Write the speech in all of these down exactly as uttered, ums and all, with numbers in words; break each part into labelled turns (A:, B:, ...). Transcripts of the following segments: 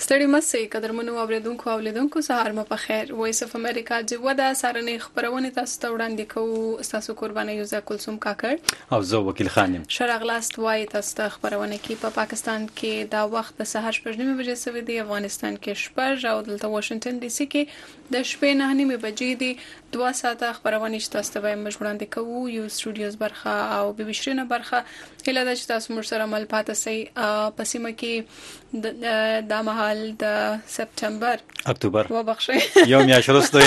A: ستړي مسئ قدرمنو اوریدونکو او لیدونکو سهار مو په خیر. وایس اف امریکا جوه د سارنې خبرونه تاسو ته وړاندې کوو. تاسو قرباني یوزا کلثوم کاکړ
B: او زه وکیل خان یم.
A: شرغلاست وای تاسو ته خبرونه کې په پاکستان کې دا وخت د سهار شپږ نیمې بجې سوي دی، افغانستان کې شپږ او دلته واشنگټن ډي سي کې د شپې نه نیمې بجې دي. دوه ساعته خبرونه چې تاسو ته وایم وړاندې کوو. یو سټوډیوز برخه او بي بي شرینه برخه هله د تاسو مر سره مل پاتې سي په سیمه کې د مهال د سپتمبر
B: اکتوبر
A: و بخښي
B: یو میاشت وروسته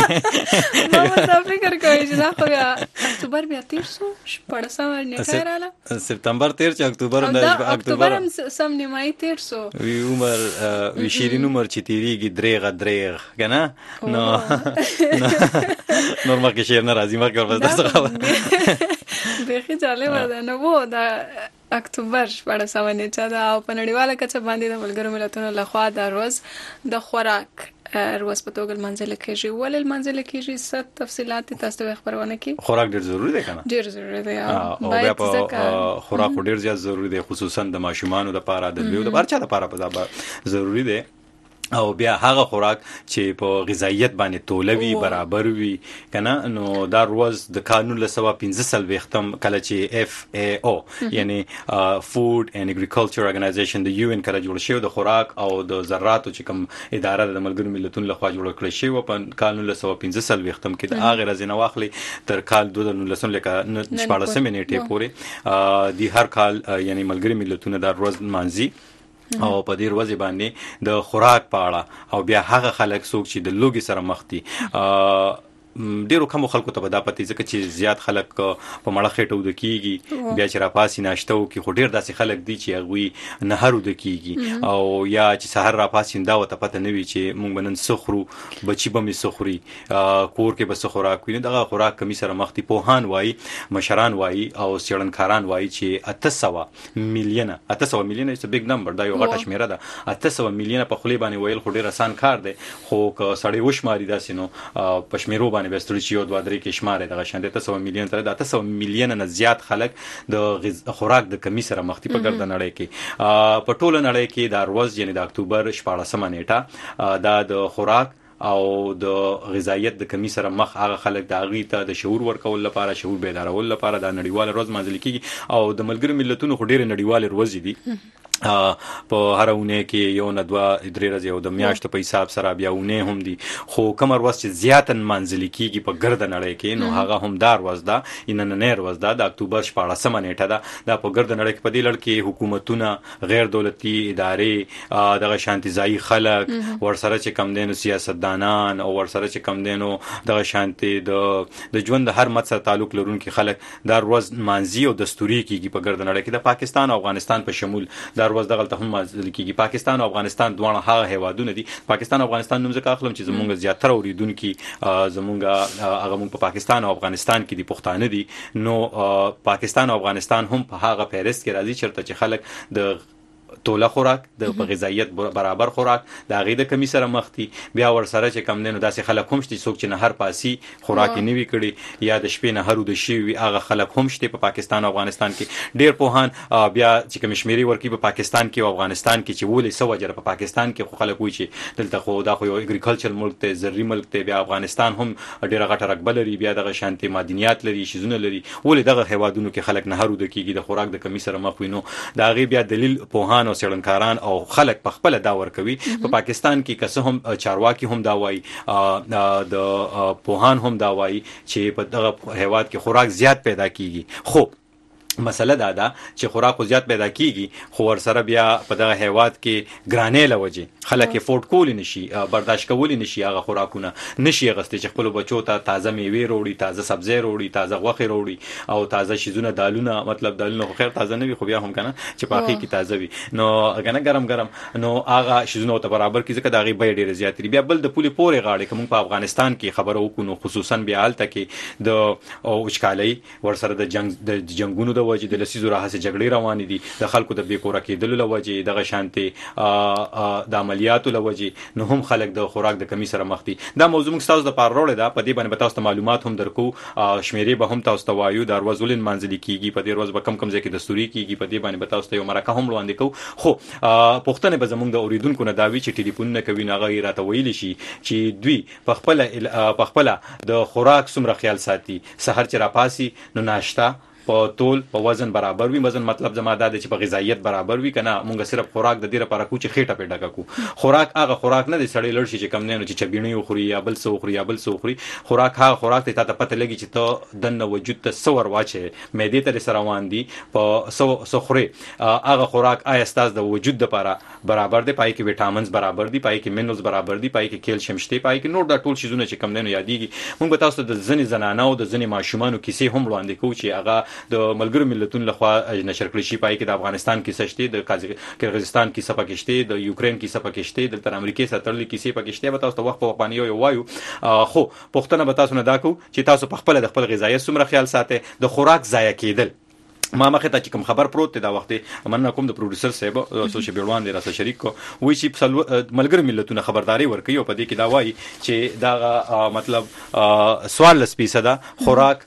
A: ما مته فکر کوي چې دا خو بیا اکتوبر بیا تیر شو شپږم نه رااله
B: سپتمبر تیر چې اکتوبر
A: د اکتوبر هم سم نیمای تیر شو.
B: وی عمر وی شیرین عمر چې تیریږي دریغه دریغ کنه نو نورمال کې شیر نه راځي ما کوم تاسو خبر
A: به خي جالب ده نو وو دا اکتوبر شپږم نیټه ده او په نړیواله کچه باندې د ملګرو ملتونو لخوا د ورځ د خوراک ورځ په توګه منځل کېږي. ولې منځل کېږي ست تفصيلات تاسو ته خبرونه کوي.
B: خوراک ډیر ضروری دی کنه
A: ډیر ضروری دی
B: او بیا په خوراک ډیر زیات ضروری دی، خصوصا د ماشومانو لپاره د لوی د بچا لپاره په دا ضروری دی. او بیا هغه خوراک چې په غذایت باندې تولوي برابر وي کنه نو دا ورځ د قانون له سوا پنځه سل وختم کله چې اف ای او یعنی فود اینڈ اګریکلچر ارګنایزیشن د یو ان کله جوړ شوی د خوراک او د ذراتو چې کوم اداره د ملګرو ملتونو لخوا جوړ کړل شوی په قانون له سوا پنځه سل وختم کې د هغه ورځې نه واخلي تر کال دوه هزار نولس لکه شپږم نیټه پورې د هر کال یعنی ملګرو ملتونو د ورځ مانځي او په دې ورځ باندې د خوراک په اړه او بیا هغه خلک څوک چې د لوګي سره مخ دي ډیرو کوم خلکو ته په دا پتی ځکه چې زیات خلک په مړه خېټو د کیږي بیا چې را پاسي ناشته وکي خو ډیر داسې خلک دي چې هغه نهرو د کیږي او یا چې سحر را پاسي دا وته پته نه وي چې مونږ بنن سخرو بچي به می سخري کور کې به سخرا کوي دغه خوراک کمی سره مخ دي. پوهان وایي مشران وایي او سیړنکاران وایي چې اته سوه میلیونه اته سوه میلیونه is a big number دا یو غټه شمیره ده. اته سوه میلیونه په خلی باندې ویل خو ډیر آسان کار دی خو که سړی وشماري داسې نو په شمیرو باندې بستړي چې یو دوه درې کې شماره دغه شان د اته سوه میلیون تر د اته سوه میلیون نه زیات خلک د خوراک د کمی سره مخ دي په ګرد نړۍ کې. په ټوله نړۍ کې دا ورځ یعنی د اکتوبر شپږم نیټه دا د خوراک او د غذایت د کمی سره مخ هغه خلک د اغي ته د شعور ورکول لپاره شعور بیدارول لپاره د نړیوال ورځ منځل کیږي او د ملګرو ملتونو خو ډېر نړیوال ورځ دي په هر ونه کې یو نه دوه درې ورځې او د میاشتو په حساب سره بیا ونه هم دي خو کوم ورځ چې زیاتن منځل کیږي په ګرد نړۍ کې نو هغه هم دار ورځ ده ان نه نه ورځ ده د اکتوبر شپږم نیټه ده. دا په ګرد نړۍ کې په دې لړ کې حکومتونه غیر دولتي ادارې دغه شانتي ځای خلک ورسره چې کم دینو سیاستدانان او ورسره چې کم دینو دغه شانتي د د ژوند هر مت سره تعلق لرونکي خلک دا ورځ مانځي او دستوري کیږي په ګرد نړۍ کې د پاکستان او افغانستان په شمول دا ورځ دغلته هم مازل کیږي. پاکستان او افغانستان دواړه هغه هیوادونه دي. پاکستان او افغانستان نوم ځکه اخلم چې زمونږ زیاتره اوریدونکو زمونږ هغه مونږ په پاکستان او افغانستان کې دي پښتانه دي نو پاکستان او افغانستان هم په هغه فهرست کې راځي چرته چې خلک د توله خوراک د غذایت برابر خوراک د هغې د کمی سره مخ دي. بیا ورسره چې کم دی نو داسې خلک هم شته څوک چې نهر پاسي خوراک یې نه وي کړي یا د شپې نهر وده شوي وي هغه خلک هم شته په پاکستان او افغانستان کې. ډېر پوهان بیا چې کوم شمیرې ورکوي په پاکستان کې او افغانستان کې چې ولې څه وجه په پاکستان کې خو خلک وایي چې دلته خو دا خو یو اګریکلچر ملک دی زرعي ملک دی. بیا افغانستان هم ډېره غټه رقبه لري بیا دغه شانتي معدنیات لري شیزونه لري ولې دغه هیوادونو کې خلک نهر وده کیږي د خوراک د کمی سره مخ وي. نو د هغې بیا دلیل پوهان او څېړنکاران او خلک په خپل دا ورکوي. په پاکستان کې کسه هم چارواکي هم دا وایي د پوهان هم دا وایي چې په دغه هیواد کې خوراک زیات پیدا کیږي خو مسله دا ده چې خوراک زیات پیدا کیږي خو ورسره بیا په دغه هیواد کې ګرانې لوجه خلک افورد کول نشي برداشت کول نشي هغه خوراکونه نشي غستې چې خپل بچو ته تازه میوه وروړي تازه سبزی وروړي تازه غوښه وروړي او تازه شیزونه دالونه مطلب دالونه خو خیر تازه نه وي خو بیا هم کنه چې پاکي کې تازه وي نو کنه ګرم ګرم نو هغه شیزونه ته برابر کی ځکه دغه به ډیره زیات بیا بل د پولي پورې غاړي کوم په افغانستان کې خبرو کو نو خصوصا بیا حالت کې د اوچکالۍ ورسره د جنگ د جنگونو د وجې د لسیزو راهیسې جګړې روانې دي، د خلکو د بې کوره کېدلو له وجې، دغه شانتې د عملیاتو له وجې، نو هم خلک د خوراک د کمی سره مخ دي. دا موضوع موږ تاسو د پاره راوړې ده، په دې باندې به تاسو ته معلومات هم درکو، شمیرې به هم تاسو ته وایو، د ورځ ولې نمانځل کېږي، په دې ورځ به کم کم ځای کې دستوري کېږي، په دې باندې به تاسو ته یو مرکه هم وړاندې کوو. خو پوښتنه به زموږ د اوریدونکو نه دا وي چې ټلیفونونه کوي، نو هغه یې راته ویلی شي چې دوی په خپله په خپله د خوراک څومره خیال ساتي. سحر چې راپاسي نو ناشته په تول په وزن برابر وي. وزن مطلب زما دا دی چې په غذایت برابر وي، کنه مونږ صرف خوراک د دې لپاره کو چې خېټه په ډکه کو. خوراک هغه خوراک نه دی سړی لړ شي چې کم نه نو چې چبيڼي خوري یا بل څه خوري یا بل څه خوري. خوراک هغه خوراک ته ته پته لګي چې ته دنه وجود ته څور واچي معدې ته سره روان دي په سو سخري. هغه خوراک آیا ستاسو د وجود لپاره برابر دی، پای کې وټامینز برابر دي، پای کې مینرالز برابر دي، پای کې کیلشیم شته، پای کې نور دا ټول شیزونه چې کم نه یادېږي. مونږ به تاسو د ځنې زنانو او د ځنې ماشومانو کیسې هم وړاندې کوو چې هغه د ملګرو ملتونو لخوا نشر کړی شي. پای کې د افغانستان کیسه شته، د قزاقستان کیسه پکې شته، د یوکرين کیسه پکې شته، د تر امریکای سره تړلې کیسې پکې شته. به تاسو ته وخت په وخت باندې یو وایو. خو پښتنه به تاسو نه دا کو چې تاسو په خپل د خپل غذایت څومره خیال ساتئ. د خوراک ضایع کېدل ما مخه ته چې کوم خبر پروت دی دا وخت مننه کوم د پروډوسر صاحب سوشي بیروان دی را سره شریک کو وی چې ملګر ملتونه خبرداري ورکوي او په دې کې دا وایي چې دا مطلب سوال لسپیسه ده خوراک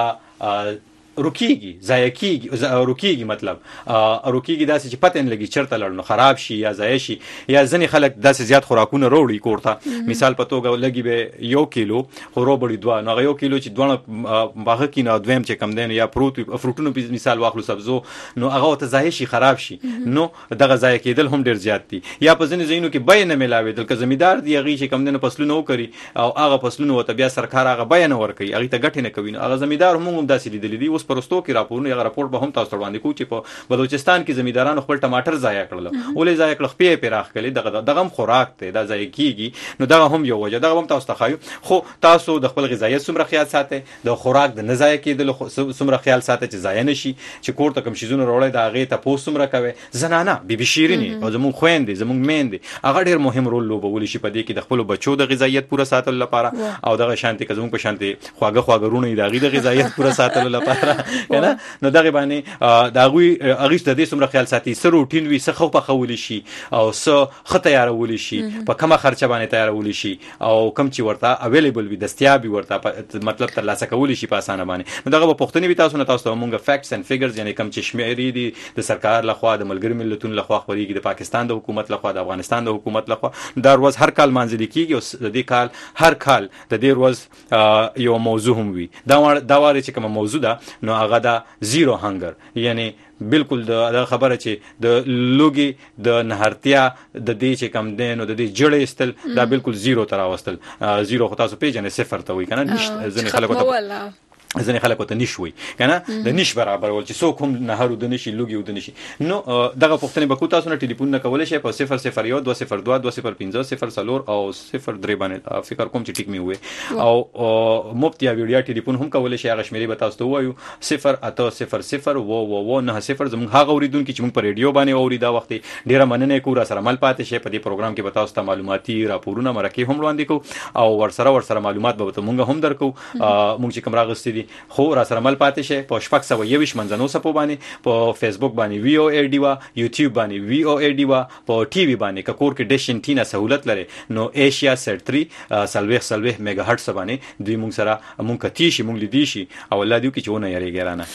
B: هغه روکیږي، ضایع کیږي، روکیږي مطلب روکیږي داسې چې پته نه لګي چرته لړنو خراب شي یا ضایع شي. یا ځنې خلک داسې زیات خوراکونه وروړي کوړه، مثال په توګه لګي به یو کیلو خو روبړي دوه، نو یو کیلو چې دوه باغ کې نه دویم چې کم دین یا فروټ فروټونو په مثال واخلو سبزو، نو هغه ته ضایع شي خراب شي، نو دغه ضایع کېدل هم ډیر زیات دي. یا په ځینې ځینو کې بیه نه ملاوي، دلته زمیدار دی هغه چې کم دین فصلونه وکړي او هغه فصلونه وته بیا سرکار هغه بیه نه ورکړي، هغه ته ګټه نه کوي. هغه زمیدار هم هم داسې لیدل دي. اوس پرستو کې راپورونه یا راپور به هم تاسو وړاندې کوو چې په بلوچستان کې زمیدارانو خپل ټماټر ضایع کړل، ولې ضایع کړل؟ خپې پیراخ کړي، دغه دغه خوراک ته دا ضایع کیږي. نو دغه هم یو وجه، دغه هم تاسو ته خایو. خو تاسو د خپل غذایت څومره خیال ساتئ، د خوراک د نه ضایع کېدل څومره خیال ساتئ چې ضایع نشي، چې کور ته کوم شیزونه راوړی دا هغه ته پوس څومره کوي. زنانه بیبي شیرینی او زموږ خويندې زموږ میندې هغه ډیر مهم رول لوبولی شي په دې کې د خپل بچو د غذایت پوره ساتلو لپاره او دغه شانتي کزمو په شانتي خواږه خواږه رونه د غي د غذایت پوره ساتلو لپاره کنه. نو دغه باندې دا غوي اغه د دې سمره خیال ساتي سره روټین وي څه خو په خول شي او څه خ تیارول شي، په کومه خرچه باندې تیارول شي او کم چې ورته اویلیبل وي دستیاب ورته مطلب تر لاسه کول شي په اسانه باندې. نو دغه په پښتني وي تاسو نه تاسو مونږه فیکټس اند فیګرز یعنی کم چې شمیرې دي د سرکار لخوا د ملګری ملتونو لخوا خبريږي، د پاکستان د حکومت لخوا، د افغانستان د حکومت لخوا. دا ورځ هر کال مانځل کیږي او د دې کال هر کال د دې ورځ یو موضوع هم وي. دا دا واره چې کوم موضوع ده نو هغه دا زیرو هنګر، یعنی بالکل د خبره چې د لوګي د نهارتیا د دې چې کم دین او د دې جړې استل دا بالکل زیرو تر واستل. زیرو خو تاسو پیژنې صفر ته وي کنه، نشته ځنې خلکو ته ځنې خلکو ته نشوي کنه د نش برابر ول چې څوک هم نهارو د نشي لوګي ود نشي. نو دغه پښتنې بکو تاسو نه ټلیفون نه کولای شي په صفر صفر یو دوه صفر دوه دوه صفر پنځه صفر صفر او صفر درې باندې فکر کوم چې ټیک می وي او مفت یا ویډیو ټلیفون هم کولای شي. هغه شمیرې به تاسو ته وایو صفر اته صفر صفر و و و نه صفر. زموږ هغه اوریدونکو چې موږ په ریډیو باندې اوري دا وخت ډیره مننه کوو، را سره مل پاتې شي. په دې پروګرام کې به تاسو ته معلوماتي راپورونه مرکه هم وړاندې کوو او ورسره ورسره معلومات به موږ هم درکو. موږ چې کوم راغستې دي خو را عمل پاتې شي په شپږ سوه یویشت منځنو سپو باندې، په فیسبوک باندې وی او ای ډیوا، یوټیوب باندې وی او ای ډیوا، په ټي وي باندې ککور کې ډیش انټینا سہولت لري نو ایشیا سیټ تھری سلويخ سلويخ میگا هرټز باندې دوی مونږ سره مونږ کتی شي مونږ لیدي شي او الله دې کې چونه یاري ګرانه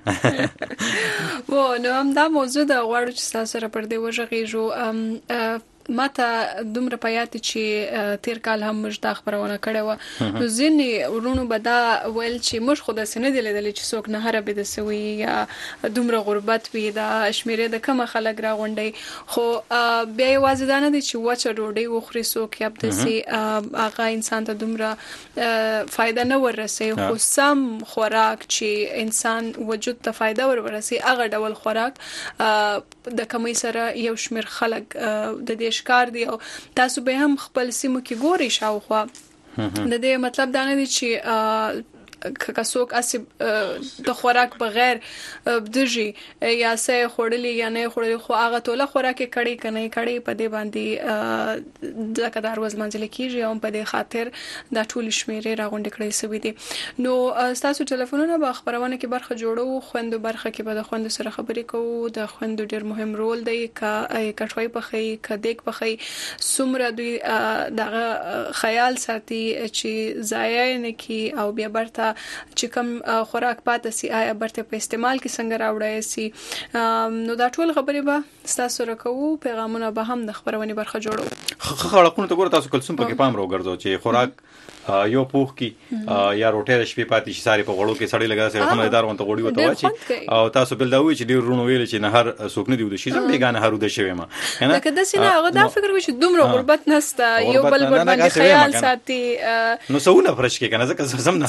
B: څنګه
A: و. نو هم دا موضوع د غواړو چې تاسو سره پر دې وژغېږو. ماته دومره پیات چې تیر کال هم موږ دا خبرونه کړې و، نو ځینې ورونو به دا ویل چې موږ خو داسې نه دی لیدلی چې څوک نهره به داسې وي یا دومره غربت وي، دا شمیرې د کومه خلک راغونډي. خو بیا یوازې دا نه دی چې وچه ډوډۍ وخوري څوک یا داسې هغه انسان ته دومره فایده نه ورسوي، خو سم خوراک چې انسان وجود ته فایده ور ورسوي هغه ډول خوراک د کمی سره یو شمیر خلک د دې ښکار دي. او تاسو به هم خپل سیمو کې ګوري شاوخوا د دې مطلب دا نه دی چې کڅوک اس د خوراک بغیر دږي یا سه خورلې یا نه خورلې خو هغه ټوله خوراک کړي کنه کړي په دې باندې ځکه دا روز منځل کیږي او په دې خاطر دا ټول شمیرې راغونډ کړي سوي دي. نو تاسو ټلیفونونه به خبرونه کې برخه جوړو خوند برخه کې به د خوند سره خبرې کوو. د خوند ډېر مهم رول دی ک کټوي په خي کدیک په خي سمره دوی دغه خیال ساتي چې ضایع نه کی او بیا برته چې کوم خوراک پاتې سي آیا برته په استعمال کې څنګه راوړای سي. نو دا ټول خبرې به تاسو راکوو پیغامونه به هم د خبرونه برخه جوړو.
B: خلکونه ته ګور تاسو کلسم پکې پام راوګرځو چې خوراک یو پوخ کی یا روټه د شپې پاتې شي ساري په غړو کې سړی لګا سره هم ادار وانت غوړي وته واچي او تاسو بل دا وی چې ډیر رونو ویل چې نه هر څوک نه دی د شي زم بیگانه هرو د شوی ما
A: کنه لکه د سینه هغه دا فکر وي چې دومره غربت نسته یو بل بل باندې خیال ساتي
B: نو سونه فرش کې کنه ځکه زم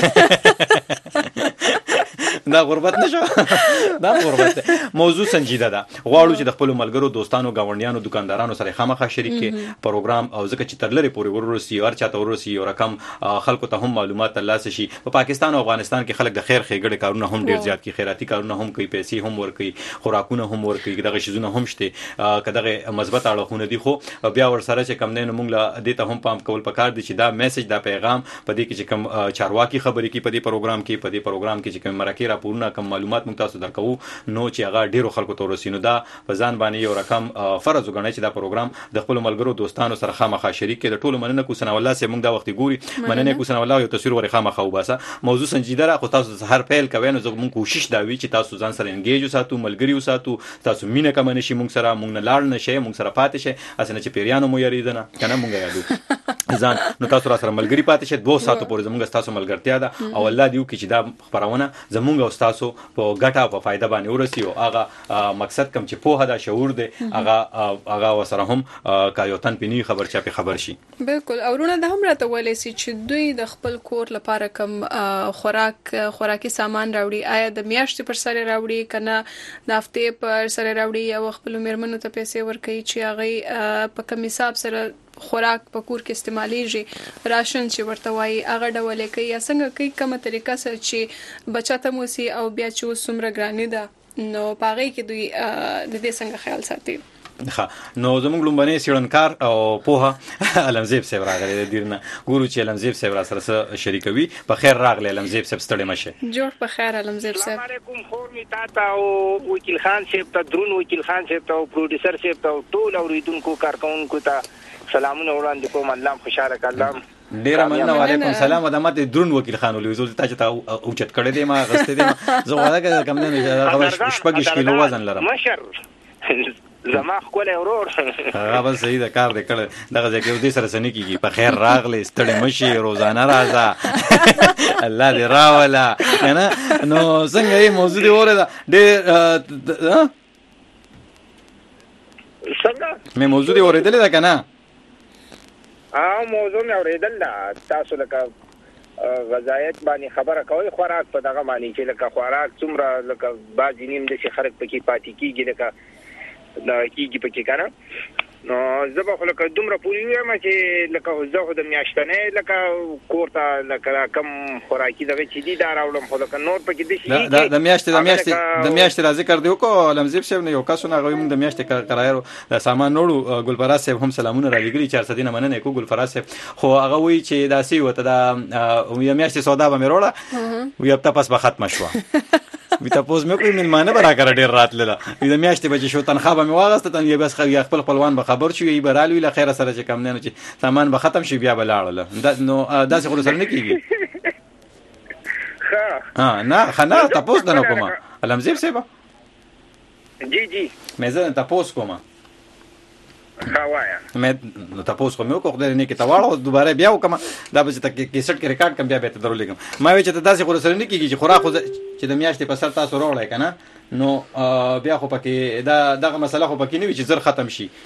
B: نه دا غربت نشو دا غربت موضوع سنجیده ده. غواړو چې د خپل ملګرو دوستانو گاونډیانو دکاندارانو سره خامخا شریک کې پروګرام او ځکه چې ترلری پورې ورورسي او چاته ورورسي او رقم خلکو ته هم معلومات ترلاسه شي. په پاکستان او افغانستان کې خلک د خیر خېګړې کارونه هم ډیر زیات کوي خیراتي کارونه هم کوي پیسې هم ورکوي خوراکونه هم ورکوي دغه شیزونه هم شته کداغه مثبت اړخونه دي خو بیا ور سره چې کم نه موږ لا دې ته هم پام کول پکار دي چې دا میسج دا پیغام په دې کې چې کم چارواکي خبرې کوي په دې پروګرام کې په دې پروګرام کې چې کوم مرکه راپورونه کوم معلومات موږ تاسو درکو نو چې هغه ډیرو خلکو ته ورسینو دا په ځان باندې یو رقم فرض وګڼي چې دا پروګرام د خپل ملګرو دوستانو سره خامخا شریک کړي. د ټولو مننه کو سنا والله سه موږ دا وخت ګوري مننه کو سنا والله یو تصویر ور خامخا وباسه موضوع سنجیده را خو تاسو هر پیل کوي نو زه موږ کوشش دا وی چې تاسو ځان سره انګیج وساتو ملګری وساتو تاسو مینه کوم نشي موږ سره موږ نه لاړ نشي موږ سره پاتې شي اسنه چې پیریانو مو یریدنه کنه موږ یادو ځان نو تاسو را سره ملګری پاتې شي دوه ساعتو پورې زموږ تاسو ملګرتیا ده او الله دیو کې چې دا خبرونه زموږ او تاسو په ګټه په فائدہ باندې ورسی او هغه مقصد کم چې په هدا شعور دی هغه هغه وسره هم کایوتن پنی خبر چا په خبر شي.
A: بالکل اورونه د هم راته ولې سي چې دوی د خپل کور لپاره کم خوراک خوراکي سامان راوړي آیا د میاشتې پر سره راوړي کنه د هفته پر سره راوړي او خپل میرمنو ته پیسې ورکړي چې هغه په کم حساب سره خوراک په کور کې استعمالېږي راشن چې ورته وایي هغه ډول کوي یا څنګه کوي کومه طریقه سره چې بچاته موسی او بیا چې سمره ګرانی ده نو پاره کې دوی د دې څنګه خیال ساتي.
B: ښه نو زموږ لومبني سیړنکار او پوها علمزیب صاحب راغلی د دیرنه ګورو چې علمزیب صاحب را سره شریکوي په خیر راغلی علمزیب صاحب ستړي مشه
A: جوړ په خیر علمزیب صاحب.
C: السلام علیکم خور می تاسو او وکیل خان صاحب ته درون وکیل خان صاحب ته او پروډوسر صاحب ته ټول اوریدونکو کارکونکو ته سلامونه وړاندې کوم الله خوشاله کړم
B: ډیر مننه وعلیکم السلام د ماته درون وکیل خان ولې زول تاسو ته اوچت کړی دی ما غسته دی زه غواړم کوم نه خبر شپږ کیلو وزن لرم
C: مشر زما خپل اورور
B: هغه بل صحیح د کار د کړه دغه ځکه دې سره سنې کیږي په خیر راغلی ستړي مشي روزانه راځه الله دې راولا کنه نو څنګه یې موضوع دی اوره ډېر څنګه مې موضوع دی اوریدل دا کنه
C: ا موضوع مې اوریدل تاسو لکه غذایت باندې خبره کوي خوراک په دغه معنی چې لکه خوراک څومره لکه بعضی نیم د شي خلک پکې پاتې کیږي لکه دا کیږي پکې کنه نو زه به لکه دومره پوری یم چې لکه زه خو د میاشتنې لکه کورته لکه کم خوراکي دغه چې دي دا راوړم خو لکه نور پکې دي شي
B: دا د میاشتې د میاشتې د میاشتې را ذکر دی کو لمزیب صاحب نه یو کاسونه غوي موږ د میاشتې قرایرو د سامان نوړو ګلفراز صاحب هم سلامونه را لګري چهار سدي نه مننه کو ګلفراز صاحب خو هغه وی چې دا سی وته دا یو میاشتې سودا به مې وروړه وی هفته پس به ختم شو وی تاسو مې کوی من مانه برا کړ ډیر راتله وی د میاشتې بچ شو تنخواه به مې واغسته تن یې بس خو خپل خپلوان به خبر شو یې برالوی له خیره سره چې کم نه چې سامان به ختم شي بیا به لاړل نو داسې خو سره نه کیږي ها نه خنا تاسو نه کومه علمزیب صاحب
C: جی جی
B: مې زه تاسو کومه
C: خوایا
B: مې تاسو کومه کو خدای نه کې تواړو دوباره بیا وکم دا به چې کیسټ کې ریکارډ کم بیا به ته درو لګم ما وی چې داسې خو سره نه کیږي چې خوراک خو چې د میاشتې په سر تاسو وروړای کنه نو بیا خو پکې دا دغه مسله خو پکې نه وي چې زر ختم شي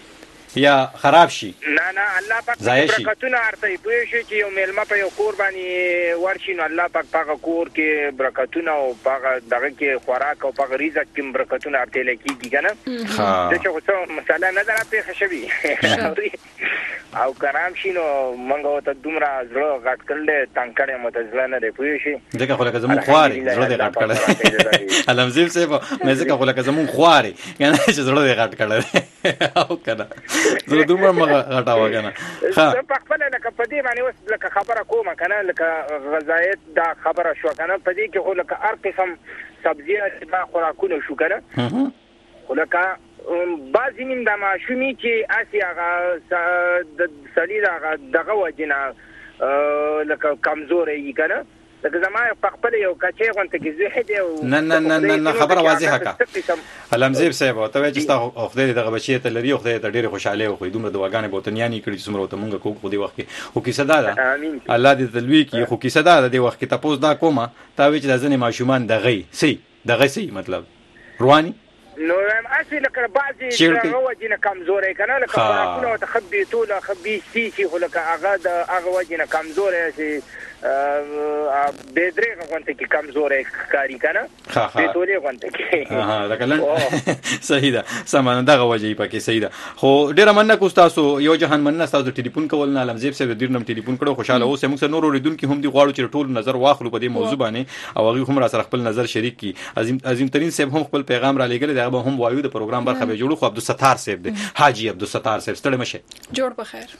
B: یا خراب شي
C: نه نه الله پاک برکتونه ارته پوه شي چې یو میلمه په یو کور باندې ورشي نو الله پاک په کور کې برکتونه او په دغه کې خوراک او په رزق کې برکتونه ارته لکېږي کنه
B: ها
C: د څه څه مثلا نه درته خشبي او کرام شینو منګو ته دومره زړه غټ کړل تانکړې متزله نه دی پوه شي
B: دغه خو لکه زمون خواري زړه دې غټ کړل علمزیب صاحب مې ځکه خو لکه زمون خواري یعنی چې زړه دې غټ کړل او کنه زړه دومره مغه غټاوه کنه
C: ها په خپل لکه په دې باندې اوس لکه خبره کومه کنه لکه غذایت دا خبره شو کنه په دې کې خو لکه هر قسم سبزیات دا خوراکونه شو کنه ولکه بعضی نیم د ماشومی چې اسی هغه د سړي هغه دغه وجنه لکه کمزوري کنه لکه زما په خپل یو کچې غونته کې زه هدي
B: نه نه نه نه خبره واضحه کا علمزیب صاحب ته چې تاسو خدای دغه بچی ته لري خدای ته ډیره خوشاله او خو دومره دواګانې بوتنیانی کړي چې څومره ته مونږ کوو خو دی وخت کې او کیسه دا ده الله دې تلوي کې خو کیسه دا ده د وخت کې تاسو دا کومه تا وی چې د ځنې ماشومان دغه سي دغه سي مطلب رواني
C: نو هم اصل لکه بعضی هغه وجنه کمزورې کنه لکه خوراکونه تخبي ټول خبي سي سي خو لکه هغه د هغه وجنه کمزورې سي به درې غونته کې کمزورې کاری کنه به ټولې غونته کې
B: ها دا کله صحیح ده سامان دغه وجې پکې صحیح ده خو ډیره مننه کو تاسو یو جهان مننه تاسو ټلیفون کول نه علمزیب صاحب ډیر نم ټلیفون کړو خوشاله اوسه موږ سره نور اوریدونکو هم دی غواړو چې ټول نظر واخلو په دې موضوع باندې او هغه هم را سره خپل نظر شریک کی عظیم عظیم ترين صاحب هم خپل پیغام را لګل دا به هم وایو د پروګرام برخه به جوړو خو عبدالستار صاحب دی حاجی عبدالستار صاحب ستړي مشه
A: جوړ بخیر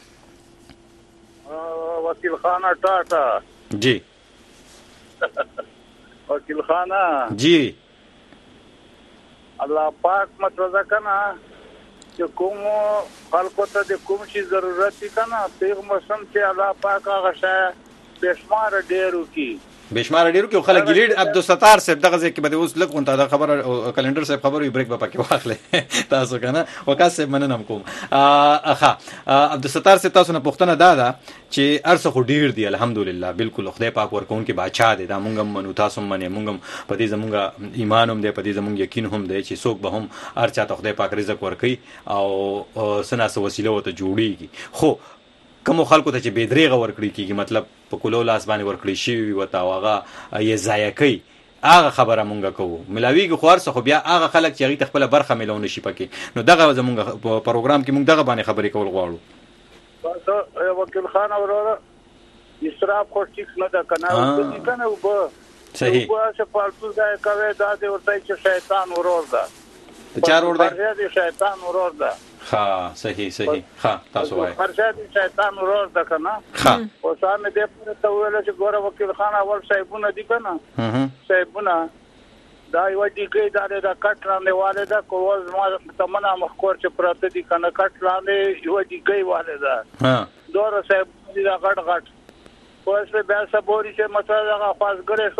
D: وکیل خانه ټاټا
B: جی
D: وکیل خانه
B: جی
D: الله پاک متوجه کنا چې کوم خلکو ته د کوم شي ضرورت کنا پیغمبر سم چې الله پاک هغه شای بشمار ډیرو کی
B: بشمار ډیرو کې خلک ګریډ عبدالستار صاحب دغه ځکه به اوس لږ غونټه دا خبره کلندر صاحب خبرو بریک به پکې واخلې تاسو کنه وکاس صاحب مننه کوم اخا عبدالستار صاحب تاسو نه پوښتنه دا ده چې ارسه خو ډیر دی الحمدلله بالکل خدای پاک ورکون کې بادشاہ دی دا مونږ منو تاسو منه مونږ په دې زمونږ ایمان هم دی په دې زمونږ یقین هم دی چې څوک به هم ارچا ته خدای پاک رزق ورکي او سنا سو وسیله وته جوړیږي خو کوم خلکو ته چې بيدریغه ورکړي کیږي مطلب په کولو لاس باندې ورکړي شي وتا واغه یې ضایع کوي هغه خبره مونږ کوو ملاویږي خو ارسه خو بیا هغه خلک چې هغه خپل برخه ملونه شي پکې نو دغه زمونږ په پروګرام کې مونږ دغه باندې خبرې کول غواړو
D: تاسو وکیل خان اوره اسراف خو ټیک نه ده کنه او دې کنه وب
B: صحیح
D: وبا څه پالتو ځای کوي دا دې ورته چې شیطان ورور ده
B: ته چار ور ده
D: دې شیطان ورور ده
B: ها صحیح صحیح ها تاسو وایي
D: فرشاد شیطان ورور ده کنه
B: ها
D: او سامنے دې پر ته ویل چې ګوره وکیل خان اول صاحبونه دي کنه
B: ها
D: صاحبونه دا یو دي کې دا د کټ لاندې والے دا کوز ما تمنا مخکور چې پراته دي کنه کټ لاندې یو دي کې والے دا
B: ها
D: دور صاحب دې دا غټ غټ اوس په بیا سبوري چې مثلا هغه خاصګره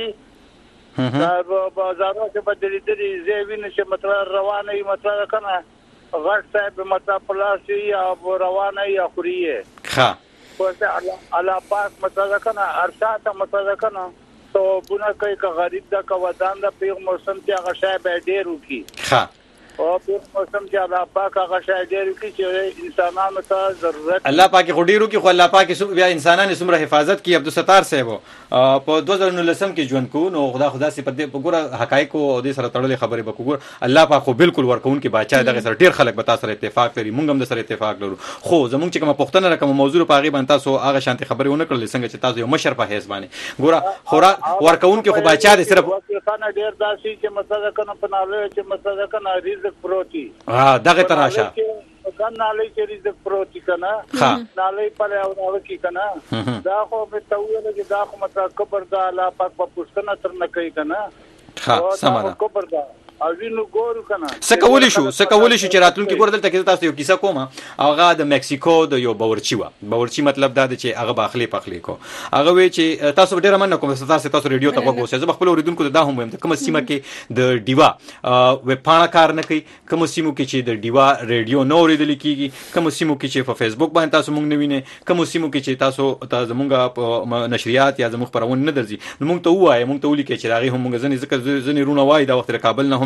D: سورېږي دا بازارو کې بدلې دي زیوینه چې مثلا روانه ای مثلا کنه غټ صاحب مطلب پلاسی یا روانه یا خوریه
B: ها
D: ورته الله پاک مطلب کنه ارشاد مطلب کنه تو بونه کوي که غریب دا که ودان دا پیغمبر سم چې هغه شای به ډیر وکي
B: ها
D: او پیغمبر سم چې الله پاک هغه شای ډیر وکي چې انسانانو ته ضرورت
B: الله پاک خو ډیرو کې خو الله پاک بیا انسانانو سمره حفاظت کی عبدالستار صاحب په دوه هزار نولس کې ژوند کو نو خدا خدا سي په دې ګوره حقایق او دې سره تړلې خبرې به وګور الله پاک خو بالکل ورکون کې بادشاہ دغه سره ډیر خلک به تاسو سره اتفاق لري مونږ هم د سره اتفاق لرو خو زمونږ چې کوم پښتنه رقم موضوع په هغه باندې تاسو هغه شانتي خبرې ونه کړل څنګه چې تاسو یو مشر په حیث باندې ګوره خورا ورکون کې خو بادشاہ دې صرف
D: خانه ډیر داسي چې مثلا کنه په ناله چې مثلا کنه رزق پروتي
B: ها دغه تراشه
D: کله ناله چې رزق پروتي کنه ناله په او او کې کنه دا خو په توله چې دا خو مطلب کبر دا الله پاک په پښتنه تر نه کوي کنه
B: ها سمه
D: کبر دا او وینو ګورو کنه
B: سکولی شو سکولی شو چې راتلونکي ګور دلته کې تاسو یو کیسه کومه هغه د مکسیکو د یو باورچی و باورچی مطلب دا چې هغه باخلی پخلی کو هغه وی چې تاسو ډیره مننه کوم تاسو تاسو ریډیو ته وګورئ زه خپل اوریدونکو ته دا هم وایم کوم سیمه کې د دیوا و پاڼه کار نه کوي کوم سیمو کې چې د دیوا ریډیو نو اوریدل کیږي کوم سیمو کې چې په فیسبوک باندې تاسو مونږ نه وینئ کوم سیمو کې چې تاسو تاسو مونږه نشریات یا زموږ خبرونه نه درځي نو مونږ ته وایي مونږ ته ولي کې چې راغي هم مونږ ځنې ځکه ځنې رونه وای دا وخت کابل نه هم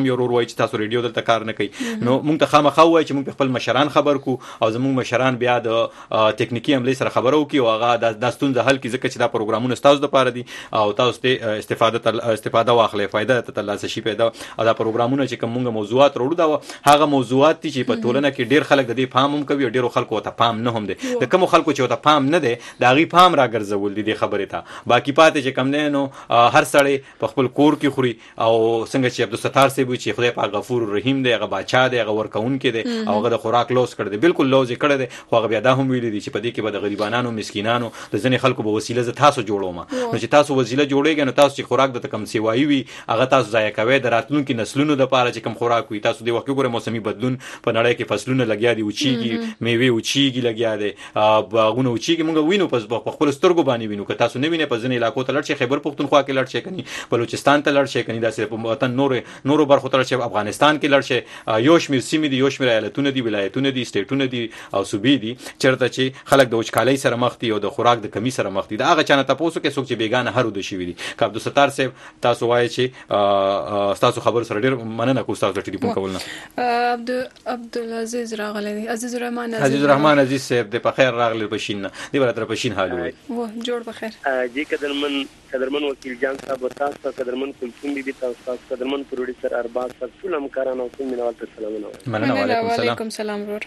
B: هم یو ورور وایي چې تاسو ریډیو دلته کار نه کوي نو موږ ته خامخا وایي چې موږ خپل مشران خبر کو او زموږ مشران بیا د ټکنیکی عملي سره خبرو کوي او هغه د ستونزې حل کوي ځکه چې دا پروګرامونه تاسو لپاره دي او تاسو ته استفاده استفاده واخلئ فائدہ ته ترلاسه شي پیدا او دا پروګرامونه چې کوم موږ موضوعات وروړو دا هغه موضوعات دي چې په ټولنه کې ډیر خلک د دې پام هم کوي او ډیرو خلکو ته پام نه هم دي د کوم خلکو چې ته پام نه دي دا غي پام راګرځول دي د خبرې ته باقي پاتې چې کم نه نو هر سړی په خپل کور کې خوري او څنګه چې عبدالستار سی وي چې خدای پاک غفور رحیم دی هغه بادشاہ دی هغه ورکون کې دی او هغه د خوراک لوس کړ دی بالکل لوز کړ دی خو هغه بیا دا هم ویل دي چې په دې کې به د غریبانو مسکینانو د ځنې خلکو په وسیله ز تاسو جوړوم نو چې تاسو وسیله جوړیږئ نو تاسو چې خوراک د کم سیوایي وي هغه تاسو ضایع کوي د راتلونکو نسلونو د پاره چې کم خوراک وي تاسو د وخت ګوره موسمي بدلون په نړۍ کې فصلونه لګیا دي وچیږي میوه وچیږي لګیا دي باغونه وچیږي موږ وینو پس په خپل سترګو باندې وینو که تاسو نه وینئ په ځینې علاقو ته لړ شئ خیبر پختونخوا کې لړ شئ کني بلوچستان ته لړ شئ کني داسې په وطن نور نورو برخو ته لړ شئ افغانستان کې لړ شئ یو شمېر سیمې دي یو شمېر ایالتونه دي ولایتونه دي سټیټونه دي او صوبې دي چېرته چې خلک د وچکالۍ سره مخ دي او د خوراک د کمی سره مخ دي د هغه چا نه تپوس وکړئ څوک چې بیګانه هر وده شوي دي که عبدالستار صاحب تاسو وایئ چې ستاسو خبرو سره ډېر مننه کوم ستاسو د ټلیفون کول نه
A: عبد عبدالعزیز راغلی دی عزیز الرحمن
B: عزیز الرحمن عزیز صاحب د په خیر راغلی پشین نه دی بل تر پشین حال وي
A: و جوړ بخیر
E: جی قدرمن قدرمن وکیل جان صاحب تاسو قدرمن کلثوم بیبي تاسو قدرمن پروډوسر ارباز صاحب ټول همکارانو ته مینوال ته سلامونه
B: مننه
A: وعلیکم السلام ورور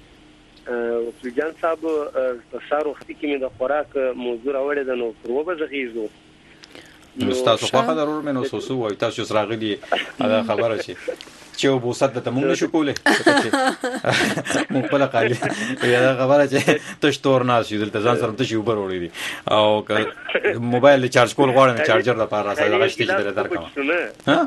E: وکیل جان صاحب په سارو وخت کې مې د خوراک موضوع راوړې ده نو پرو به زغیزو
B: نو تاسو خو ضرور مې نو سوسو وای تاسو سره غلي هغه خبره شي چې وو بوسات ته مونږ نشو کوله مونږ په لقالي یا خبره چې تاسو تور ناس یو دلته ځان سره تاسو وبر وړي دي او موبایل چارج کول غواړم چارجر لپاره راځي هغه شته چې درکم ها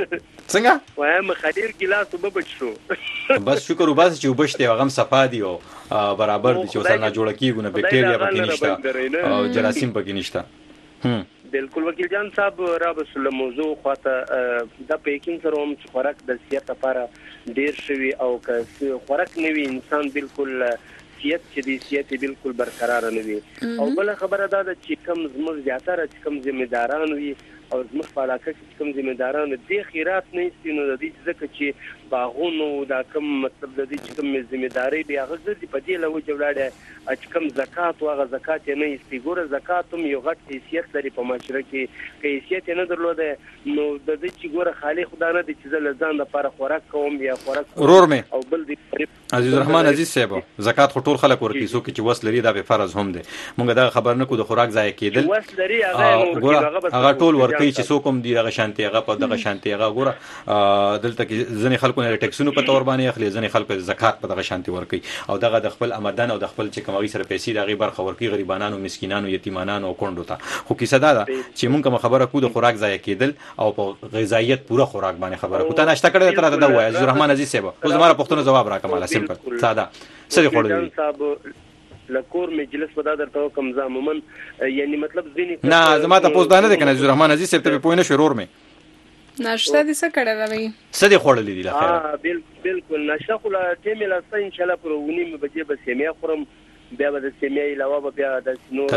B: څنګه
E: وایم خدیر ګلاس وببچو
B: بس شکر وباس چې وبشته هغه صفا دي او برابر دي چې وسره نه جوړ کیږي نه بکټریا پکې نشته او جراثیم پکې نشته هم
E: بالکل وکیل جان صاحب را بسله موضوع خواته د پیکینګ سره هم خوراک د صحت لپاره ډیر شوی او که خوراک نوی انسان بالکل صحت چې دی صحت بالکل برقرار نه وي او بل خبره دا ده چې کم زموږ زیاتره چې کم ذمہداران وي او زموږ په علاقه کې کوم ذمہداران دي خیرات نه استینو د دې ځکه چې باغونو دا کوم مطلب د دې چې کوم ذمہداري دی هغه د په دې لو جوړاړي چې کوم زکات او هغه زکات نه استي ګوره زکات هم یو غټ حیثیت لري په معاشره کې کې حیثیت نه درلوده نو د دې چې ګوره خالق خدا نه دي چې لزان لپاره خوراک کوم یا خوراک
B: ورور مې
E: او بل دي
B: عزیز الرحمن عزیز صاحب زکات خو ټول خلک ورکی سو کې چې وس لري دا به فرض هم دي مونږ دا خبر نه کو د خوراک ضایع کېدل
E: وس لري هغه
B: هغه ټول ورکی چې سو کوم دی هغه شانتي هغه په دغه شانتي هغه ګوره دلته کې ځنې خلکو نه ټیکسونو په تور باندې اخلي ځنې خلکو زکات په دغه شانتي ورکی او دغه د خپل آمدن او د خپل چې کومي سره پیسې دغه برخه ورکی غریبانو مسکینانو یتیمانو او کونډو ته خو کیسه دا ده چې مونږ کوم خبره کو د خوراک ضایع کېدل او په غذایت پوره خوراک باندې خبره کو ته ناشته کړې تر ته دا وایي عزیز الرحمن عزیز صاحب خو زموږ پښتون جواب راکماله سیمپل ساده سړي خوړل
E: صاحب لکور مجلس ودا درته کوم زمومن یعنی مطلب ځینی
B: نه زما ته پوز دانه ده کنه عزیز الرحمن عزیز صاحب ته پوینه شرور مې
A: ناشته دې څه کړه راوي
B: څه دې خوړلې دي لخوا
E: ها بالکل ناشته خو لا ټیمه لا ان شاء الله پر ونی مې بجې بس یې خورم بیا به د سیمې علاوه بیا د نو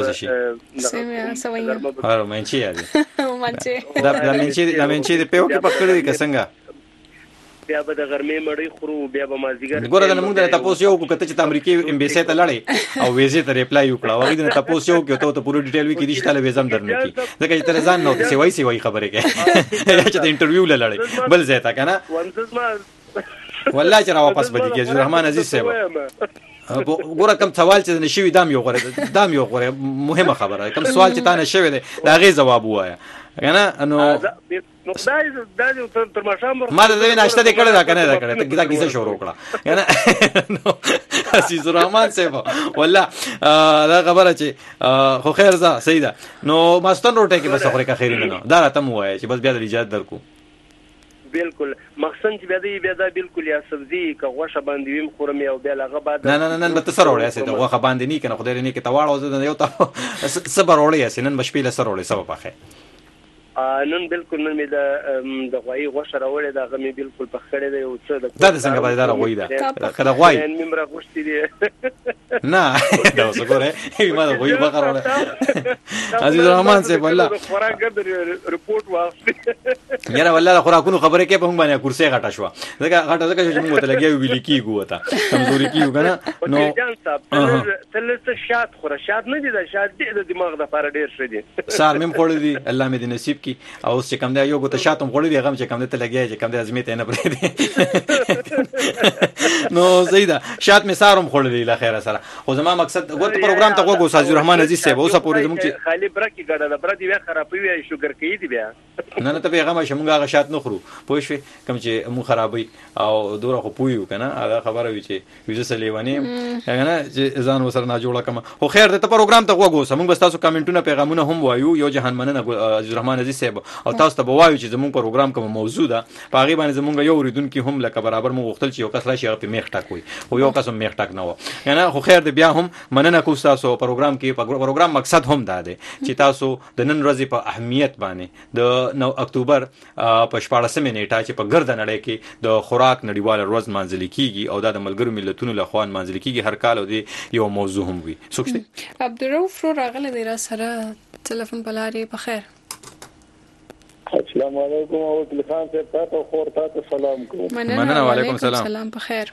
A: سیمې سوي
B: هر منچي یادي
A: منچي
B: دا د منچي د منچي د پیو کې پکړې کې څنګه
E: بیا به د غرمې مړی خورو بیا به مازیګر
B: ګوره د موږ د تاسو یو کو کته چې امریکای امبیسي ته لړې او ویزه ته ریپلای وکړه او د تاسو یو کې ته پوره ډیټیل وی کې دي چې ویزم درنه کی ځکه چې تر ځان نو څه وایي څه وایي خبره کې چې د انټرویو لړې بل ځای تا کنه والله چې را واپس بدی کې عزیز الرحمن عزیز صاحب ګوره کوم سوال چې نشوي دام یو غره دام یو غره مهمه خبره کوم سوال چې تا نشوي دی دا غي جواب وایا کنه نو
E: نو دا دا تر ماشام
B: ما د دې ناشته دې کړه دا کنه دا کړه ته دا کیسه شروع کړه کنه نو عزیز الرحمن صاحب والله دا خبره چې خو خیر زه صحیح ده نو ماستن روټه کې بس خوري کا خیر نه دا راته مو وای چې بس بیا د اجازه درکو
E: بالکل مخصن چې بیا دی بیا دا بالکل یا سبزی که غوښه باندې ویم خورم یا بیا هغه بعد
B: نه نه نه به تاسو وړیا سي ته غوښه باندې نه کنه خدای نه کې تواړو زه یو ته صبر وړیا سي نن بشپیله سره وړي سبب اخه
E: نن بالکل نن مې د د غوي غوښه راوړې دا غمي بالکل په خړې دی او څه د
B: دا څنګه باندې دا غوي دا کله غوي
E: نن مې راغوښتې دي
B: نه دا څه ګوره ما دا غوي بقره عزیز الرحمن سے والله
E: خوراک ګر رپورت واسطه
B: یاره والله خوراکونو خبره کې په هم باندې کورسې غټه شو ځکه غټه ځکه چې موږ ته لګیو ویل کیږي وته کمزوري کیږي کنه نو
E: جان صاحب تل څه شات خوره شات نه دي دا شات دي د دماغ د لپاره ډیر ښه دي
B: سار مم خوري دي الله مې دې نصیب کی او اوس چې کوم دی یو ګوت شاتم خوري دي غم چې کوم دی ته لګي چې کوم دی ازمیت نه پرې دي نو زیدا شات مې سارم خوري دي لا خیر سره خو زما مقصد ګوت پروګرام ته وګو سازي الرحمن عزیز صاحب اوسه پورې زموږ چې
E: خالی برکی ګډه د برادي وی خرابوي وی شوګر کې دي بیا
B: نه نه ته پیغام شمږه غ شات نه خورو پوه شو کوم چې مو خرابوي او دوره خو پویو کنه دا خبره وی چې ویزه سلیوانی کنه چې ځان وسره نه جوړه کما خو خیر ته پروګرام ته وګو سمون بس تاسو کمنټونه پیغامونه هم وایو یو جهان مننه عزیز الرحمن عزیز صاحب او تاسو ته وایو چې زمون پروګرام کوم موضوع ده پاغي باندې زمونږ یو ریدونکو هم لکه برابر مو غوښتل چې یو کس راشي په میخ ټاک وي او یو کس میخ ټاک نه و کنه خو خیر دې بیا هم مننه کوم تاسو پروګرام کې پروګرام مقصد هم ده چې تاسو د نن ورځې په اهمیت باندې د نو اکتوبر په شپاړسمه نیټه چې په ګرد نړۍ کې د خوراک نړیوال ورځ مانځل کیږي او د ملګرو ملتونو له خوا مانځل کیږي هر کال او د یو موضوع هم وي سوچته
A: عبدالرؤف راغله دی را سره ټلیفون بلاري په خیر
F: السلام علیکم او خان صاحب تاسو خور تاسو سلام کوم
B: مننه وعلیکم السلام
A: سلام په خیر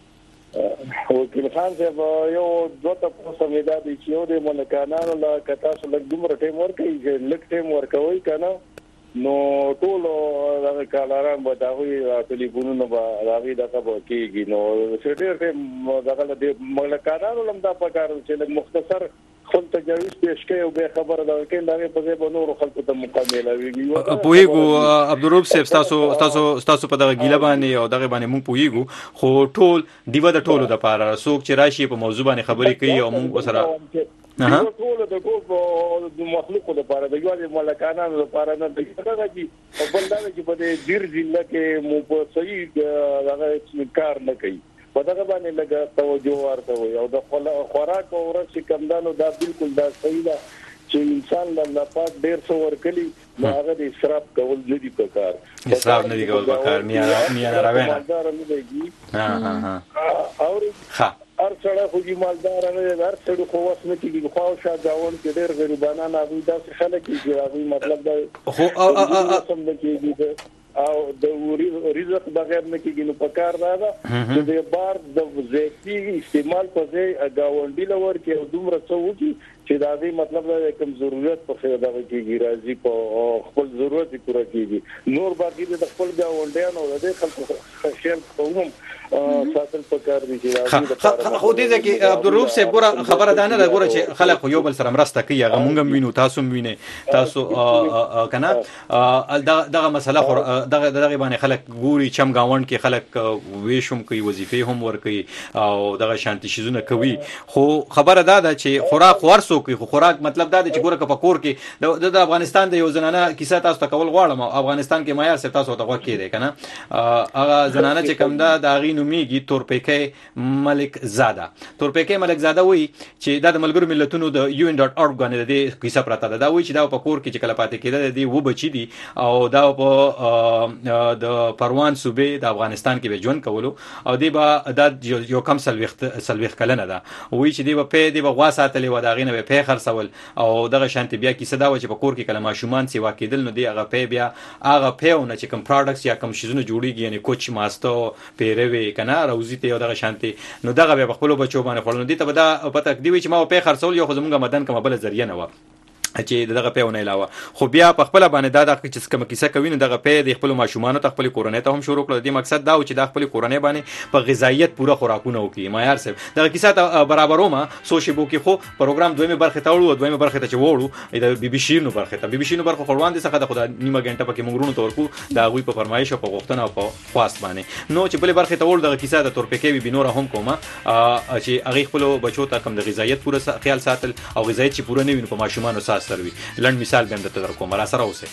F: او خان صاحب یو دوته په سمیدا دي چې یو د ملکانانو لا کتا سره لګ دومره ټیم ورکوي چې لګ ټیم ورکوي کنه نو ټول هغه کالاران به دا وي ټلیفونونه به راوي دا به کېږي نو چې ډېر دغه د ملکانانو لم دا پکار چې لږ مختصر خپل تجاویز پیش کوي او به خبره دا کوي دا په ځای به نور خلکو ته مکمل وي
B: پوهیږو عبدالرؤف صاحب تاسو تاسو تاسو په دغه ګیله باندې او دغه باندې مونږ پوهیږو خو ټول دیو د ټولو د پاره څوک چې راشي په موضوع باندې خبرې کوي او مونږ سره
F: نه ټول د ټول د مخلوق لپاره د یوه ملکانانو لپاره نه د هغه چې بل دا چې په دې ډیر ځله کې مو په صحیح هغه کار نه کوي په دغه باندې لګا توجه ورته وي او د خوراک او ورڅ کمدانو دا بالکل دا صحیح ده چې انسان له پات ډیر څو ورکلی نو هغه د اسراف کول نه دي پکار
B: اسراف نه دي کول پکار میا میا راوینه ها ها ها
F: او
B: ها
F: هر څړه خو دې مالدار نه هر څړه خو وس نه کیږي خو شاه گاون کې ډېر غریبانه نه وي دا څه خلک چې هغه مطلب دا
B: خو او
F: سم نه کیږي او د رزق بغیر نه کیږي نو پکار دا ده چې د بار د زیاتی استعمال په ځای گاونډي لور کې او دومره څه وږي چې دا دې مطلب دا کوم ضرورت په خیر دغه کېږي راځي په خپل ضرورت پوره کېږي نور باقي د خپل گاونډیانو د خلکو خیر کوم ساتل پکار دي چې
B: خو دې ځکه عبدالرؤف صاحب ګوره خبره ده نه ګوره چې خلک یو بل سره مرسته کوي هغه مونږ وینو تاسو وینئ تاسو کنه دغه مسله دغه دغه باندې خلک ګوري چم گاوند کې خلک ویشم کوي وظیفه هم ور کوي او دغه شانتي شیزونه کوي خو خبره ده چې خوراک ورسو کوي خو خوراک مطلب دا چې ګوره په کور کې د افغانستان د یو زنانه کیسه تاسو ته کول غواړم افغانستان کې معیار سره تاسو ته غوښ کېده کنه هغه زنانه چې کوم ده د غي نوميږي تورپیکې ملک زاده تورپیکې ملک زاده وی چې د ملګرو ملتونو د یو ان ډاټ اورګ باندې د کیسه پراته ده دا وی چې دا په کور کې چې کله پاتې کېده د و بچی دي او دا په د پروان صوبې د افغانستان کې به ژوند کولو او دی به د یو کم سلوخت سلوخ کلنه ده وی چې دی په دی به غوا ساتلې و دا غینه به په خرڅول او دغه شانتي بیا کیسه دا و چې په کور کې کله ماشومان سیوا کېدل نو دی هغه په بیا هغه په نه چې کوم پروډکټس یا کوم شیزونه جوړیږي یعنی کوچ ماستو پیروي کنه روزي ته یو دغه شانتي نو دغه به خپل بچو باندې خلنو دي ته به دا پته دی چې ما په خرڅول یو خو زمونږ مدن کوم بل ذریعہ نه و چې دغه پیونه علاوه خو بیا په خپل باندې دا د چې کوم کیسه کوي نو دغه په د خپل ماشومان ته خپل کورنۍ ته هم شروع کړل د مقصد دا و چې د خپل کورنۍ باندې په غذایت پوره خوراکونه وکړي معیار صاحب دغه کیسه ته برابرومه سوشي بو کې خو پروګرام دویمه برخه ته وړو دویمه برخه ته وړو د بي بي سي نو برخه ته بي بي سي نو برخه خلوان دي څخه د خدای نیمه غنټه پکې مونږ ته ورکو دا غوي په فرمایش او په غوښتنه او په خواست باندې نو چې بل برخه ته وړو دغه کیسه د تورپیکې بي نور هم کومه چې هغه خپل بچو ته کم د غذایت پوره خیال ساتل او غذایت چې پوره نه ویني په ماشومان او ساس سروي لن مثال به هم درته درکوم را سره اوسه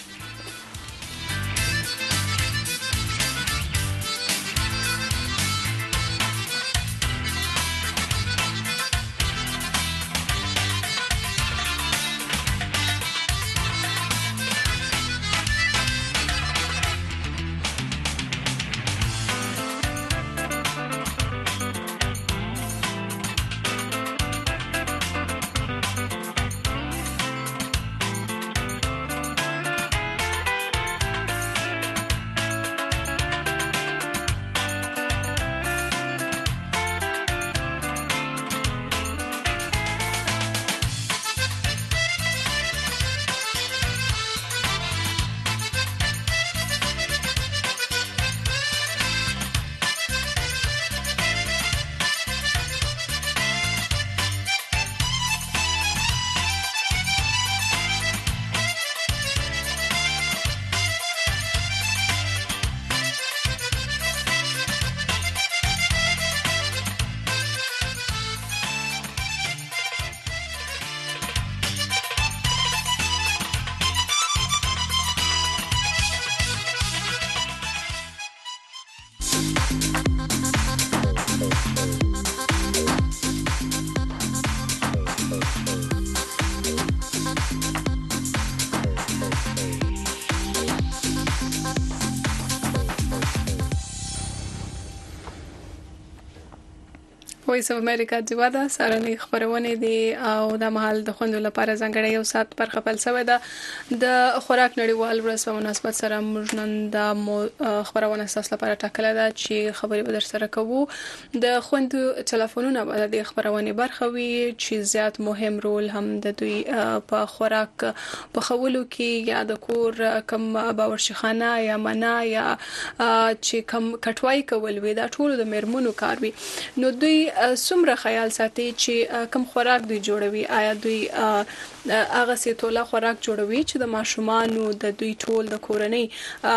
A: وایس اف امریکا جوا ده سارنې خبرونه دي او د محل د خوندو لپاره ځانګړی یو سات برخه پل شوې ده د خوراک نړیوال ورځ په مناسبت سره موږ نن د خبرونه اساس لپاره ټاکل ده چې خبرې به در سره کوو د خوندو ټلیفونونه به د خبرونه برخه وي چې زیات مهم رول هم د دوی په خوراک په خولو کې یا د کور کم باورشخانه یا منا یا چې کم کټوای کول وي دا ټول د مرمنو کار وي نو دوی څومره خیال ساتي چې کم خوراک دوی جوړوي آیا دوی هغه سي توله خوراک جوړوي چې د ماشومانو د دوی ټول د کورنۍ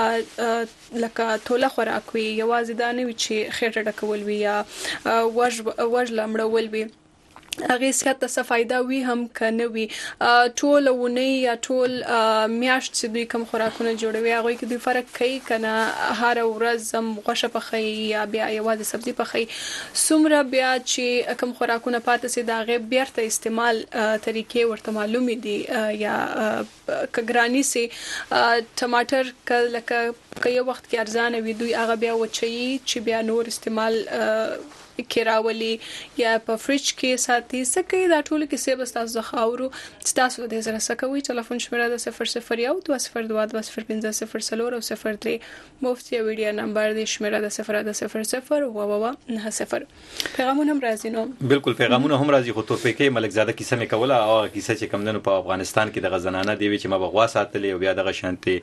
A: لکه توله خوراک وي یوازې دا نه وي چې خېټه ډکول وي یا وژ وژ لمړول وي هغه صحت ته فائدہ وي هم کنه وي ټول ونه یا ټول میاشت چې دوی کوم خوراکونه جوړوي هغه کې دوی فرق کوي کنه هر ورځ هم غوښه پخې یا بیا یوازې سبزی پخې سمره بیا چې کوم خوراکونه پاتې سي دا غي بیرته استعمال طریقې ورته معلومې دي یا کګرانی سي ټماټر کله که یو وخت کې ارزانه وي دوی هغه بیا وچي چې بیا نور استعمال کراولي یا په فریج کې ساتي سکه دا ټول کې سیب تاسو خاورو تاسو د زړه سکوي ټلیفون شمیره د صفر صفر یو دوه صفر دوه دوه صفر پنځه صفر څلور او صفر درې مفتي ویډیو نمبر د شمیره د صفر د صفر صفر و و نه صفر پیغامونه هم راځي نو
B: بالکل پیغامونه هم راځي خو تور پکې ملک زاده کیسه مې کوله او کیسه چې کم دنو په افغانستان کې د غزنانه دی چې ما بغوا ساتلې او بیا د غشانتي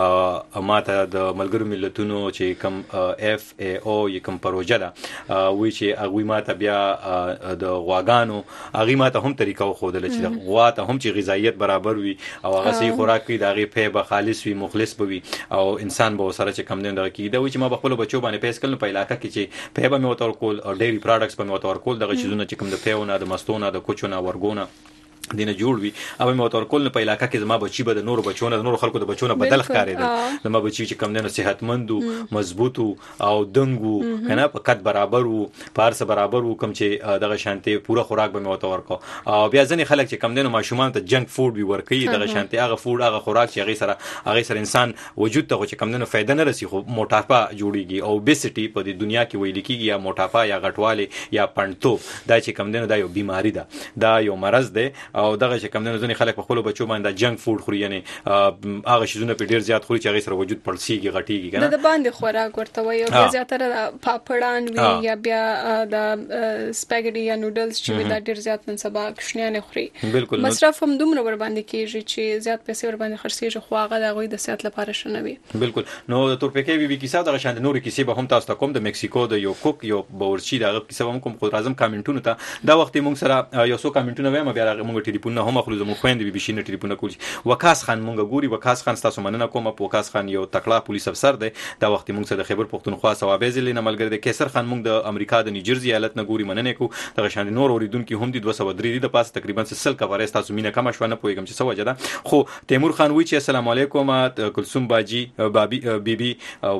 B: ماته د ملګرو ملتونو چې کم اف ای او یکم پروژه ده وی چې هغه ماته بیا د غواګانو هغه ماته هم طریقه خو دل چې د غوا ته هم چې غذایت برابر وي او هغه سي خوراک کې دغه په به خالص وي مخلص وي او انسان به سره چې کم نه دغه کې دا و چې ما خپل بچو باندې پیس کړل په علاقې کې چې په به مې وتور کول او ډېری پروډکټس په مې وتور کول دغه چیزونه چې کم د پیونه د مستونه د کوچونه ورګونه دینه جوړ وي او مې وتور کول په علاقې کې زما بچي به د نور بچونه د نور خلکو د بچونه بدل ښکارېدل زما بچي چې کم نه صحتمند مضبوط او دنګو کنه په قد برابر وو پارس برابر وو کم چې دغه شانتي پوره خوراک به مې وتور کو او بیا ځنې خلک چې کم نه ماشومان ته جنک فود وی ورکي دغه شانتي هغه فود هغه خوراک چې هغه سره هغه سره انسان وجود ته چې کم نه فائدہ نه رسي خو موټاپا جوړيږي او اوبېسټي په د دنیا کې ویل کېږي یا موټاپا یا غټواله یا پړنټوب دا چې کم نه دا یو بیماری ده دا یو مرض ده او دغه چې کم نه ځنې خلک په خپل بچو باندې جنک فود خوري یعنی هغه شیزونه په ډیر زیات خوري چې هغه سره وجود پړسیږي غټیږي کنه
A: د باندې خوراک ورته وي او زیاتره پاپړان وي یا بیا د سپاګیټي یا نودلز چې دا ډیر زیات نن سبا کښنیانه خوري مصرف هم دومره ور باندې کیږي چې زیات پیسې ور باندې خرڅېږي خو هغه د غوي د صحت لپاره شنوي
B: بالکل نو د تورپکې بي بي کیسه د شاند نور کیسه به هم تاسو ته کوم د مکسیکو د یو کوک یو باورچی دغه کیسه هم کوم خود اعظم کامنټونو ته دا وخت موږ سره یو څو کامنټونه وایم بیا موږ ټلیفون هم خپل زمو خويند بي بي شي نه ټلیفون کولی وکاس خان مونږ ګوري وکاس خان تاسو مننه کوم په وکاس خان یو تکړه پولیس افسر دی دا وخت موږ سره د خیبر پختونخوا ثوابې ضلع نه ملګری دی کیسر خان مونږ د امریکا د نیوجرسي ایالت نه ګوري مننه کو دغه شان نور اوریدونکو هم د دوه سوه درې د پاس تقریبا سل کفاره تاسو مینه کم شو نه پويګم چې سوجه ده خو تیمور خان وی چې السلام علیکم کلثوم باجی بابی بیبي او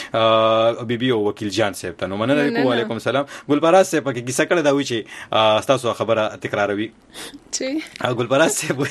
B: بخه بیبي او وکیل جان صاحب ته نو مننه کو وعلیکم السلام ګلبراز صاحب کې کیسه کړه دا وی چې تاسو خبره تکراروي چې ګلبراز صاحب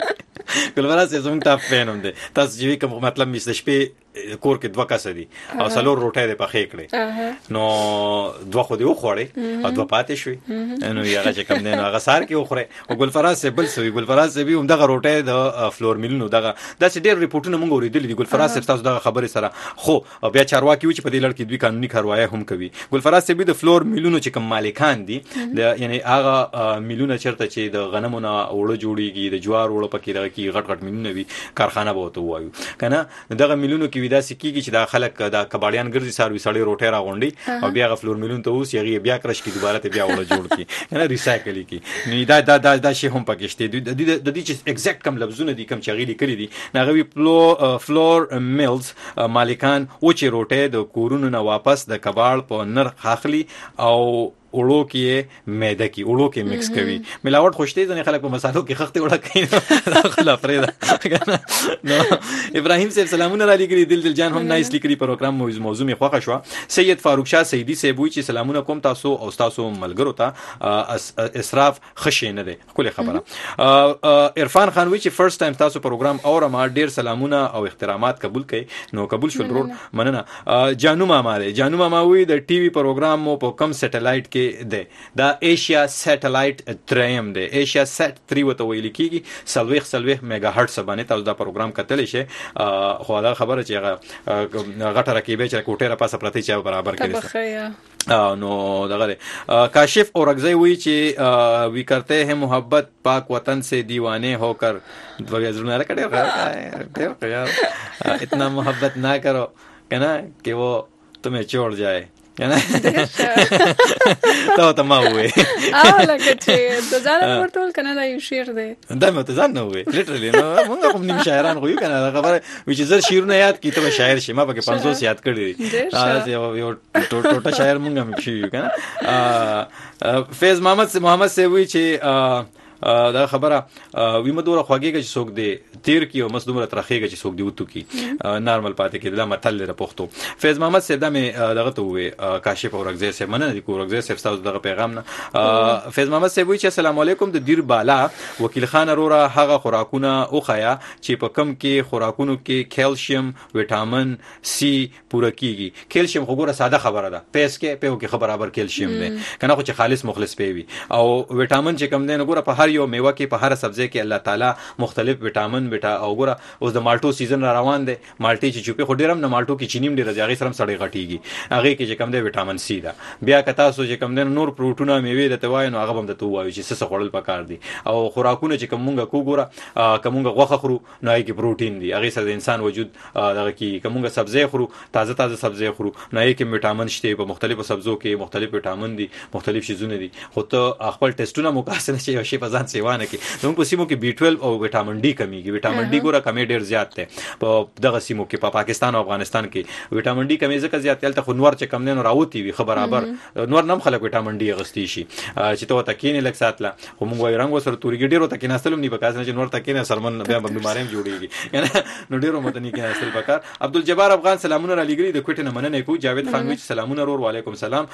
B: ګلبراز زموږ ته فینوم دي تاسو چې کوم مطلب مست شپې کور کې دوه کس دي او څلور روټه دي پخې کړې نو دوه خو دي وخوړې او دوه پاتې شوې نو یې هغه چې کوم نه هغه سار کې وخوړې او ګلفراز بل سوي ګلفراز به هم دغه روټه د فلور میلونو دغه د ډېر ریپورتونه مونږ اوریدل دي ګلفراز تاسو دغه خبره سره خو بیا چارواکي و چې په دې لړ کې دوی قانوني کاروایی هم کوي ګلفراز به د فلور میلونو چې کوم مالکان دي یعنی هغه میلونه چرته چې د غنمونو اوړه جوړيږي د جوار اوړه پکې دغه کې غټ غټ میلونه وي کارخانه به وته وایو کنه دغه میلونو کې ودا سکیږي چې دا خلک دا کباړیان ګرځي ساروي سړی روټه راغونډي او بیا غفلور میلون ته اوس یې بیا کرش کی دوباره ته بیا وړه جوړ کی کنه ریسایکل کی نو دا دا دا دا شی هم پکې شته د دې د دې چې ایگزیکټ کم لفظونه دي کم چغیلی کړی دي ناغوي فلو فلور میلز مالکان او چې روټه د کورونو نه واپس د کباړ په نرخ اخلي او اورو کې میده کې اورو کې مکس کوي ملاوت خوشته ځنه خلک په مسالو کې خخته وړه کوي خلا فریدا نو ابراهيم صاحب سلامونه را لګري دل دل جان هم نایس لیکري پروګرام موضوع می خوښه شو سید فاروق شاه سیدی صاحب وی چې سلامونه کوم تاسو او تاسو ملګرو ته اسراف خشه نه ده خپل خبره عرفان خان وی چې فرست ټایم تاسو پروګرام اور ما ډیر سلامونه او احترامات قبول کړي نو قبول شول مننه جانو ماما جانو ماما وی د ټي وي پروګرام مو په کم سټلایټ کې کې دی دا ایشیا سټلایټ دریم دی ایشیا سټ تری وته ویل کیږي سلويخ سلويخ میگا هرټز باندې تاسو دا پروګرام کتلی شئ خو دا خبره چې هغه غټه رکیبه چې کوټه را پاسه پرتی چې برابر کړي نو دغه کاشف اورغزی وی چې وی کرتے ہیں محبت پاک وطن سے دیوانے ہو کر زړه نه کړي ډېر اتنا محبت نہ کرو کنا کہ وہ تمہیں چھوڑ جائے کنه دا ته ما وې
A: او لکه چې د ځان ورټول کنه دا یو شعر دی
B: دا مې ته ځان نه وې لیټرلی نو موږ کوم نیم شاعران خو یو کنه دا خبره وی چې زر شعرونه یاد کی ته شاعر شې ما پکې پنځوس یاد کړی دا یو ټوټه شاعر مونږ هم شي کنه فیض محمد محمد سے وی چې دا خبره وی مدوره خوږیږي چې څوک دی تیر کی او مسدومره ترخیږي چې څوک دی وته کی نارمل پاتې کې دا متل لري پښتو فیض محمد صاحب د مې دغه ته وې کاشف اورغزی صاحب مننه دي اورغزی صاحب تاسو دغه پیغام نه فیض محمد صاحب وی چې السلام علیکم د دیر بالا وکیل خان رورا هغه خوراکونه او خیا چې په کم کې خوراکونو کې کیلشیم وټامین سی پوره کیږي کیلشیم خو ګوره ساده خبره ده پیس کې په کې برابر کیلشیم دی کنه خو چې خالص مخلص پیوي او وټامین چې کم دی نو ګوره په هر یو میوه کې په هر سبزی کې الله تعالی مختلف وټامین بیٹا او ګوره اوس د مالټو سیزن را روان دی مالټي چې چوپې خو ډیرم نه مالټو کې چینیم ډیر ځای سره سړی غټیږي هغه کې چې کم دی وټامین سی دا بیا کتا سو چې کم دی نور پروټونه میوه د توای نو هغه هم د تو وایي چې څه خورل پکار دي او خوراکونه چې کومګه کو ګوره کومګه غوخه خورو نو هغه کې پروټین دي هغه سره د انسان وجود دغه کې کومګه سبزی خورو تازه تازه سبزی خورو نو هغه کې وټامین شته په مختلفو سبزو کې مختلف وټامین دي مختلف شیزونه دي خو ته خپل ټیسټونه مقایسه چې یو شی په ځان سیوانه کې نو په سیمو کې بی ټویلو او وټامین ډي کمیږي وټامین ډي ګوره کمی ډیر زیات دی په دغه سیمو کې په پاکستان او افغانستان کې وټامین ډي کمی ځکه زیات تل ته خو نور چې کم نه راوتی وي خبر برابر نور نم خلک وټامین ډي غستی شي چې ته تکینه لک ساتله خو موږ وای رنگ وسره تورګي ډیرو تکینه استلم نه پکاس نه چې نور تکینه سرمن بیا بیماریم جوړیږي یعنی نو ډیرو متنی کې اصل پکار عبدالجبار افغان سلامونه را لګری د کوټه نه مننه کو جاوید خان وچ سلامونه رور وعلیکم سلام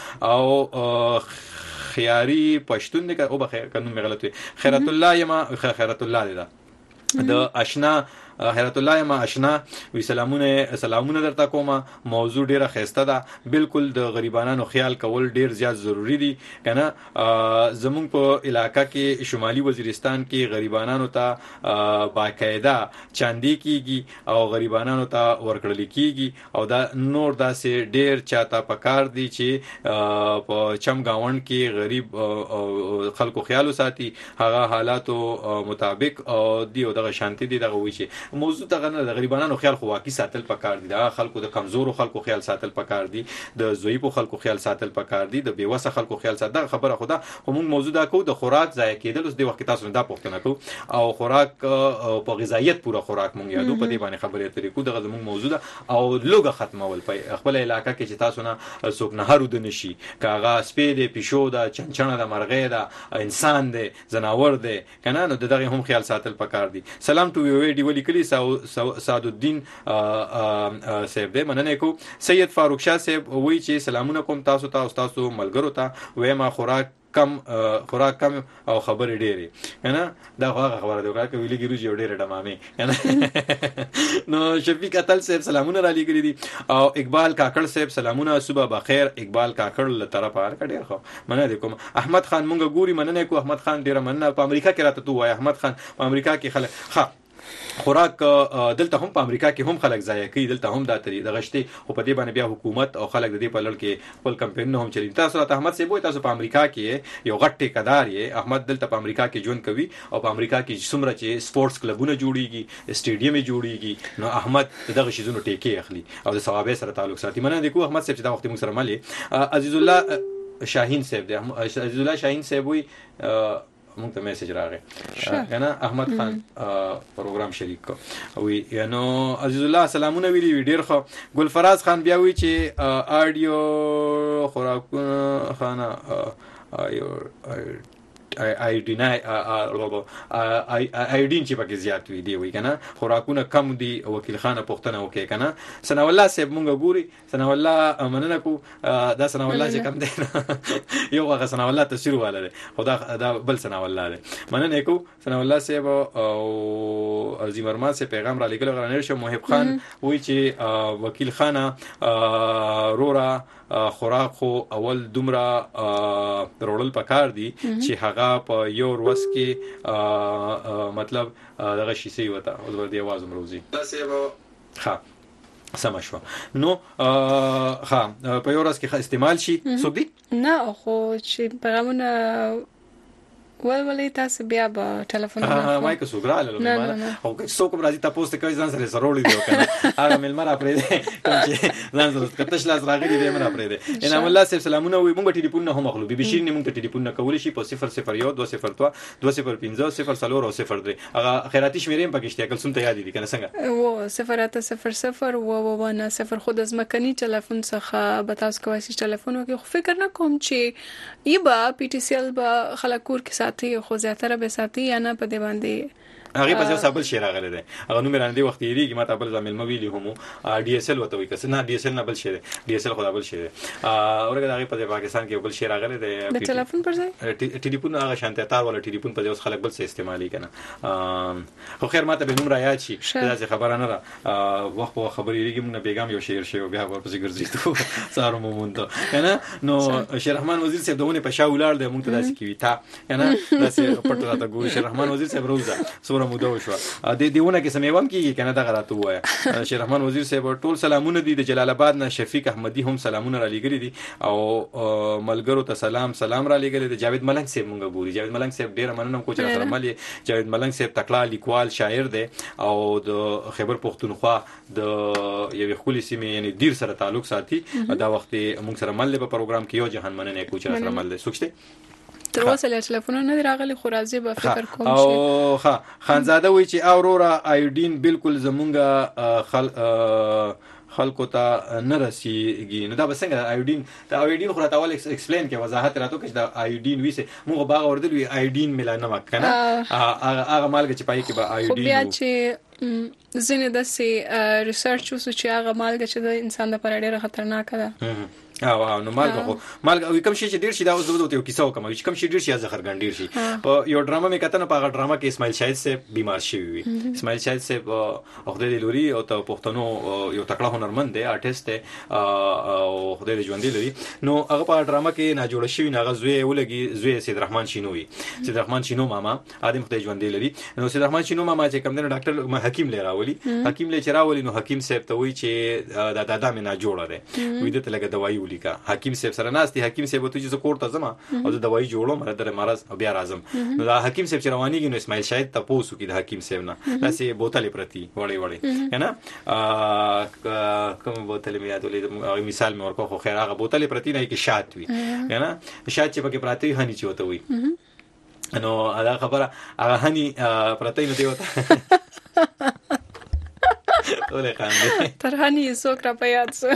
B: او خیاری پښتون دې او بخیر کنه مې غلط وي خیرت الله یما خیرت الله دې دا د آشنا خیرت الله ما آشنا وی سلامونه سلامونه درته کومه موضوع ډیره خسته ده بالکل د غریبانو خیال کول ډیر زیات ضروری دي کنه زمون په علاقہ کې شمالي وزیرستان کې غریبانو ته باقاعده چاندي کیږي او غریبانو ته ورکړل کیږي او دا نور داسې ډیر چاته پکار دي چې په چم گاوند کې غریب خلکو خیال وساتي هغه حالاتو مطابق او دی او دغه شانتي دي دغه وی چې موضوع ته نه د غریبانو خیال خو واقعي ساتل پکار دي د خلکو د کمزورو خلکو خیال ساتل پکار دي د ضعیفو خلکو خیال ساتل پکار دي د بیوسه خلکو خیال ساتل خبره خدا خو موږ موضوع دا کو د خوراک ضایع کېدل اوس د وخت تاسو نه دا پوښتنه کو او خوراک په غذایت پوره خوراک مونږ یادو په دې باندې خبرې اترې کو دغه زموږ موضوع ده او لوګه ختمول په خپل علاقہ کې چې تاسو نه څوک نه هرو د نشي کاغه سپې د پښو د چنچنه د مرغې د انسان د زناور د کنه نو دغه هم خیال ساتل پکار دي سلام ټو وی ډی ولی کلی سعد الدین صاحب دې مننه کو سید فاروق شاه صاحب وی چې سلامونه کوم تاسو ته او تاسو ملګرو ته وې ما خوراک کم خوراک کم او خبرې ډېرې کنه دا هغه خبره ده چې ویلګي روزي ډېرې ډمامې نو شفیق اتل صاحب سلامونه را لګري دي او اقبال کاکړ صاحب سلامونه صبح بخیر اقبال کاکړ له طرفه هر ډېر خو مننه کوم احمد خان مونږ ګوري مننه کو احمد خان ډېر مننه په امریکا کې راته تو وای احمد خان په امریکا کې خلک ها خوراک دلته هم په امریکا کې هم خلک ضایع کوي دلته هم دا تری د غشتي او په دې باندې بیا حکومت او خلک د دې په لړ کې خپل کمپاین هم چلی تاسو ته احمد صاحب تاسو په امریکا کې یو غټ ټیکدار یې احمد دلته په امریکا کې جون کوي او په امریکا کې څومره چې سپورتس کلبونه جوړیږي سټیډیم جوړیږي نو احمد دغه شیزونو ټیکې اخلي او د ثوابه سره تعلق ساتي مننه د کو احمد صاحب چې دا وخت موږ سره ملي عزیز الله شاهین صاحب دی عزیز الله شاهین صاحب وي مونږ ته میسج راغی کنه احمد خان پروګرام شریک کو وی نو عزیز الله سلامونه ویلی ډیر خو ګل فراز خان بیا وی چې اډیو خوراکونه خانه ایو آیډین آیډین چې پکې زیات وي دی وی کنه خوراکونه کم دي وکیل خانه پښتنه وکي کنه ثنا الله صاحب مونږ ګوري ثنا الله مننه کو دا ثنا الله چې کم دی یو هغه ثنا الله تفسیر والے خدا دا بل ثنا الله دی مننه کو ثنا الله صاحب او عظیم ارمان سے پیغام را لګل غرانه شو محب خان وی چې وکیل خانه رورا خوراک خو اول دومره رول پکار دي چې هغه په یو ورځ کې مطلب دغه شي سي وته او د आवाज مروزي تاسو ها سم شو نو ها په یو ورځ کې استعمال شي څوک دي
A: نه خو چې پیغامونه ول ولې تاسو بیا به ټلیفون
B: نه مایک سوګراله نو او څوک راځي تاسو ته کوي ځان سره سرولې دی کنه هغه مل مر اپرې کوم چې ځان سره کتش لاس راغلي دی مر اپرې دی ان الله سب سلامونه وي مونږ ټلیفون نه هم مخلو بي بي شي نه مونږ ټلیفون نه کول شي په صفر صفر یو دو صفر دو دو صفر پنځه صفر څلور او صفر درې هغه خیراتي شمیرې په کېشته کل سم ته یاد دي کنه څنګه
A: و صفر اته صفر صفر و و نه صفر خود از مکنی ټلیفون څخه به تاسو کوی شي ټلیفون وکي فکر نه کوم چې ایبا پی ټی سی ال با خلکور کې ساتي خو زیاتره به ساتي یا نه په دې باندې
B: هغه په ځای سبل شي راغلی دی هغه نو مې راندي وخت یریږي ما ته بل ځامل مو ویلی هم ډي اس ال وته وي کس نه ډي اس ال نه بل شي ډي اس ال خو بل شي اورګه هغه په پاکستان کې بل شي راغلی دی
A: د ټلیفون پر ځای
B: ټلیفون هغه شانته تار ولا ټلیفون په ځای خلک بل څه استعمالي کنه خو خیر ماته به نوم را یاد شي دا خبره نه را وخت په خبرې یریږي موږ پیغام یو شیر شي بیا ورپسې ګرځي سارو مونږ ته کنه نو شیر رحمان وزیر صاحب دونه په شاو ولار دی مونږ ته داسې کوي تا کنه داسې پټ راته ګوري شیر رحمان وزیر صاحب روزه سوره موده وشو د دیونه کې سمېوم کیږي کنه دا غراته وایا شیر رحمان وزیر صاحب ټول سلامونه دي د جلال آباد نه شفیق احمدی هم سلامونه را لګري دي او ملګرو ته سلام سلام را لګري دي جاوید ملنګ صاحب مونږ ګوري جاوید ملنګ صاحب ډیر مننه کوم چې سره ملي جاوید ملنګ صاحب تکړه لیکوال شاعر دی او د خیبر پختونخوا د یوې خولي سیمې یعنی دیر سره تعلق ساتي دا وخت مونږ سره مل په پروګرام کې یو جهان مننه کوم چې سره مل دی سوچته
A: تر اوسه له ټلیفونو نه راغلي خو راځي به فکر کوم
B: شي او ها خانزاده وی چې اورورا ایوډین بالکل زمونږه خل خلکو ته نه رسیږي نو دا بسنګ ایوډین دا ایوډین خو راته ول ایکسپلین کې وضاحت راته کې دا ایوډین ویسه موږ باغ اوردل وی ایوډین ملانه مکنه هغه مالګه چې پای کې به ایوډین
A: خو بیا چې زنه د سي ریسرچ وسو چې هغه مالګه چې د انسان لپاره ډیره خطرناک ده
B: او نو مالګه خو مالګه کوم شي چې ډیر شي دا اوس دوته یو کیسه وکم چې کوم شي ډیر شي زهر ګڼ ډیر شي په یو ډراما مې کتنه په هغه ډراما کې اسماعیل شاهد صاحب بیمار شوی وي اسماعیل شاهد صاحب خدای دې لوري او ته پښتنو یو تکړه هنرمند دی آرټیست دی او خدای دې ژوند لري نو هغه په ډراما کې نه جوړ شوی نه غزوی ولګي زوی سید رحمان شینوی سید رحمان شینو ماما ادم خدای ژوند لري نو سید رحمان شینو ماما چې کوم دی ډاکټر حکیم لراولي حکیم لچراولي نو حکیم صاحب ته وی چې دا دادا مې نه جوړه دی وې دې ته لګه دوايي ولیکا حکیم سره ناستي حکیم صاحب ته چې کوړه ته زما او د دوايي جوړو مره در مرز بیا راځم نو دا حکیم صاحب چې روانيږي نو اسماعیل شاهد ته پوسو کې د حکیم صاحب نه داسې بوتلې پرتی وړي وړي کنه کوم بوتلې مې یادولې مثال مې ورکو خو خیر هغه بوتلې پرتی نه کې شات وي کنه شات چې پکې پراتی هني چې وته وي نو دا خبره هغه هني پرتی نه دی وته ولې خاندې
A: ترهني څوک را پیاد سو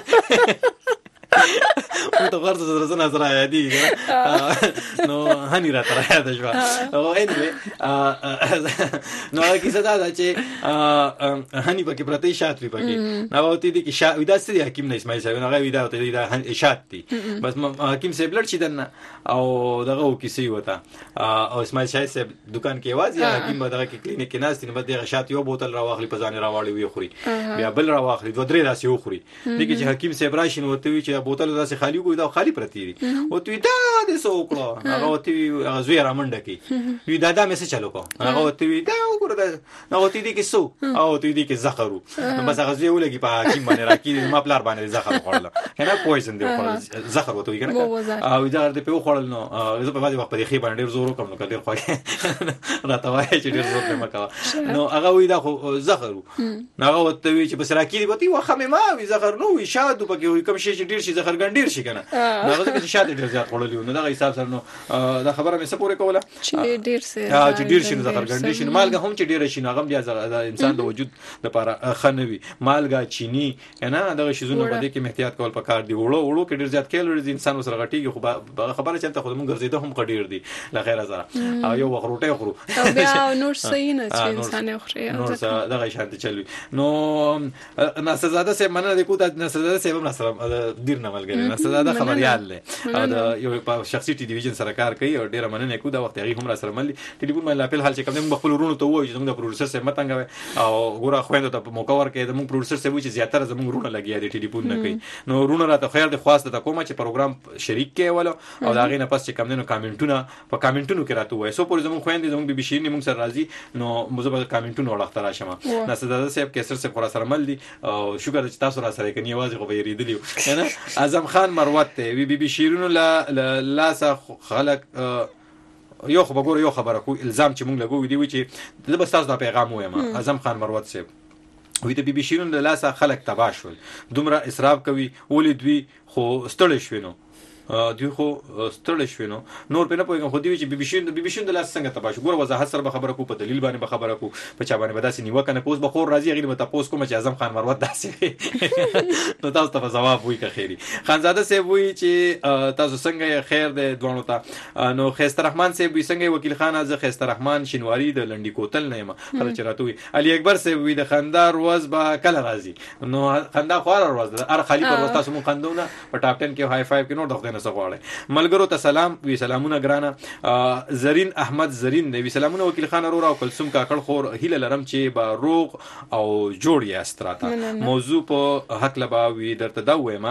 B: او ته ورته سره زنه سره یادي نو هني را تر یاد شو او اني نو کیسه دا چې هني پکې پرته شات وی پکې نو وتی دي کې شات ودا سړي حکیم نه اسماعیل صاحب نو ودا وتی دا شات دي بس حکیم صاحب لړ چي دنه او دغه کیسه وته او اسماعیل صاحب دکان کې आवाज یا حکیم دغه کې کلینیک کې ناس نه بده شات یو بوتل راوخلی په ځان راوړی وی خوري بیا بل راوخلی دوه درې راسي وخوري دغه چې حکیم صاحب راشي نو وته چې بوتل داسې خالی کوی دا خالی پرتی دي او تو دا د سوکړه هغه تی هغه زوی را منډه کی وی دا دا مې څه چلو کو هغه تی دا وګوره دا نو تی دي کې سو او تی دي کې زخرو بس هغه زوی ولګي په حکیم باندې راکی ما پلار باندې زخر خوړل کنه پویزن دی خوړل زخر وته کنه او دا د په خوړل نو زه په باندې وخت په خې باندې زور کوم نو کله خو راته وای چې ډیر زور نه مکا نو هغه وی دا خو زخرو هغه وته وی چې بس راکی دی وتی واخه ما وی زخر نو وی شاد په کوم شي چې ډیر شي زخر ګنډیر شي کنه دا غوښته چې شاته ډیر زیات خړلې نو دا حساب سره نو دا خبره مې سپورې کوله
A: چې ډیر سي
B: ها چې ډیر شي زخر ګنډیر شي مالګه هم چې ډیر شي نغم بیا د انسان د وجود لپاره خنوي مالګه چینی کنه دا شیزونه باندې کې احتیاط کول پکار دی وړو وړو کې ډیر زیات کیلوریز انسان سره غټیږي خو خبره چلته خو موږ ګرځیدو هم قډیر دي لخيره سره او یو وخروټه خورو
A: بیا نور صحیح نه چې انسان خوري
B: نو دا شانت چلوي نو ناسزاده سه مننه د کوته ناسزاده سه هم سره دیر نه ملګری نسل زاده خبريال دی او د یو شخصي ټلویزیون سره کار کوي او ډیره مننه کوي دا وخت هغه هم را سره ملي ټلیفون باندې خپل حال چې کوم موږ خپل ورونو ته وایو چې موږ د پروډوسر سره متنګ او ګوره خويندو ته موقع ورکړي د موږ پروډوسر سره وایي چې زیاتره زموږ ورونه لګیا دي ټلیفون نه کوي نو ورونه راته خیر د خواسته ته کومه چې پروګرام شریک کې ولو او دا غي نه پس چې کوم نو کامنټونه په کامنټونو کې راته وایي سو پورې زموږ خويندې زموږ بي بي شيرين موږ سره راځي نو موږ به کامنټونو وړاخته راشم نسداده صاحب کیسر سے خورا سره مل دي او شکر چې تاسو را سره کني आवाज خو یریدلی نه اعظم خان مروت ته بي بي شيرين لا لاسه خلق یو خو بګور یو خبره کو الزام چې مونږ لګو دی چې د بس تاسو دا پیغام وایم اعظم خان مروت صاحب وې ته بي بي شيرين له لاسه خلق تباشول دومره اسراف کوي ولې دوی خو ستړي شوینو دوی خو ستړي شوینو نور په نه پوهیږم خو دی چې بي بي شيرين بي بي شيرين د لاسه څنګه تباشو ګور وضاحت سره به خبره کو په دلیل باندې به خبره کو په چا باندې بداسي نیو کنه پوس به خور راځي غیر به تاسو کوم چې اعظم خان مروت داسي نو تاسو ته جواب وای که خیری خانزاده سی وای چې تاسو څنګه خیر د دوانو ته نو خیستر رحمان سی وای څنګه وکیل خان از خیستر رحمان شینواری د لنډی کوتل نه ما خل چراتوي علي اکبر سی وای د خندار روز با کله راځي نو خندا خور روز د ار خالی پر تاسو مون خندونه په ټاپ ټن کې های فایو کې نو دغه نه سغواړي ملګرو ته سلام وی سلامونه ګرانه زرین احمد زرین دی وی سلامونه وکیل خان اورا او کلثوم کاکړ خور هیله لرم چې با روغ او جوړ یاست راته موضوع په حق لبا وی درته دا وایم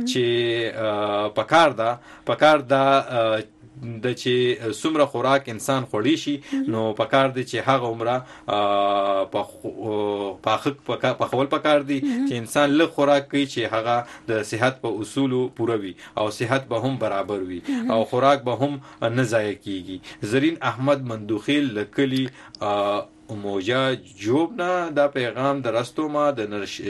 B: چې پکار دا پکار دا د چې څومره خوراک انسان خوړی شي نو پکار دی چې هغه عمره په پاخه په خول پکار دی چې انسان له خوراک کوي چې هغه د صحت په اصولو پوره وي او صحت به هم برابر وي او خوراک به هم نه ضایع کیږي زرین احمد مندوخیل لکلی موجا جوب نه دا پیغام درستو ما د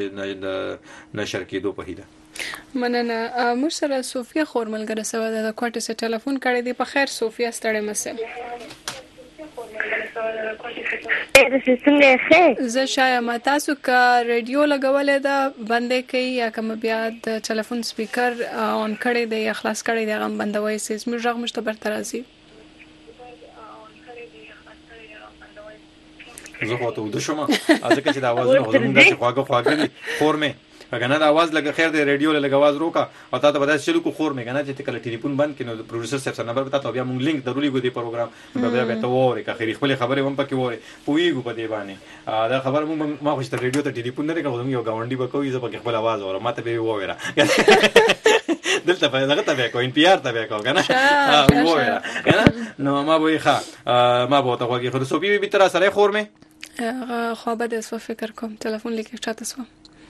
B: نشر کېدو په هیله
A: مننه موږ سره صوفیا خورملګره سوا د کوټه سره ټلیفون کړی دی په خیر صوفیا ستړی مسه زه شایم تاسو کا ریډیو لګولې دا بندې کوي یا کوم بیا د ټلیفون سپیکر اون کړی دی یا خلاص کړی دی غم بندوي سیس موږ غږ مشتبر ترازی
B: زه خو ته ود شم ازکه چې د आवाज نه زموږ د خواګه خواګه دي خور مې کنه د आवाज لګ خیر د ریډیو له आवाज روکا او تا ته بدل شلو کو خور مې کنه چې کله ټلیفون بند کینو د پروډوسر صاحب سره نمبر بتا ته بیا مونږ لینک ضروري کو دی پروګرام به بیا به ته وره که خیر خپل خبره هم پکې وره پویګو په دی باندې دا خبر مونږ ما خوشته ریډیو ته ټلیفون نه کوم یو غونډي بکوي زه پکې خپل आवाज اورم ماته به وره دلته په دغه ته کو ان پی آر ته کو کنه ها وره کنه نو ما به ښه ما به ته کوګي خو سو بي بي تر سره خور مې
A: خو به د سو فکر کوم ټلیفون لیکه چاته سو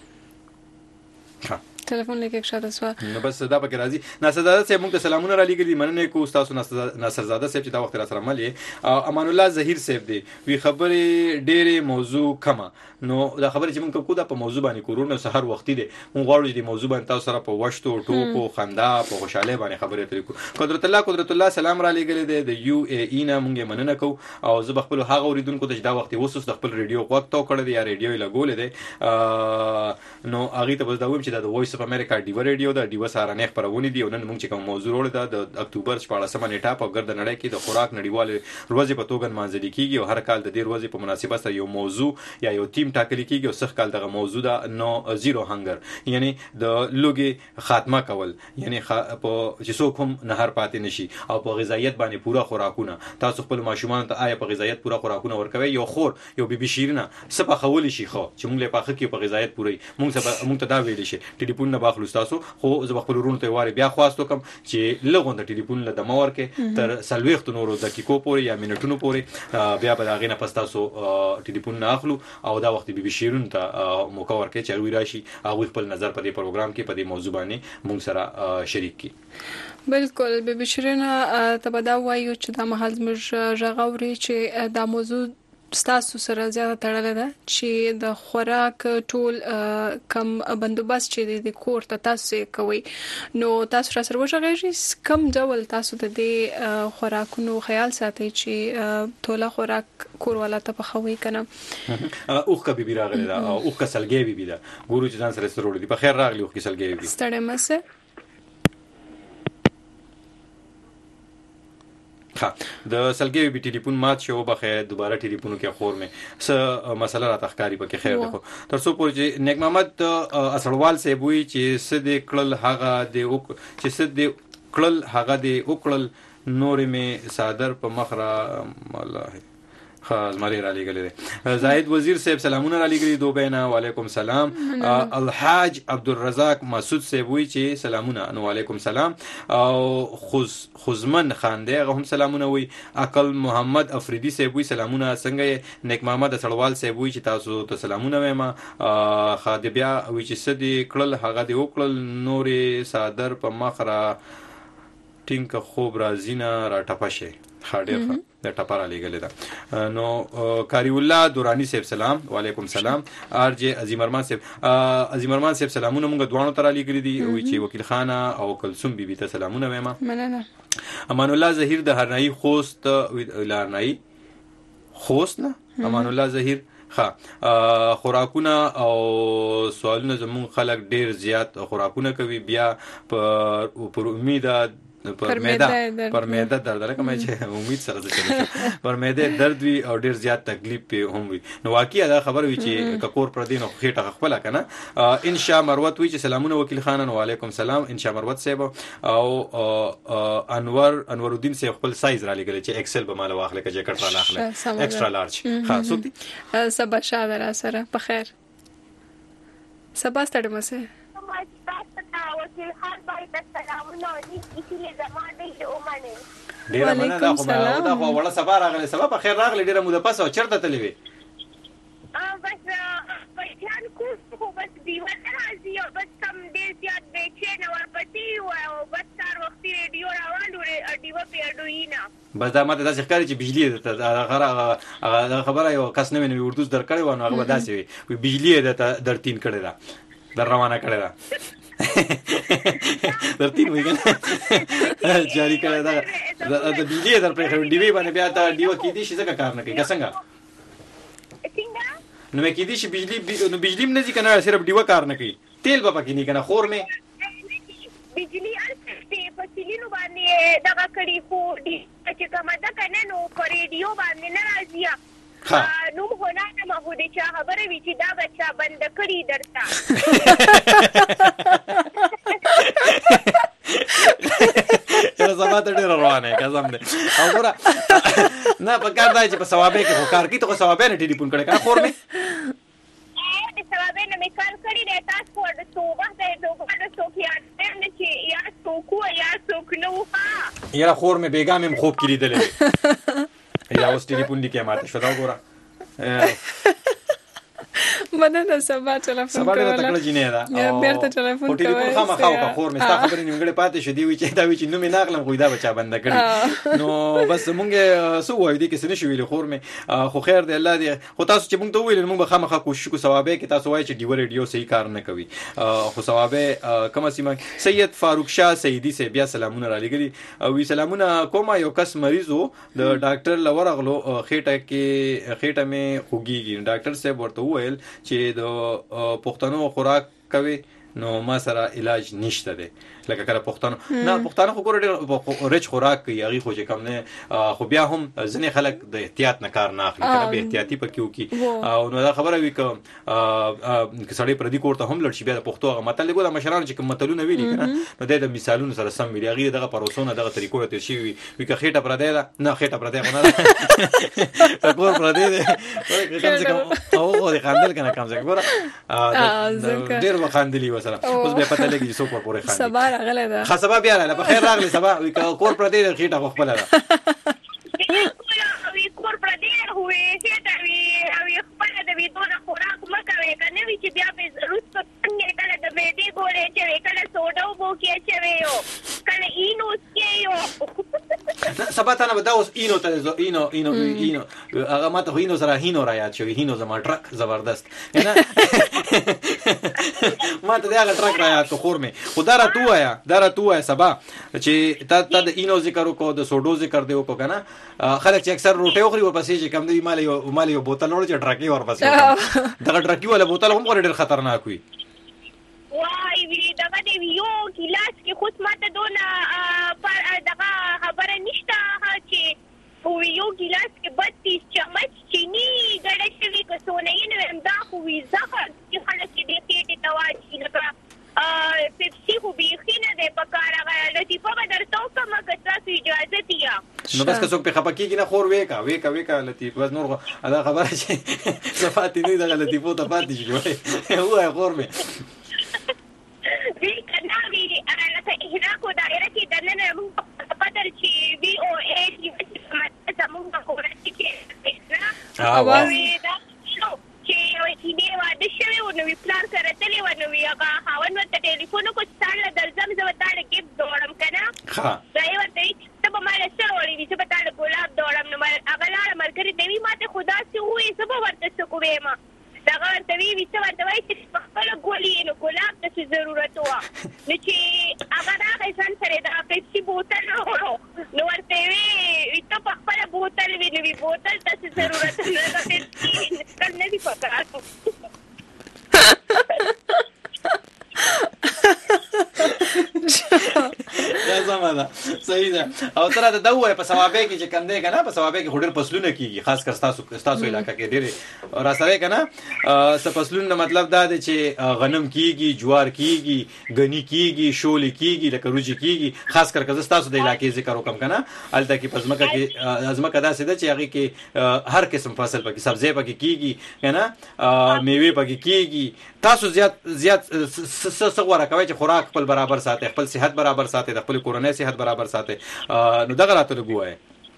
A: ټلیفون لیکه شاته سو
B: نو بس دا پکې راځي ناصرزاده صاحب موږ ته سلامونه را لګي مننه کو تاسو ناصرزاده صاحب چې دا وخت را سره ملي امان الله ظهیر صاحب دی وی خبرې ډېرې موضوع کما نو دا خبرې چې موږ کو دا په موضوع باندې کورو نو سحر وختي دی موږ غواړو چې موضوع باندې تاسو سره په وشتو ټوکو خندا په خوشاله باندې خبرې اترې کو قدرت الله قدرت الله سلام را لګي دی د یو ای ای نه موږ مننه کو او زه خپل هغه اوریدونکو ته دا وخت وسوس د خپل ریډیو وخت تو کړی دی یا ریډیو لګول دی نو هغه ته بس دا وایم چې د وایس اف امریکا ډیو ریډیو دا ډیو سره نه خبرونه دي نن موږ چې کوم موضوع وروړو دا د اکتوبر شپږمه نیټه په ګرد نړۍ کې د خوراک نړیوال ورځ په توګه مانځل کیږي او هر کال د دې ورځې په مناسبت سره یو موضوع یا یو ټیم ټاکل کیږي او څخه کال دغه موضوع دا نو زیرو هنګر یعنی د لوګي خاتمه کول یعنی په چې څوک هم نهار پاتې نشي او په غذایت باندې پوره خوراکونه تاسو خپل ماشومان ته آیا په غذایت پوره خوراکونه ورکوي یو خور یو بي بي شیرینه سپه خول شي خو چې موږ له پاخه کې په غذایت پوره موږ سبا موږ ته دا ویل شي ټلیفون نه باخلو تاسو خو زه خپل ورونو ته واره بیا خواستو کوم چې لغون د ټلیفون له دمور کې تر سلويخت نورو دقیقو پورې یا منټونو پورې بیا به داغه نه پستاسو ټلیفون نه اخلو او دا وخت بي بي شیرون ته موقع ورکې چې وی راشي هغه خپل نظر په دې پروګرام کې په دې موضوع باندې موږ سره شریک کی
A: بالکل بي بي شیرون ته به دا وایو چې د محل موږ ژغوري چې دا موضوع ستاسو سره زیاته تړلې ده چې د خوراک ټول کم بندوبست چې د کور ته تاسو کوي نو تاسو را سره وژغېږئ کم ډول تاسو د دې خوراکونو خیال ساتئ چې ټول خوراک کور والا ته پخوي کنه
B: اوخ کبي راغلی دا اوخ کسلګي بي دا ګورو چې ځان سره سره وړي په خیر راغلی اوخ کسلګي بي
A: ستړی مسه
B: ها د سلګي به ټلیفون مات شو بخیر دوباره ټلیفون کې خور مې س مسله را تخکاری پکې خیر ده تر څو پورې نیک محمد اسړوال سه بوي چې سده کړل هغه د چې سده کړل هغه د وکړل نور مې صادر په مخرا الله خاص مالي را لګلې زاهد وزیر صاحب سلامونه را لګلې دو بینا وعلیکم سلام الحاج عبدالرزاق مسعود صاحب وی چې سلامونه نو وعلیکم سلام او خز خزمن خان دغه هم سلامونه وی عقل محمد افریدی صاحب وی سلامونه څنګه نیک محمد سړوال صاحب وی چې تاسو ته سلامونه وایم خادبیا وی چې سدي کړل هغه دی وکړل نورې صادر په مخرا ټینګه خوب رازینا را ټپشه خاډه د ټپاره لګلې ده نو کاری الله دورانی صاحب سلام وعلیکم سلام ار جی عظیم ارمان صاحب عظیم ارمان صاحب سلامونه موږ دوانو تر لګلې دي او چې وکیل خانه او کلثوم بیبي ته سلامونه وایم
A: مننه
B: امان الله ظهیر د هرنای خوست لارنای خوست نه امان الله ظهیر ها خوراکونه او سوالونه زمون خلک ډیر زیات خوراکونه کوي بیا پر امید پر معده پر معده درد لکه مې چې امید سره ځکه پر معده درد وی او ډیر زیات تکلیف په هم وي نو واقعي دا خبر وی چې ککور پر دین او خېټه خپل کنه انشاء مروت وی چې سلامونه وکیل خان وعلیکم سلام انشاء مروت صاحب او انور انور الدین صاحب خپل سایز را لګل چې ایکسل به مال واخله کې جیکټ را لاخله ایکسترا لارج ها سوتي
A: سبا شاده را سره په خیر سبا ستړي مسه
G: وکیل خان باید سلامونه دي چې زمانه دې اومنه
B: ډیره مننه دا خو دا خو وړه سبا راغله سبا په خیر راغله ډیره مو د پاسه چرته تللی وي
G: ا بس بچان کو خو بس دیوال راځي او بس کم دې زیات دې چې نو ورپتی او بس تر وخت ریډیو راوالو ریډیو په اډوینا
B: بس دا ماته داسې ښکاري چې بجلی ده هغه خبره یو کس نه ویني اردو در کړی و نو هغه داسې وي بجلی ده در تین کړی ده در روانه کړی ده درتین وی کنه جاری کړه دا د بجلی در پر خو دیوی باندې بیا دا دیو کې دي چې څنګه کار نه کوي څنګه څنګه نو مې کې دي چې بجلی نو بجلی نه ځي کنه صرف دیو کار نه کوي تیل به پکې نه کنه خور مې
G: بجلی ارته په سیلینو باندې دا کړي خو دي چې کومه دا کنه نو پر ریډیو باندې نه راځي نو مو نه ما هو دې چې خبره وی چې دا بچا بند کړی درته
B: یو زمات ډیر روانه قسم دې او ګوره نه په کار دی چې په ثوابه کې خو کار کې ته ثوابه نه ټلیفون کړه کنه خور مې
G: ا ثوابه نه مې کار کړی دی تاسو ورته توبه دې توبه د سوکیا دې چې یا سوکو یا سوکنو ها
B: یاره خور مې بیګا مې خوب کړی دلې یا اوس ټلیفون دې کې ماته شو دا ګوره
A: مننه سبا ټلیفون
B: سبا دې تکړه جنې دا
A: او بیرته ټلیفون کوي
B: ټلیفون خامہ خاو کا خور مستا خبرې نیمګړې پاتې شې دی وی چې دا وی چې نو مې ناغلم خو دا بچا بند کړی نو بس مونږه سو وای دي کې سن شو ویل خور مې خو خیر دی الله دې خو تاسو چې مونږ ته ویل مونږ خامہ خا کوشش کو ثوابه کې تاسو وای چې ډیو ریډیو صحیح کار نه کوي خو ثوابه کومه سیمه سید فاروق شاه سیدی سے بیا سلامونه را لګلی او وی سلامونه کومه یو کس مریضو د ډاکټر لورغلو خېټه کې خېټه مې خوګيږي ډاکټر صاحب ورته وویل چې د پښتنو خوراک کوي نو ما سره علاج نشته دی لکه کله پښتنو نه پښتنو خو ګور رچ خوراک کوي هغه خو چې کم نه خو بیا هم ځنې خلک د احتیاط نه کار نه اخلي کنه به احتیاطي پکې وکي او نو دا خبره وی ک سړی پردي کوړه هم لړ شي بیا د پښتو هغه مطلب ګوره مشران چې کوم متلونه ویلي کنه نو د مثالونو سره سم ویلي هغه دغه پروسونه دغه طریقو ته شي وی که خېټه پردې ده نه خېټه پردې نه کور پردې ده کم څه کم او غوړي خاندل کنه کم څه ګوره ډېر وخاندلی وسره اوس به پته لګي څوک ورپورې خاندي
A: سبا راغله ده
B: خا سبا بیا راغله په خیر راغله سبا کور پر دې خېټه خپل ده
G: وی کور پر دې هوې چې دا وی او خپل د وی دونه خوراک مکوي کنه وی چې بیا به روس په څنګه کله د مېدی ګورې چې کله سوډا وبو کې چې ویو کله اینو کې
B: سبا ته نه دا اوس اینو ته اینو اینو اینو هغه ماته اینو سره هینو را یاد شوی هینو زما ټرک زبردست نه ماته دا ټرک را یاد خور مې خدا را تو آیا دا را تو آیا سبا چې تا ته د اینو ذکر کو د سوډو ذکر دیو کو کنه خلک چې اکثر روټي خوري ورپسې چې کم دی مال یو مال یو بوتل ور چې ټرکی ورپسې دا ټرکی ولا بوتل هم ډېر خطرناک وي
G: وای وی دا باندې یو ګلاس کې خو ماته دونه پر دغه خبره نشته چې ستاسو اجازه دیا
B: نو بس که څوک په خپکیږي نه خور وېکا وېکا وېکا لطیف بس نور دا خبره چې صفات نه د لطیفو ته پاتې شي هو خور مې
G: وی کنا وی لکه هنا کو دایره کې دنه موږ پدر چې وی او ای چې زموږ کوله کې
B: اواز
G: چې چې واده شوی و نو پلان سره تللی و نو هغه خاوند ورته ټلیفون وکړ چې تاله درځم زه به تاله ګفټ دوړم که نه دا یې ورته وایي ته به ماله څه راوړې وي زه به تاله ګلاب دوړم نو هغه لاړه ملګرې ته وي ما ته خو داسې ووایي زه به ورته څه ووایم دغه ورته وي وي څه ورته وایي چې په خپله ګولې نو ګلاب ته څه ضرورت وه نو چې هغه راغی ځان سره د پیپسي بوتل راوړو نو ورته یې وي ته په خپله بوتل وي نو وي بوتل ته څه ضرورت نه پیپسي نسکل نه دي پکار
B: یا زمانہ صحیح ده او تر دا دوه په ثوابه کې چې کم دی کنه په ثوابه کې هډر پسلونه کیږي خاص کر تاسو تاسو علاقہ کې ډېر را سره کنه س پسلونه مطلب دا دی چې غنم کیږي جوار کیږي غنی کیږي شول کیږي لکه روجي کیږي خاص کر کزه تاسو د علاقې ذکر وکم کنه الته کې پزماکه کې ازمکه دا سده چې هغه کې هر قسم فصل پکې سبزی پکې کیږي کنه میوه پکې کیږي تاسو زیات زیات څه غوړه کوي چې خوراک خپل برابر ساتي خپل صحت برابر ساتي د خپل کورنۍ صحت برابر ساتي نو دغه راته لګوي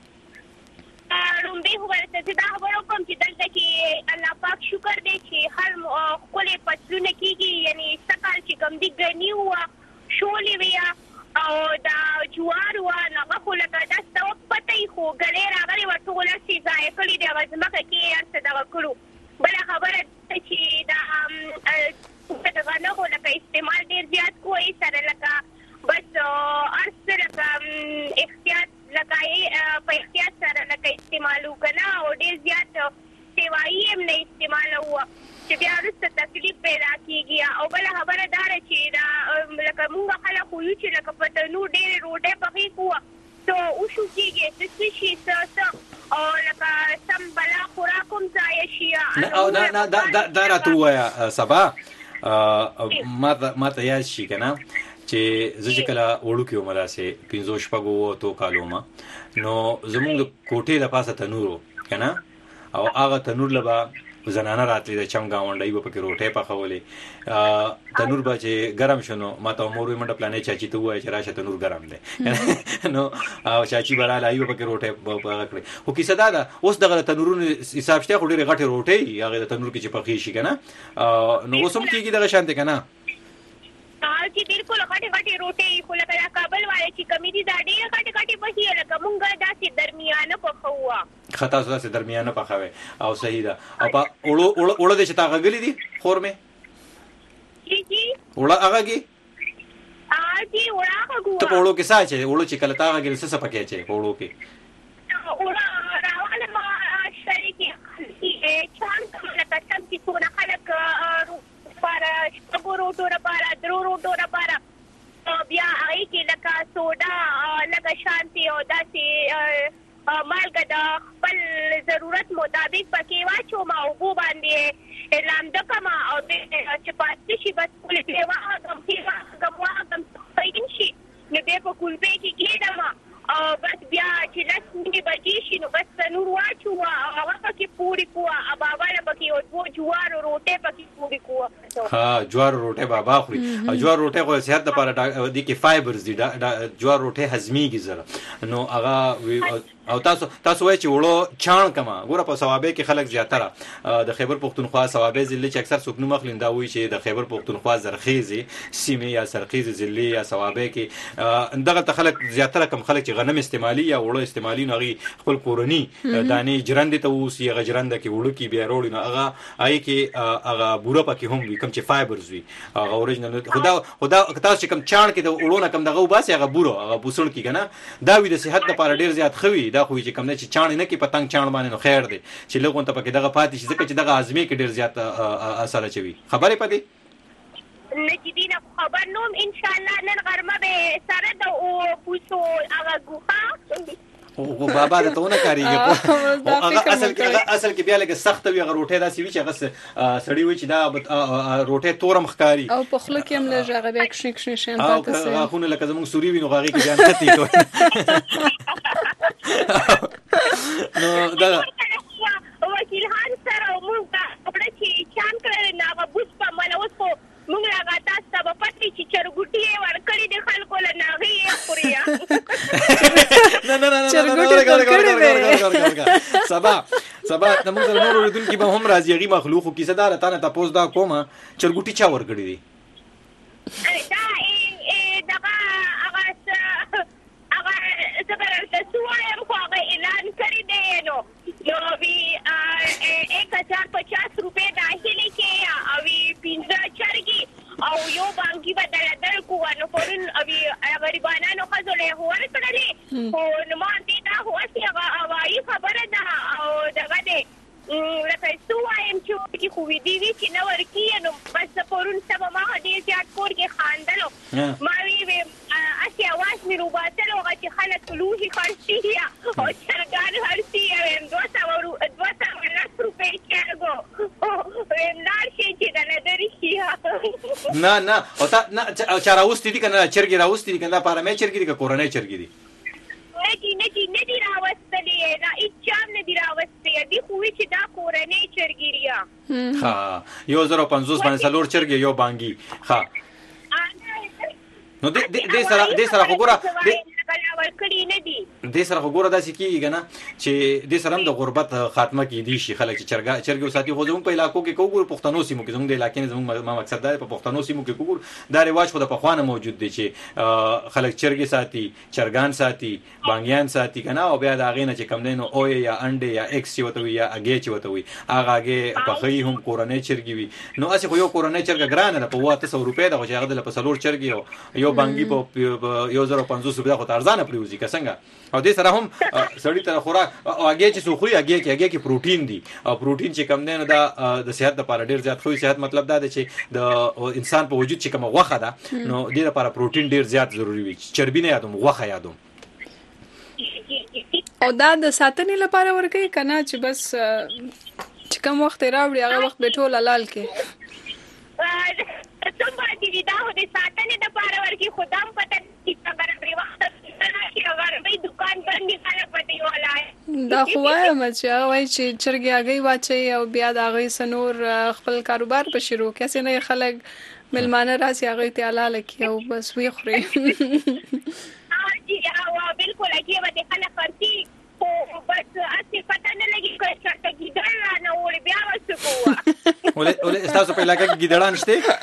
G: روم به ورته دا خبرو کوم چې دلته کې الله پاک شکر دی چې هر خپل پسونه کیږي یعنی سکال چې کوم دی غنی و شولې ویا او دا جوار و نه خو لکه دا څو پټي خو غلې راغلي ورته ولا شي ځای کړی دی واځه مکه کې ارڅ دا کړو بل خبره چې دا دا غنه خو لکه استعمال ډیر زیات کوی سره لکه بس ارڅ لکه احتیاط لګای په احتیاط سره لکه استعمالو کنه او ډیر زیات سیوایي هم نه استعمالو چې بیا وروسته تکلیف پیدا کیږي او بل خبره دا چې دا لکه موږ خلک خو یو چې لکه په تنور ډېرې روټۍ پخې کوو تو وشو کیږي څه څه شي څه او لکه سم بلا خوراک هم ځای شي
B: او دا دا دا دا راته ووایه صبا ما ما ته یاد شي که نه چې زه چې کله وړوکی وم داسې پنځو شپږو اوتو کالو وم نو زمونږ د کوټې د پاسه تنور و که نه او هغه تنور له به زنانه راتلې د چم ګاونډۍ به پکې روټۍ پخولې تنور به چې ګرم شو نو ما ته مور وایي منډه پلانې چاچي ته ووایه چې راشه تنور ګرم دی نو او چاچي به راله هغې به پکې روټۍ هغه کړې خو کیسه دا ده اوس دغه د تنورونو حساب شته خو ډېرې غټې روټۍ هغې د تنور کې چې پخې شي که نه نو اوس هم کېږي دغه شان دی که نه
G: چې بالکل غټې غټې روټۍ خو لکه دا کابل والے چې کمې دي دا ډېرې غټې غټې پخې لکه مونږ داسې درمیانه پخوو
B: ښه تاسو داسې درمیانه پخوئ او صحیح ده او په اوړو اوړه دی چې تا غږلي دي خور مې اوړه هغږي ته په اوړو کې څه اچوې اوړو چې کله تا غږلي څه څه پکې اچوې په اوړو کې
G: راواله ما سړی کې چان کوم لکه سم چې څونه خلک لپاره شپږو روټو لپاره درو روټو لپاره بیا هغې کې لکه سوډا لکه شانتي او داسې مالګه د خپل ضرورت مطابق پکې واچوم او اوبو باندې لامده کړم او چې پاتې شي بس کولې پرې واغږم پرې واغږم واغږم خیرین شي نو بیا په کولبې کې کېږدم او بس بیا چې لس نیمې بجې شي نو بس تنور واچوم او هغه پکې پورې کوه باباله پکې او دوه جوارو روټۍ پکې پورې کوه
B: ها جوار روټۍ بابا خوري او جوار روټۍ خو صحت لپاره دي کې فایبرز دي جوار روټۍ هضمېږي زره نو هغه او تاسو تاسو وایئ چې وړو چاڼ کما ګوره په ثوابۍ کې خلک زیاتره د خیبر پښتونخوا ثوابۍ ضلع چې اکثر څوک نوم اخلي دا وایي چې د خیبر پښتونخوا زرخیزې سیمې یا سرخیزې ضلع یا ثوابۍ کې دغلته خلک زیاتره کم خلک چې غنم استعمالي یا وړو استعمالي نو هغې خپل کورني دانې جرندې ته ووسي هغه جرنده کې وړو کې بیا راوړي نو هغه هغې کې هغه بوره پکې هم وي کوم چې فایبرز وي هغه اوریجنل خو دا خو دا تاسو چې کوم چاڼ کې د وړو نه کوم دغه وباسي هغه بوره هغه بوسړ کې که نه دا وي د صحت لپاره ډېر زیات ښه وي دا خو چې کوم دی چې چاڼ نه کې پتنګ چاڼ باندې نو خیر دی چې لږ غونته پکې دغه پاتې شي ځکه چې دغه هضمې کې ډېر زیات اثر اچوي خبرې په دې
G: نجدینه خبر نوم انشاءالله نن غرمه به سره د او پوسو هغه ګوښه
B: او بابا ته ونه کاریږي هغه اصل کې اصل کې بیا لکه سخت وي هغه روټه داسې وي چې هغه سړی وي چې دا روټه تورم ښکاری
A: او په خله کې هم له هغه بیا کښې کښې شین پاتې سي
B: او خونه لکه زموږ سوري وي نو هغه کې ځان ختی کوي نو دا
G: وکیل هان سره موږ خبره چې چان کړل نه غوښ په ملوث خو موږ هغه تاسو ته په پټي چې چرګوټي ورکړي د خلکو له ناغي خوریا
B: نه نه نه چرګوټي سبا سبا د موږ سره نور لیدونکو به هم راځي غي مخلوق کیسه دار ته نه تاسو دا کومه چرګوټي چا ورکړي دي
G: دا ای دغه هغه هغه زبر تاسو وایم خو هغه اعلان کړی دی نو نو وی एक हजार पचास रुपए दाखिले के अभी पिंजरा चढ़गी और यो बांकी बदल दल को नो परुन अभी गरीबाना नो खजले होर कड़ले हो नमाती दा हो सी हवाई खबर दा और दगा दे लकय सु आएम छु की खूबी दीवी कि नवर की नो बस परुन सब मा हदे से कोर के खानदलो मावी वे असी आवाज में रुबातलो कि खलत लूही खर्ची या और सरकार हरसी है दो सौ दो सौ रुपए चरगो नार شي چې دا نه درشي
B: نه نه او تا نه چا راوستي دي کنه چرګي راوستي دي کنه پاره مې چرګي دي که کورنۍ چرګي دي
G: نه دي نه دي نه دي راوستلې دا اچام نه دي راوستلې دي خو چې دا کورنۍ چرګي ریا
B: ها یو زره پنځوس باندې څلور چرګي یو بانګي ها نو دې دې سره دې سره وګوره
G: ورکړي نه دي
B: دې سره وګوره داسې کیږي کنه چې دې سره هم د غربت خاتمه کې دي شي خلک چې چرګا چرګو ساتي خو زموږ په علاقو کې کوګور پښتنو سیمو کې زموږ د علاقې نه زموږ ما مقصد دا په پښتنو سیمو کې کوګور دا رواج خو د پخوانه موجود دی چې خلک چرګي ساتي چرګان ساتي بانګیان ساتي کنه او بیا دا غینه چې کم دینو او یا انډه یا ایکس چې وته یا اگې چې وته وي هغه اگې په خې هم کورنۍ چرګي وي نو اسی خو یو کورنۍ چرګ ګرانه ده په واته سو روپے د غوښه غدل په سلور چرګي یو بانګي په یو زره پنځوس روپے خو ارزانه پریوزي که څنګه او دې سره هم سړی ته خوراک اگې چې سوخري اگې کې اگې کې پروتین دي او پروتین چې کم نه دا د صحت لپاره ډیر زیات خو صحت مطلب دا دی چې د انسان په وجود چې کوم غوخه ده نو دې لپاره پروتین ډیر زیات ضروری وي چربي نه یادوم غوخه یادوم
A: او دا د ساتنې لپاره ورګي کنه چې بس چې کوم وخت راوړي هغه وخت به ټول حلال کې
G: څومره دې دا هو د ساتنې لپاره ورګي خدام پته چې خبره پرې وخت دکان باندې خلک پټي ولا
A: دا خو وایم چې هغه وایي چې چرګي هغې واچوي او بیا د هغې سنور خپل کاروبار په شروع کړي هسې نه خلک مېلمانه راسي هغې ته حلاله کړي او بس ویې خوري
G: بالکل هغې به د خلک خرڅي خو بس هسې پته نه لګي که چېرته ګیدړ رانه وړي بیا به څه کوو
B: ولې ستاسو په علاقه کې ګیدړان شته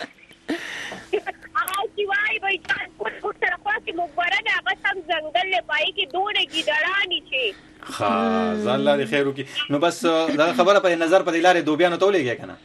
G: چې وایي به ټرانسپورټ سره خاصې مقبره ده هغه سم ځنګل دی په هغې کې دونه ګیدړانې چې
B: ښه ځان الله دې خیر وکړي نو بس دغه خبره په نظر په دې لارې دوبیانو ته ولېږې که نه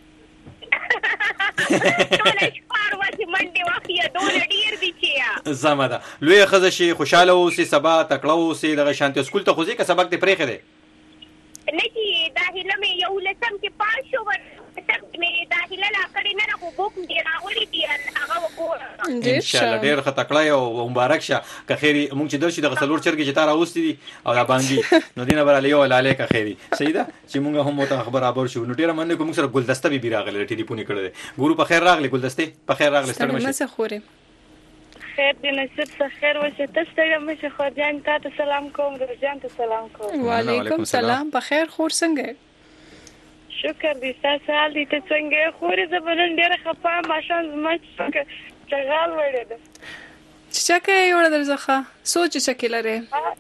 G: ټوله شپه ورځې منډې واخلي دونه ډېر دي چې
B: سمه ده لویه ښځه شي خوشحاله اوسې سبا تکړه اوسې دغه شانتي سکول ته خو ځې که سبق دې پرېښی دی
G: نه چې دا هیله مې یولسم کې پاس شو مې داخله لا کړې نه نه خو بوک دې راغلي دي هغه وګوره
B: انشاءالله ډېر ښه تکړه او مبارک شه که خیري موږ چې درشي دغه څلور چرګې چې تا راوستي دي او دا بانګي نو دې نه به یو لالی که خیري صحیح ده چې موږ هم ورته برابر شو نو ډېره مننه کوم موږ سره ګلدسته بیبي راغلی ټلیفون یې کړی دی ګورو په خیر راغلی ګلدستې په خیر راغلی ستړی مه
A: شئ
H: خیر دی نصیب څه خیر وشه ته ستړی مه شې خورجان تا ته سلام کوم روژان ته سلام کوم
A: وعلیکم سلام په خیر خور څنګه
H: شکر دی ستاسو حال دی ته څنګه یې خورې زه به نن ډېره خفه یم ماښام زما چغال وړې ده
A: چچکه یې وړه در څخه څو چچکې لرې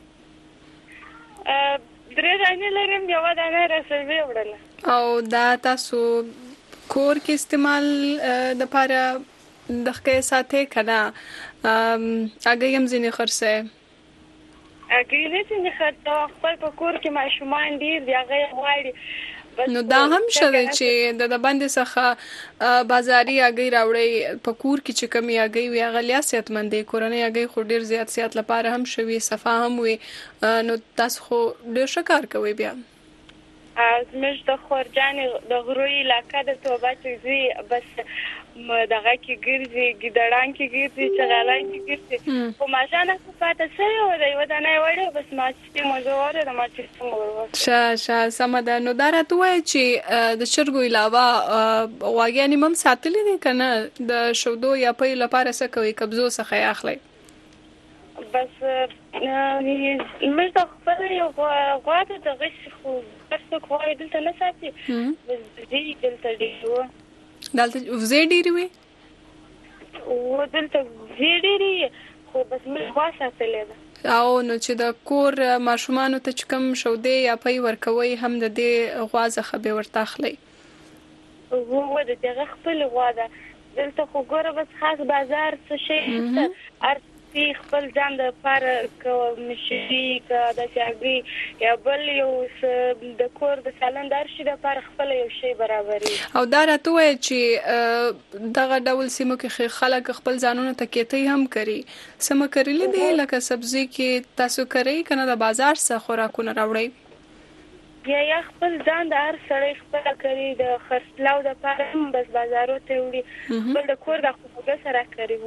H: درې دانې لرم یوه دانه رسوي وړله
A: او دا تاسو کور کې استعمال دپاره دغه ساتي کنه هغه هم ځینې خرڅه
H: هغه نه ځینې خرڅه خپل په کور کې ماشومان ډیر دی هغه غواړي
A: نو دا هم شته چې د باندې څخه بازاري هغه راوړي په کور کې چې کمی هغه وي هغه لیا صحتمندې کورنۍ هغه خو ډیر زیات صحت لپاره هم شوي صفه هم وي نو تاسو خو ډیر ښه کار کوي بیا
H: زموږ د خورجانې د غروي علاقه د توبه چې زی بس دغه کې ګرځي ګډړان کې ګرځي چغالان کې ګرځي خو ماشانه پاتې سره و دی ودانه وړه بس ما چې موږ وره ما چې څنګه
A: شا شا سمدا نو دا راته وای چې د چرګو علاوه واګیانې مم ساتلې دي کنه د شودو یا په لپاره څه کوي قبضو څخه اخلي
H: بس مې د خپل یو غواړم د غش خو تاسو کوی دلته نه ساتي بس دې دلته دیو
A: دلته وزې ډېری وي
H: او دلته وزې ډېری خو بس مې واسه تلله
A: او نو چې د کور ماشومان ته کم شودې یا پي ورکوي هم د دې غوازه خبي ورته اخلي
H: وو د دغه خپل غواده دلته خو ګوره بس خاص بازار څه شي ار خپل ځان د لپاره کوم مشري کا د چاګي یا بل یو د کور د سالندار شي د لپاره خپل یو شی برابرې
A: او دا راته وای چې دغه ډول سیمو کې خلک خپل ځانونه تکیتي هم کوي سم کړل دي لکه سبزی کې تاسو کوي کنه د بازار څخه خوراکونه راوړي
H: یا یا خپل ځان د هر سړی خپل کوي د خرڅلاو د لپاره هم بس بازارو ته وړي بل د کور د خپل سره کوي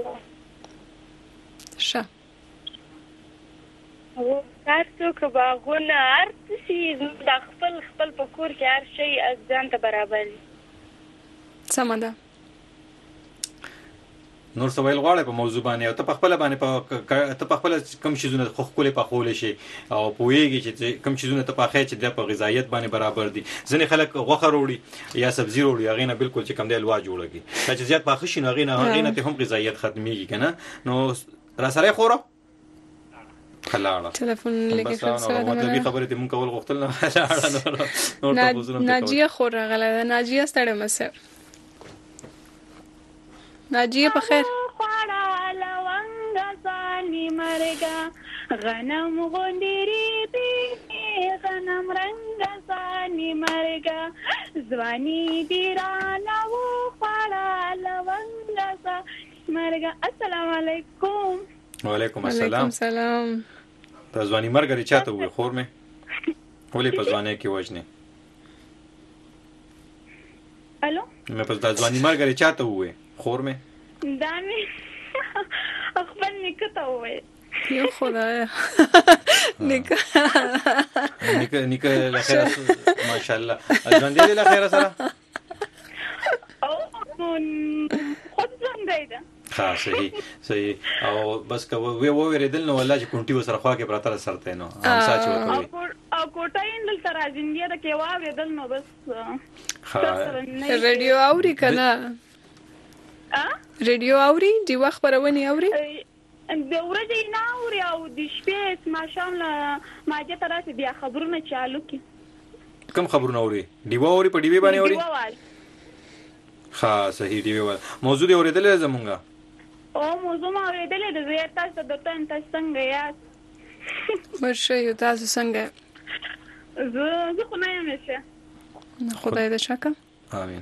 A: شه
H: او تاسو که باغونه ارت شي د خپل خپل په کور کې هر شی ځان ته برابر
A: سمده
B: نور څه ویل غواړي په موضوع باندې او ته په خپل باندې په ته په خپل کم شیزونه خو خپل په خول شي او پوېږي چې کم شیزونه ته په خې چې د په غذایت باندې برابر دي ځنې خلک غوخه وروړي یا سبزی وروړي هغه نه بالکل چې کم دی لوا جوړږي چې زیات پاخه شي نو هغه نه هغه نه ته هم غذایت ختميږي کنه نو را سره خورو خلاړه
A: ټلیفون لګي
B: خلاصه مطلبي خبره دې مونږ کول غوښتل نه خلاړه نور ته بوزنه
A: ناجیه خور غله ناجیه ستړي مسر ناجیه په خیر
G: خوړه لونګ ځاني مرګه غنم غوندري بي غنم رنگ ځاني مرګه ځواني ډیرانه و خوړه لونګ ځاني مرګه السلام علیکم
B: وعلیکم السلام
A: وعلیکم السلام
B: پزوانی مرګ چاته وي خور مې ولې پزوانه کې وژنې
G: الو
B: مې پزوانی مرګ چاته وي خور مې
G: دا مې خپل نکته وي
A: یو خدای نکه
B: نکه نکه له خیره ماشاءالله ژوند دې له خیره سره
G: او خود ژوند دی
B: ها صحیح صحیح او بس کو وی وریدل نو الله چې کونټي وسره خوا کې پراته سرته نو هم ساچ وکوي
G: او کوټه اندل تر ازندیا د کې واوریدل نو بس
B: ها
A: رادیو اوري کنه
G: ا
A: رادیو اوري دی وخت پرونی اوري
G: د ورځې نه اوري او د شپې ماشام له ماجه تراسه بیا خبرونه چالو کی
B: کوم خبرونه اوري دیو اوري په دیوی باندې اوري ها صحیح دیو موضوع دی اوریدل زمونږه
G: او موضوع ما اوریدل د زیات تاسو د تاسو څنګه یا
A: مرشه یو تاسو څنګه
G: زه زه خو نه یم نشه
A: خدای دې شکه
B: امين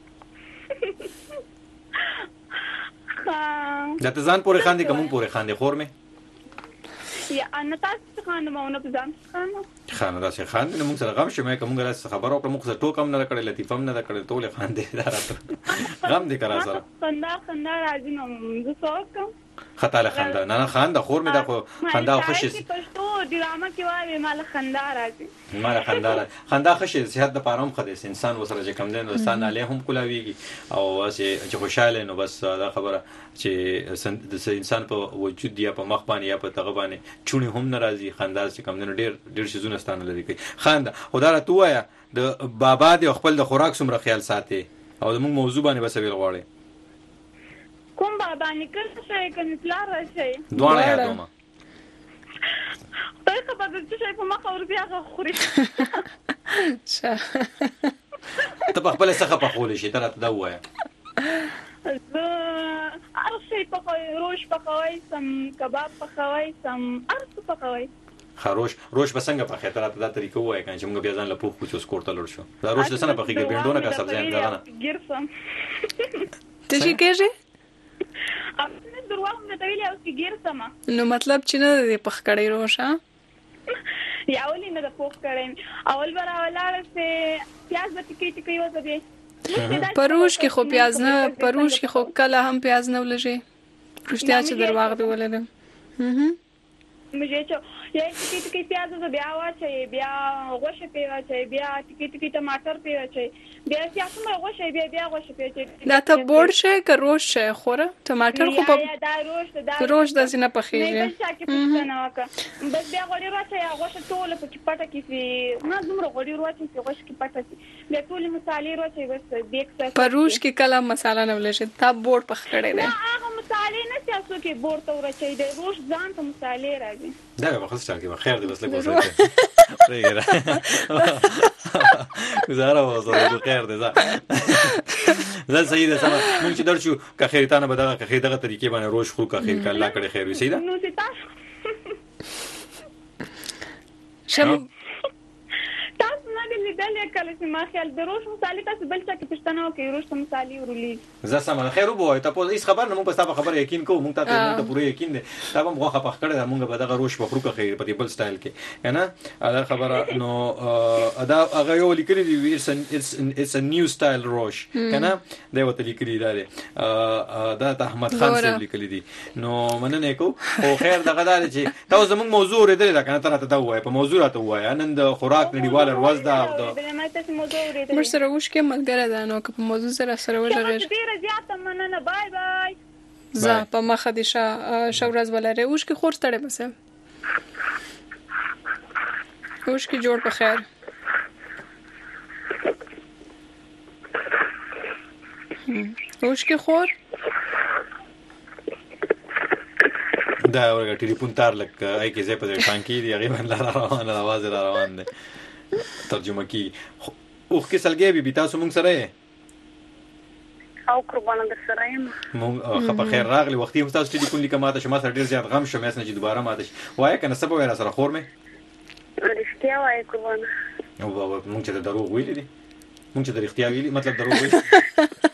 B: دا ته ځان پورې خاندې کوم پورې خاندې خور مې
G: یا ان تاسو خاندم او نه ځان خاندم
B: خانه دا څه خاندې نو موږ سره غم شمه کوم غلا خبرو کوم څه ټوکم نه کړل لطیف هم نه کړل ټول خاندې دا راته غم دې کرا سره
G: خندا خندا راځي نو زه څوک
B: خطا له خندا نه نه خندا خور مې دا خو خندا خوشي
G: پښتو ډرامه کې وایي مال خندا راځي
B: مال خندا خندا خوشي صحت د پاره هم خدای انسان وسره چې کم دین انسان علی هم کولاویږي او چې خوشاله نو بس دا خبره چې د انسان په وجود یا په مخ باندې یا په تغه باندې چونی هم ناراضي خندا چې کم دین ډیر ډیر شزونه ستانه لري کوي خندا خدا را تو وایا د بابا د خپل د خوراک سمره خیال ساتي او د موږ موضوع باندې بس ویل غواړي
G: کوم بابا نکل شي کنه پلار راشي
B: دوه یادوم
G: ته خبر دې چې په مخ اور بیا خوري
B: ته په خپل څخه په خول شي تر ته دا وایا
G: زه ارشي په روش په خوای سم کباب په خوای سم ارس په خوای
B: خروش روش بسنګ په خاطر ته دا طریقه وای کنه چې موږ بیا ځان له پوښ پوښ کوړته لور شو دا روش د سنه په خګه بندونه کا سبزیان دا نه
G: ګرسم
A: ته شي کېږي
G: خپل دروغ نه دی ویلي او چې ګرسم
A: نو مطلب چې نه دی پخ کړی روش ها
I: یا ولې نه د پوخ کړم اول برا ولاړ سه پیاز به ټکی ټکی وځي
A: پروش کې خو پیاز نه پروش کې خو کله هم پیاز نه ولږي رښتیا چې درواغ دی ولله
I: مجھے چو یا ټکی ټکی پیاز زو بیا واچي بیا غوښه پی واچي بیا ټکی ټکی ټماټر پی واچي بیا چې څومره غوښه بیا بیا غوښه پی
A: دا ته بورډ شي که روش شي خوره ټماټر خو په
I: دا روش دا
A: روش د سینه په خېږي
I: نه بل چې پښتنه وکړه بس بیا غوړي واچي غوښه ټول په کې پټه کې نه دومره غوړي واچي چې غوښه کې پټه شي بیا ټول مصالې واچي بس بیک
A: پروش کې کله مساله نه ولې تا بورډ پخ کړی دی
I: هغه مصالې نه سیاسو کې بورډ ته ورچي دی روش ځان ته مصالې راځي
B: دا به خلاص چاکي خیر دی بس لږ وځه گزاره وځه خیر دی زه صحیح ده سم مونږ چې درشو که خیرتانه به دغه که خیر دغه طریقې باندې روش خو که خیر الله کړي خیر وي صحیح ده
I: نو ستا
A: شم
I: تاسو نه دي لیدلې کله چې ما خیال د روش مصالې تاسو بل څه کې پښتنه وکړي روش مصالې ورولې
B: زه سم خیر وبوي تاسو هیڅ خبر نه مونږ په تاسو خبره یقین کوو مونږ ته مونږ ته پوره یقین دی دا هم غوخه پخ کړه مونږ به دغه روش پخرو که خیر په بل سټایل کې کنه دا خبره نو ادا هغه یو لیکلي دی it's a new style روش کنه دا وته لیکلي دی دا احمد خان سره لیکلي دی نو مننه کو او خیر دغه دا چې تاسو زموږ موضوع ورته دا کنه ته دا وای په موضوع راته وای نن د خوراک نړیوال ورځ دا
A: موږ سره وښ کې ملګری ده نو که په موضوع سره سره وژغېږ
I: ډیره زیاته مننه بای بای
A: زه په مخه دي شه ښه ورځ ولرې وښ کې خور ستړی بسه وښ کې جوړ په خیر وښ کې خور
B: دا ورګه ټلیفون تار لک آی کې زه په ټانکی دی هغه باندې روان आवाज را روان دی ترجمه کی اوخ کې سلګي بي تاسو مونږ سره
H: او قربانه در سره یم
B: مونږ خپ خیر راغلی وختي هم تاسو ټلیفون لیکه ماته شمه سره ډیر زیات غم شوم اسنه چې دوباره ماته وای کنه سبا وای را سره خور مې
H: رښتیا وای قربانه
B: او بابا مونږ ته دروغ ویلې دي مونږ ته رښتیا ویلې مطلب دروغ ویلې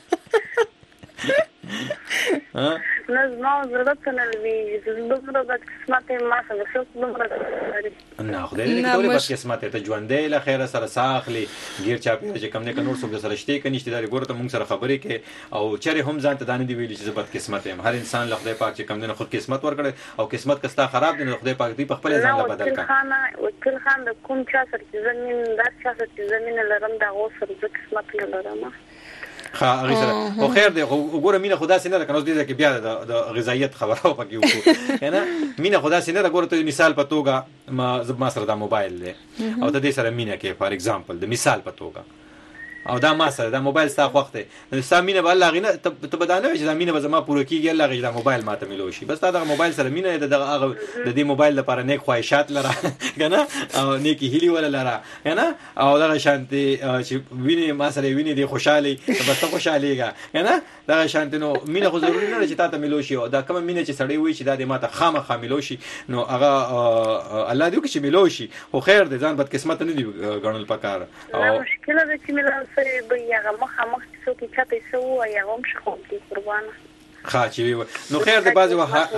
B: ها
H: نه زما ضرورت نه لوي زما د قسمت ما سره څه دومره
B: نه خدای دې ټول بس قسمت ته ژوندې له خیره سره ساخلي غیر چا په چې کم نه کنور څوک سره شته کني چې دا ګورته مونږ سره خبرې کې او چره هم ځان ته دانه دی ویلي چې زبط قسمت هم هر انسان له خدای پاک چې کم نه خود قسمت ورکړي او قسمت کستا خراب دي نو خدای پاک دې په خپل ځان لا بدل کړي
H: خانه وکیل خان د کوم چا سره چې زمين دا چا سره چې زمين لرم دا غوسر د قسمت نه لرم
B: خا هغه سره او خیر دی وګوره مینه خدا سينه ده کنه اوس دې کې بیا د غذایت خبره پکې وکړو کنه مینه خدا سينه ده ګوره ته مثال په توګه ما زما سره د موبایل دی او ته دې سره مینه کې فار ایگزامپل د مثال په توګه او دا ما سره د موبایل ستا وخت دی ستا مینه به الله غینه ته بدانه چې دا مینه به زما پوره کیږي الله غي دا موبایل ماته ملو شي بس دا د موبایل سره مینه د دغه د دې موبایل لپاره نیک خواهشات لره کنه او نیکی هیلی ولا لره کنه او دغه شانتي چې ویني ما سره ویني دی خوشحالي بس ته خوشحاليګه کنه دغه شانتي نو مینه خو ضروري نه چې تاسو ملو شي او دا کوم مینه چې سړی وي چې دا د ماته خامخا ملو شي نو هغه الله دې چې ملو شي خو خیر دې ځان بد قسمت نه دی غنل پکار
H: او مشکل ده چې ملو سره به یغه مخه مخ څوک چې چاته سو یا هم شخو کې قربانه
B: خاچي نو خیر د بازي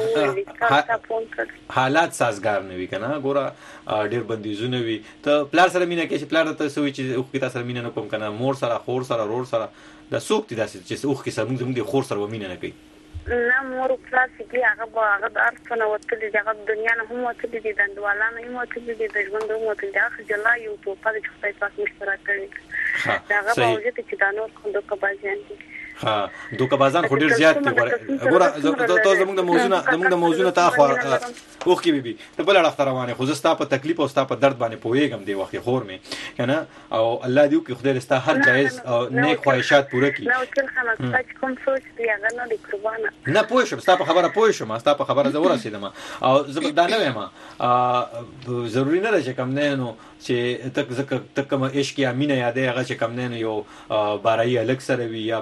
B: حالات سازگار نه وي کنه ګوره ډیر بندیزونه وي ته پلار سره مینه کې چې پلار ته سوي چې اوخ کې تاسو سره مینه نه کوم کنه مور سره خور سره رور سره د سوق دي داسې چې اوخ کې سره موږ د خور سره مینه نه کوي
H: نه مور پلاس کې هغه به هغه د ارث نه وتل دي هغه دنیا نه هم وتل دي د اندوالانه هم وتل دي د ژوند هم وتل دي هغه جلا یو په پاره چې خدای پاک مشترک کړی دا هغه په وجه چې دا نور کوم د کبازیان دي
B: ها دوکه بازار خو ډیر زیات دی ګوره ته زموږ د موضوع نه زموږ د موضوع نه تا خو اوخ کې بيبي ته بل اړه روانه خو زستا په تکلیف او ستا په درد باندې پويګم دی وخت خور مې کنه او الله دې کې خدای رستا هر جایز او نیک خواهشات پوره کړي
H: نو ټول خلک چې کوم سوچ دی هغه نه دی قربانه
B: نه پوه شم ستا په خبره پوه شم ستا په خبره زه ورسېدم او زه دا نه وایم ضروري نه ده چې کم نه نو چې تک تک کوم عشق یا مینه یادې هغه چې کم نه یو بارای الګ سره وي یا بل چا سره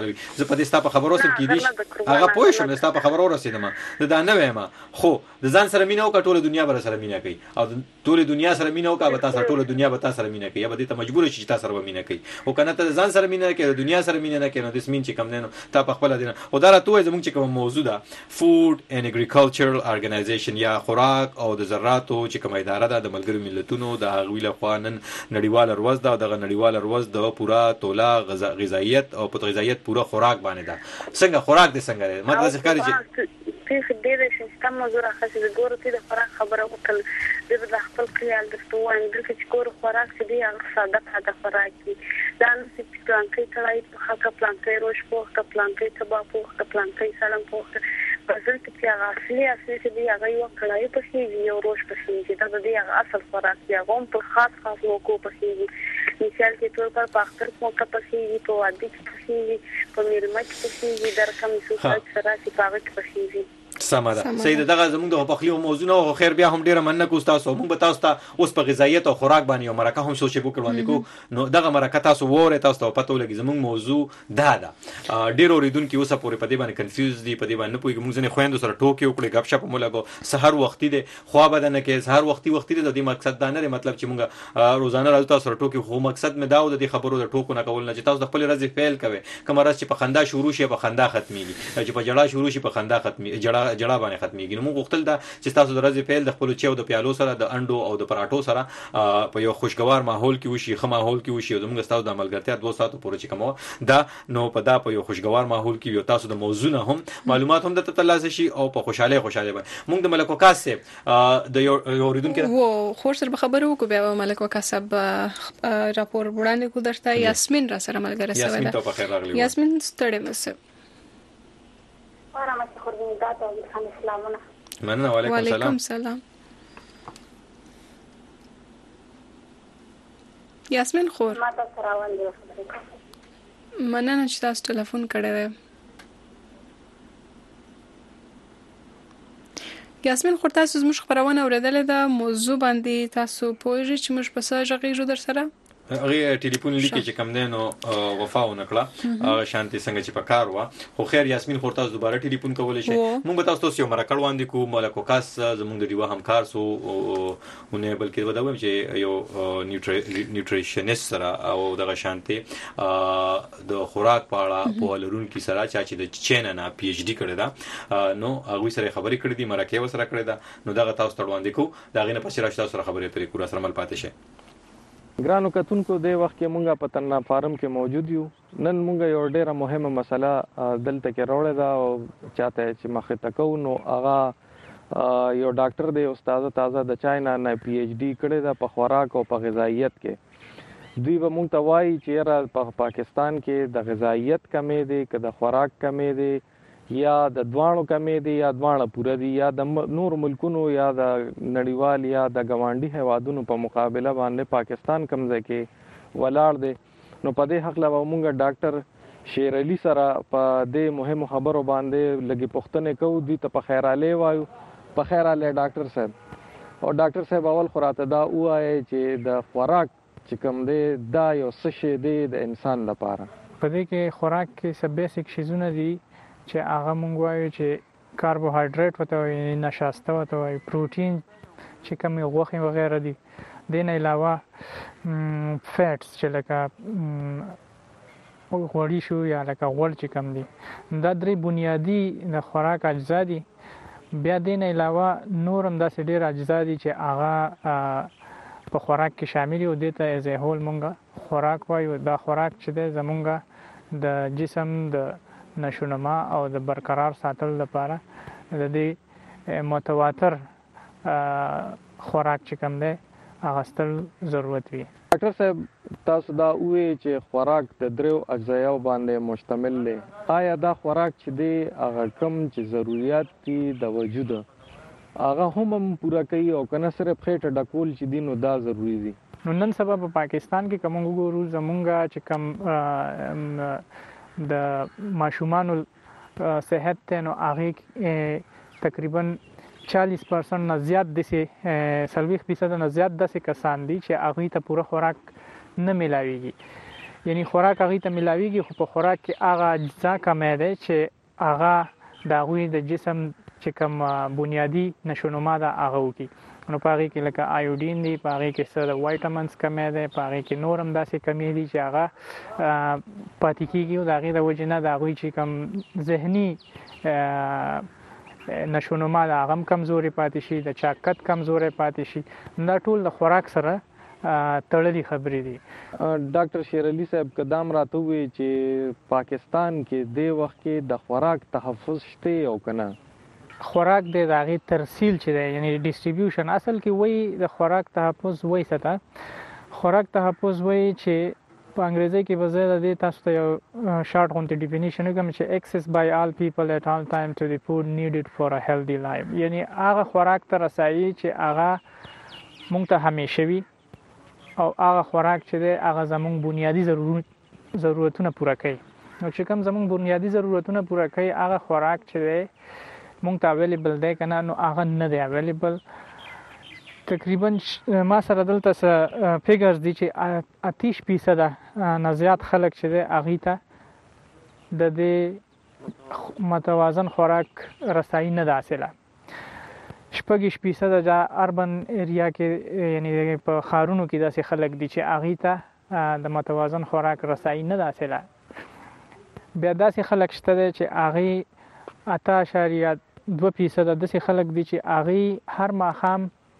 B: سره وي زه په دې ستا په خبرو سره کې دي هغه پوه شم ستا په خبرو رسیدم دا نه وایم خو د ځان سره مینه وکړه ټول دنیا بر سره مینه کوي او ټول دنیا سره مینه وکړه به تاسو ټول دنیا به تاسو سره مینه کوي یا به دې ته مجبور شي چې تاسو سره مینه کوي او کنه ته ځان سره مینه کوي د دنیا سره مینه نه کوي نو د سمین چې کم نه تا په خپل دینه او دا راته زموږ چې کوم موضوع ده فود and agricultural organization یا خوراک او د زراعتو چې کوم اداره ده د ملګرو ملتونو د هغوی له خوا نن نړیواله ورځ ده او دغه نړیواله ورځ د پوره تولا غذایت او په غذایت پوره خوراک باندې ده څنګه خوراک دې څنګه ده ماته ځکه چې
H: په دې سیستم موضوع راخصه د ګورو ته د خوراک خبره وکړل د خپل خیال درته وایم دغه چې ګورو خوراک چې دی هغه ساده ساده خوراک دی دا نو چې پلانټي کړای په هغه پلانټي روش په پلانټي تبا په پلانټي سلام په بازل کې هغه اصلي اصلي چې دی هغه یو کړای په شی یو روش په شی چې دا د هغه اصل خوراک دی هغه په خاص خاص موکو په شی مثال کې تور پر پاختر موکو په شی په وادي کې په شی په میرمچ په شی درکم سوسات سره چې پاغت په شی
B: سمه ده سید دغه زموږ د پخلی موضوع نه خیر بیا هم ډیره مننه کو تاسو موږ به تاسو ته اوس په غذایت او خوراک باندې یو مرکه هم سوچ وکړو باندې کو نو دغه مرکه تاسو وره تاسو ته پته ولګي زموږ موضوع دا ده ډیر اوریدونکو اوسه پورې په دې باندې کنفیوز دي په دې باندې پوي موږ نه خويندو سره ټوکی وکړي غب شپ مولګو سحر وختي دي خو بدن کې سحر وختي وختي د دې مقصد دا نه مطلب چې موږ روزانه راځو تاسو سره ټوکی خو مقصد مې دا و د دې خبرو د ټوکو نه کول نه چې تاسو د خپل ورځې فعال کوي کوم ورځ چې په خندا شروع شي په خندا ختميږي چې په جړه شروع شي په خندا ختمي جړه جړه باندې ختمي نو موږ غوښتل دا چې تاسو د ورځې پیل د خپل چیو د پیالو سره د انډو او د پراټو سره په یو خوشګوار ماحول کې وشي خو ماحول کې وشي زموږ تاسو د عملګرتیا دوه ساعتو پورې چې کومه دا نو په دا په یو خوشګوار ماحول کې یو تاسو د موضوع نه هم معلومات هم د ترلاسه شي او په خوشاله خوشاله باندې موږ د ملک وکاس د یو اوریدونکو
A: وو خور سره خبرو کو بیا ملک وکاس راپور وړاندې کو درته یاسمین را سره ملګری سره
B: یاسمین ته په خیر راغلی
A: یاسمین ستړي مشه
H: ورحمت الله وبرکاته السلام
B: مننه وعلیکم
A: السلام یاسمین خور
H: ما تاسو راوړل خبرې
A: مننه چې تاسو ټلیفون کړی دی یاسمین خور تاسو زموږ خبرونه اوریدلې ده موضوع باندې تاسو پوهیږئ چې موږ په څه ژغېږو در سره
B: هغه ټلیفون لیکي چې کم دینو وفا ونکړه هغه شانتي څنګه چې په کار و خو خیر یاسمین خور تاسو دوباره ټلیفون کولای شئ موږ به تاسو یو مرکه وړاندې کوو ملک وکاس زموږ د دیوه همکار سو ونه بلکې وداوم چې یو نیوټریشنست سره او دغه شانتي د خوراک په اړه په لرونکو سره چې د چین نه پی ایچ ډی کړی دا نو هغه سره خبرې کړې دي مرکه وسره کړې ده نو دغه تاسو ته وړاندې کوو دا غینه پسې راشي تاسو سره خبرې پرې کور سره مل پاتې شي
J: ګرانو کتونکو د وخت کې مونږه په تنه فارم کې موجود یو نن مونږه یو ډیره مهمه مسله دلته کې راوړې ده او چاته چې مخه تکو نو هغه یو ډاکټر دی استاد تازه د چاینا نه پی ایچ ډی کړی ده په خوراک او په غذایت کې دوی به مونږ ته وایي چې را په پاکستان کې د غذایت کمې دي که د خوراک کمې دي یا د دوانو کمې دي یا دوانه پوره دي یا د نور ملکونو یا د نړیوال یا د ګاونډي هیوادونو په مقابله باندې پاکستان کمزې کې ولاړ دی نو په دې حق لا مونږ ډاکټر شیر علي سره په دې مهمو خبرو باندې لګي پښتنه کوو دي ته په خیر علي وایو په خیر علي ډاکټر صاحب او ډاکټر صاحب اول خوراته دا وایي چې د خوراک چې کوم دی دا یو څه شی دی د انسان لپاره
K: په دې کې خوراک کې سب بیسیک شیزونه دي چې هغه مونږ وایو چې کاربوهایډریټ وته وي نشاسته وته وي پروتین چې کوم غوښه وغیرہ دي د نه علاوه فیټس چې لکه غوړي شو یا لکه غوړ چې کوم دي دا درې بنیادی د خوراک اجزا دي بیا د نه علاوه نور هم داسې ډېر اجزا دي چې هغه په خوراک کې شامل دي ته ایز ا هول مونږ خوراک وایو دا خوراک چې د زمونږ د جسم د نشونما او د برقرار ساتل لپاره د دې متواتر خوراک چې کوم دی هغه ستل ضرورت وي
J: ډاکټر صاحب تاسو دا وایي چې خوراک د دریو اجزاو باندې مشتمل دی آیا دا خوراک چې دی هغه کوم چې ضرورت دي د وجود هغه هم پورا کوي او کنه صرف خېټه ډکول چې دي نو دا ضروری دي
K: نو نن سبا په پاکستان کې کوم وګورو زمونږه چې کوم د ماشومانو صحت ته نو هغه تقریبا چالیس پرسنټ نه زیات د سلويخ فیصد نه زیات د کسان دي چې هغه ته پوره خوراک نه ملاويږي یعنی خوراک هغه ته ملاويږي خو په خوراک کې هغه اجزا کمه ده چې هغه د غوي د جسم چې کوم بنیادی نشونما ده هغه وکي. نو پاره کې لکه آیودین دی، پاره کې سره وایټامینز کمه ده، پاره کې نورم داسې کمی دي چې هغه پاتې کیږي او د هغه د وجه نه د غوي چې کوم ذهني نشونما ده هغه کمزوري پاتې شي، د چاقت کمزوري پاتې شي. دا ټول د خوراک سره تړلې خبرې دي.
J: ډاکټر شیر علي صاحب قدم راته وی چې پاکستان کې د وخت کې د خوراک تحفظ شته او کنه؟
K: خوراک د هغه ترسیل چې دی یعنی ډیسټریبیوشن اصل کې وای د خوراک تحفظ وای ستا خوراک تحفظ وای چې په انګریزي کې به زه د تاسو ته یو شارټ غونډه ډیفینیشن کوم چې access by all people at all time to the food needed for a healthy life. یعنی هغه خوراک ته رسایي چې هغه مونږ ته همیشه وي او هغه خوراک چې دی هغه زموږ بنیادی ضرورت ضرورتونه پوره کوي. نو چې کوم زموږ بنیادی ضرورتونه پوره کوي هغه خوراک چې دی مونږ ته اویلیبل دی کنه نو هغه نه دی اویلیبل. تقریبا ما سره دلته څه فیګرز دي چې اتیش فیصد نه زیات خلک چې دی هغه ته د دې متوازن خوراک رسایي نه ده حاصله. شپږ فیصد د اربن ایریا کې یعنی په خارونو کې داسې خلک دي چې هغه ته د متوازن خوراک رسایي نه ده حاصله. بیا داسې خلک شته چې هغه اته اشاریه دوه فیصد داسې خلک دي چې هغه هر ماښام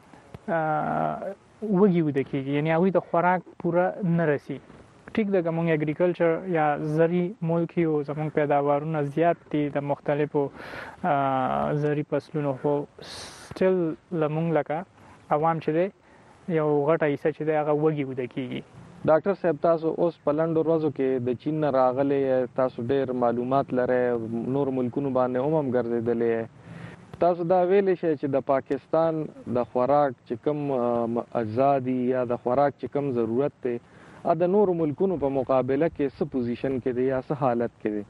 K: وږي وده کېږي یعنی هغه د خوراک پوره نه رسی. ټیک د کوم اګریکلچر یا زرعي ملک یو زموږ پیداوارونه زیات دي د مختلفو زرعي فصلونو خو سټل لمونږ لکه عوام چې دی یو غټه حصہ چې دی هغه وږي وده کېږي.
J: ډاکټر صاحب تاسو اوس په لنډو ورځو کې د چین نه راغلي تاسو ډېر معلومات لرئ نور ملکونو باندې هم هم ګرځېدلې تاسو دا ویلی شئ چې د پاکستان د خوراک چې کوم اجزا دي یا د خوراک چې کوم ضرورت دی د نورو ملکونو په مقابله کې څه پوزیشن کې دی یا څه حالت کې دی؟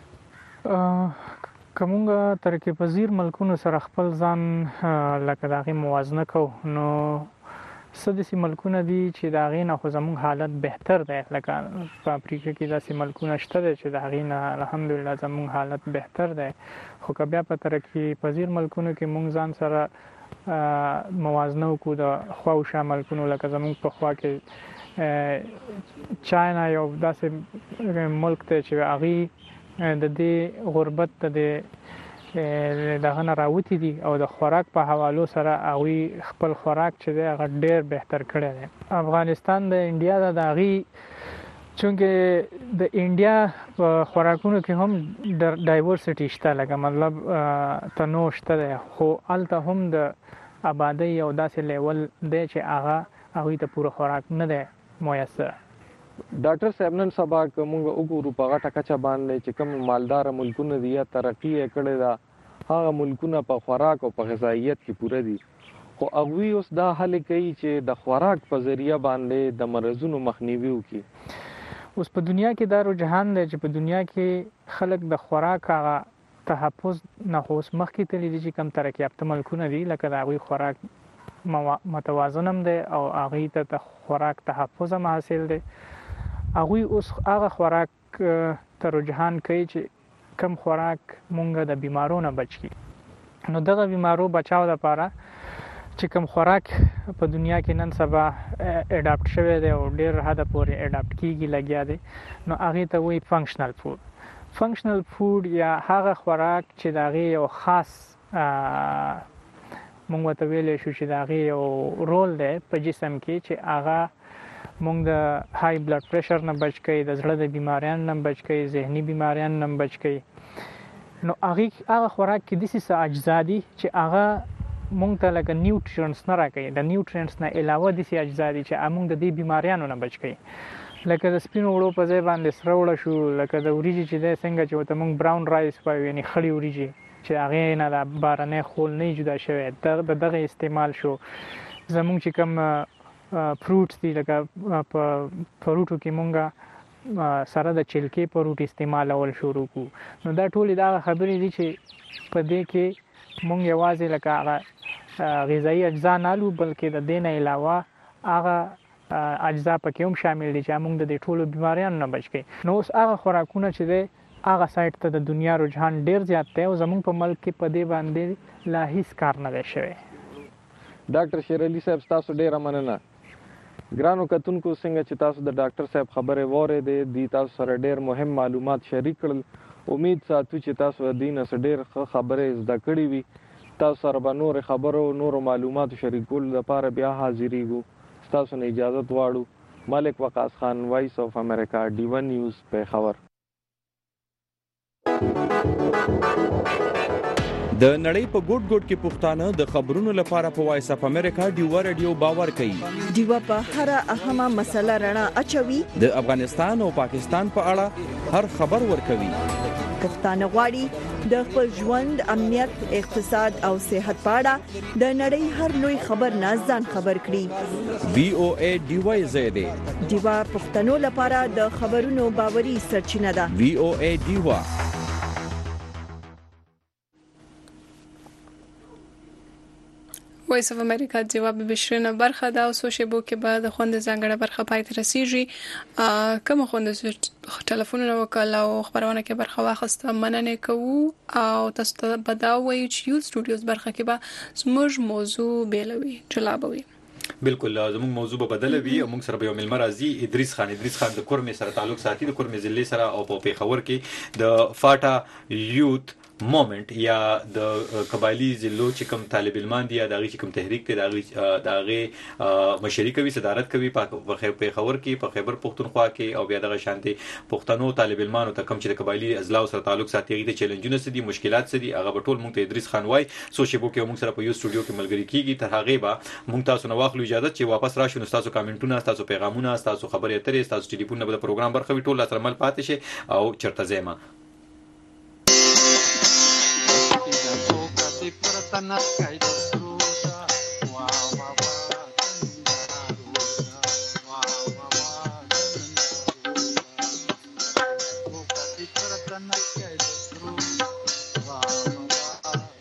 K: کومه ترقی پذیر ملکونو سره خپل ځان لکه دغه موازنه کو نو سدسي ملکونه دي چې دا غینه خو زموږ حالت بهتر دی لکه په افریقا کې داسې ملکونه شته چې دا غینه الحمدلله زموږ حالت بهتر دی خو که بیا په ترقی پذیر ملکونو کې موږ ځان سره موازنه وکړو د خواوشا ملکونو لکه زموږ په خوا کې چاینا یو داسې ملک دی چې هغه د دې غربت د دغه نه راوتی دي او د خوراک په حوالو سره هغه خپل خوراک چې دی هغه ډیر بهتر کړی دی. افغانستان د انډیا د هغه چونکه د انډیا په خوراکونو کې هم ډایورسټی شته لکه مطلب تنوع شته خو الته هم د آبادی او داسې لیول دی چې هغه هغه ته پوره خوراک نه دی میسر.
J: ډاکټر صاحب نن سبا کومه وګورو په غټه کچه باندې چې کوم مالدار ملکونه دي یا ترقی کړي دا هغه ملکونه په خوراک او په غذایت کې پوره دي خو هغه اوس دا حل کوي چې د خوراک په ذریعہ باندې د مرزونو مخنیوي وکړي.
K: اوس په دنیا کې دا رجحان دی چې په دنیا کې خلک د خوراک هغه تحفظ نه اوس مخکې تللی دي چې کم ترقی یافته ملکونه دي لکه د هغوی خوراک متوازن هم دی او هغوی ته د خوراک تحفظ هم حاصل دی. هغوی اوس هغه خوراک ته رجحان کوي چې کم خوراک مونږ د بیمارو نه بچ کړي. نو دغه بیمارو بچاو لپاره چې کم خوراک په دنیا کې نن سبا اډاپټ شوی دی او ډیر حد پورې اډاپټ کیږي لګیا دی نو هغه ته وایي فنکشنل فود. فنکشنل فود یا هغه خوراک چې دغه یو خاص مونږ ته ویل شو چې دغه یو رول دی په جسم کې چې هغه مونږ د های بلډ پریشر نه بچ کړي د زړه د بیماریانو نه بچ کړي ذهني بیماریانو نه بچ کړي. نو هغه هغه خوراک کې د څه اجزا دي چې هغه مونږ ته لکه نیوټرینټس نه راکړي د نیوټرینټس نه علاوه د څه اجزا دي چې مونږ د دې بیماریانو نه بچ کړي لکه د سپینو وړو په ځای باندې سره وړه شو لکه د وریجې چې د څنګه چې وته مونږ براون رایس وایو یعنی خړې وریجې چې هغه نه د بارنې خول نه جدا شوی د دغه استعمال شو. زمونږ چې کوم فروټس دي لکه په فروټو کې مونږه سره د چلکې فروټ استعمال اول شروع کو نو دا ټول دا خبرې دي چې په دې کې مونږ یوازې لکه هغه غذایی اجزا نه لو بلکې د دې نه علاوه هغه اجزا پکې هم شامل دي چې موږ د دې ټولو بیماریانو نه بچ کړي. نو اوس هغه خوراکونه چې دی هغه سایت ته د دنیا رجحان ډیر زیات دی او زموږ په ملک کې په دې باندې لا هیڅ کار نه دی شوی.
J: ډاکټر شیر علي صاحب تاسو ډیره مننه. ګرانو کتونکو څنګه چې تاسو د ډاکټر صاحب خبره واورېدې دي تاسو سره ډیر مهم معلومات شریک کړل. امید ساتو چې تاسو د دې نه ډیر ښه خبره زده کړې وي. تاسو سره به نور خبرو نور معلوماتو شریکول لپاره بیا حاضرېږو. تاسو نه اجازه غواړو. ملک وقاص خان، وایس اف امریکا، ډي ون نیوز، پیښور.
L: د نړۍ په ګوټ ګوټ کې پښتانه د خبرونو لپاره په وایس اف امریکا ډیو رادیو باور کوي.
M: ډیو په هر اهمه مسله رڼا اچوي.
L: د افغانستان او پاکستان په اړه هر خبر ورکوي.
M: پښتانه غواړي د خپل ژوند، امنیت، اقتصاد او صحت په اړه د نړۍ هر لوی خبر نه ځان خبر کړي.
L: وی او ای ډیو زیاده
M: ډیو پښتنو لپاره د خبرونو باوري سرچینه ده.
L: وی او ای ډیو.
A: وایس اف امریکا جواب بشرنه برخه دا او سو شیبو کې بعد خوند ځانګړه برخه پای ته رسیږي. کوم خوند ټلیفون وکړ او خبرونه کې برخه واخسته مننه کوو او تاسو ته بداوي چې یو سټوډیوز برخه کې به زموږ موضوع بیلوي جلابوي.
B: بالکل زموږ موضوع به بدله وي. موږ سره به یو ملمر راځي ادریس خان. ادریس خان د کورمې سره تعلق ساتي، د کورمې ضلع سره او په پیښور کې د فاټا یوت مومنت یا د قبایلی ضلعو چې کوم طالب علمان دي یا د هغې چې کوم تحریک دی د هغې مشري کوي، صدارت کوي په پیښور کې، په خیبر پښتونخوا کې او بیا دغه شانتې پښتنو طالب علمانو ته کوم چې د قبایلی اضلاعو سره تعلق ساتي هغې ته چیلنجونه څه دي، مشکلات څه دي، هغه به ټول موږ ته ادریس خان وایي. څو شیبو کې موږ سره په یو سټوډیو کې ملګري کېږي. تر هغې به موږ تاسو نه واخلو اجازه چې واپس راشو. نو ستاسو کامنټونه، ستاسو پیغامونه، ستاسو خبرې اترې، ستاسو ټلیفونونه به د پروګرام برخه وي. ټول سره مل پاتې شي او چرته ځئ ما
N: Tanah kaya sudah, wah wah wah, wah wah wah, bukan di tanah kaya sudah, wah wah wah,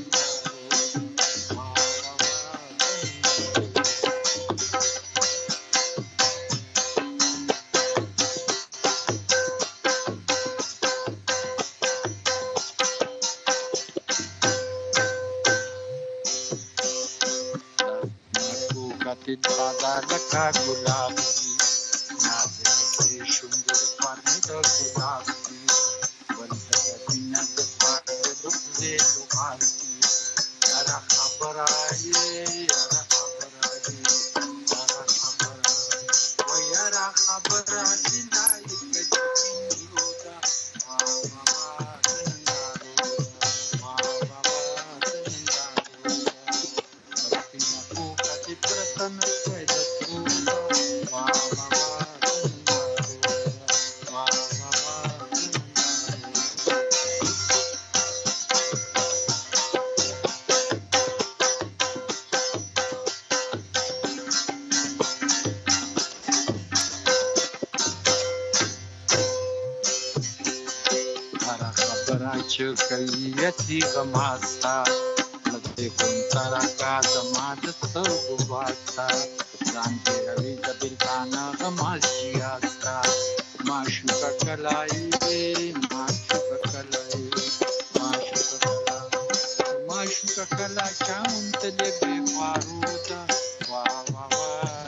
N: pada laka gulabi naze ke shundur parne da gulabi wanda dina da parne dukle lubasi ara khabaraye ara khabaraye ara khabaraye wa ara khabaraye nayi ke jini hoda kayati gamasta lagte kuntara ka zamad sargubasta rante ravi dabilkana gamashiyasta mashuka kalai mashuka kalai mashuka kalai mashuka kalai chaunt lebe maruda wa wa wa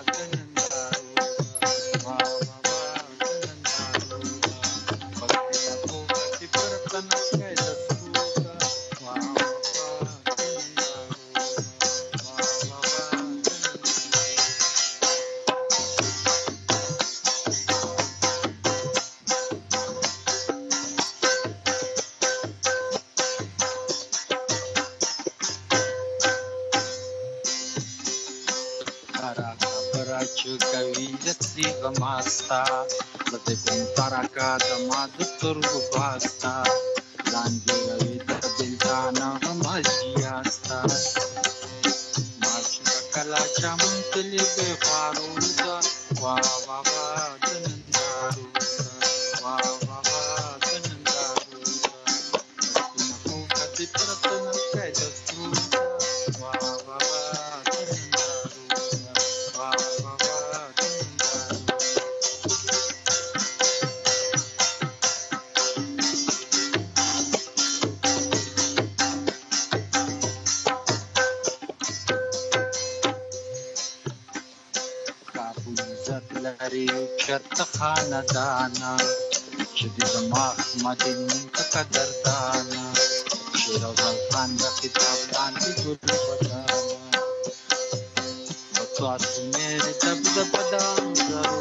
N: Masta, late kuntara ka damad turgu basta, lange avita diltana hamashiyasta, mashka kala chamtli be faruda, wa wa wa dandaruda, wa wa wa dandaruda, naku kati pratana kaida suda, wa wa wa dandaruda, wa wa wa لري چرته خاندانا چې د دماغ مدین ته قدردانا شیر او زلفان د کتاب باندې ګل بدانا او تاسو مې دب دب بدام زرو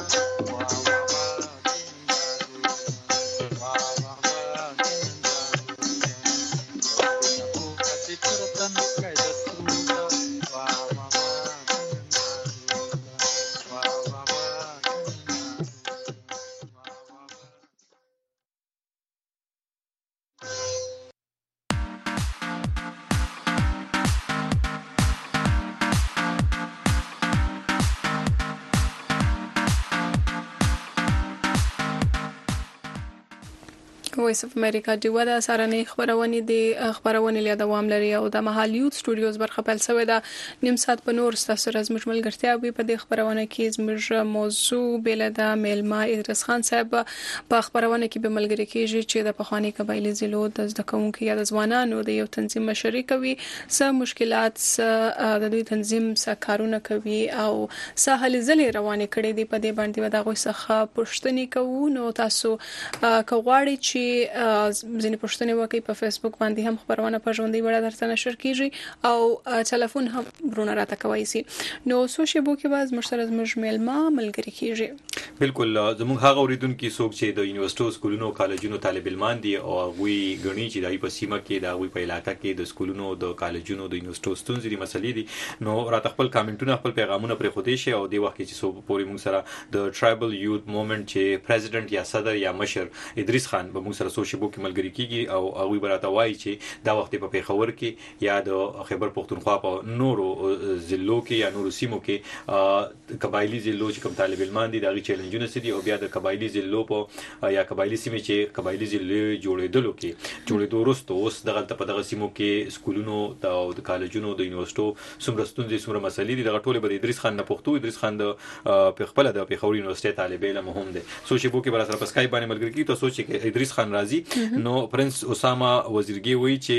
A: وایس اف امریکا ډیوه د سارنې خبرونه دي خبرونه له دوام لري او د محل یوت سټوډیوز برخه بل سوي دا نیم ساعت په نور ستاسو راز مشملګرتیا وي په دې خبرونه کې زموږ موضوع بل د میلما ادریس خان صاحب په خبرونه کې به ملګری کیږي چې د پخوانی قبایلی ضلعو د ځدکونکو یا د ځوانانو د یو تنظیم مشري کوي څه مشکلات د دوی تنظیم څه کارونه کوي او څه هلې ځلې روانې کړې دي په دې باندې د غوښ څخه پښتني کوو نو تاسو کوغاړي چې ځینې پښتنې وکي په فیسبوک باندې هم خبرونه په ژوندۍ بڼه درته نشر کیږي او ټلیفون هم برونه راته کوي سي نو سوشل بو کې باز مشترک زموږ میلما ملګری کیږي
B: بالکل زموږ هغه اوریدونکو څوک چې د یونیورسيټو سکولونو کالجونو طالب علمان دي او غوي غني چې دای په سیمه کې دا غوي په علاقې کې د سکولونو د کالجونو د یونیورسيټو ستونزې دي مسلې دي نو راته خپل کامنټونه خپل پیغامونه پرې خو دې شي او د وخت کې چې سو پوری موږ سره د ټرایبل یوت موومېنټ چې پریزیډنټ یا صدر یا مشر ادریس خان به موږ سره سوشل بو کې ملګری کیږي او هغه براته وایي چې دا وخت په پیښور کې یا د خیبر پختونخوا په نورو ضلعو کې یا نورو سیمو کې قبایلی ضلعو چې کوم طالب علمان دي دغه چیلنجونه سدي او بیا د قبایلی ضلعو په یا قبایلی سیمې چې قبایلی ضلع جوړېدلو کې جوړېدو وروسته اوس دغه په دغه سیمو کې سکولونو د کالجونو د یونیورسيټو څومره ستونزې څومره مسلې دي دغه ټولې به ادریس خان نه پښتو ادریس خان د خپل د پیښور یونیورسيټي طالب علم هم دي سوچ بو کې بل سره په اسکایپ باندې ملګری کی ته سوچ کې ادریس خان راضي نو پرنس اسامه وزیرګي وایي چې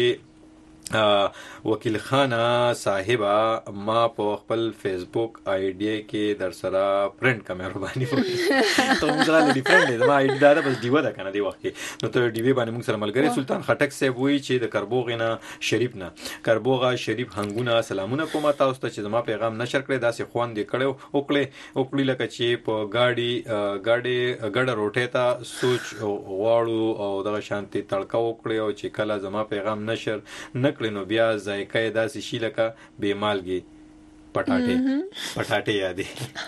B: وکیل خان صاحب ما په خپل فیسبوک آی ډی کې در سره فرند کا مهرباني وکړه ته موږ سره د فرند ما آی ډی دا بس دیو دا کنه دی وخت نو ته ډی وی باندې موږ سره ملګری سلطان خټک صاحب وایي چې د کربوغینا شریف نه کربوغا شریف هنګونه سلامونه کوم تاسو ته چې زما پیغام نشر کړی داسې خوان دی کړو وکړي وکړي لکه چې په گاډي گاډي ګډه روټه ته سوچ غواړو او دغه شانتي تړکا وکړي او چې کله زما پیغام نشر نکړي نو بیا ذایقه داسې شي لکه بې مالګي پټاټې پټاټې یادې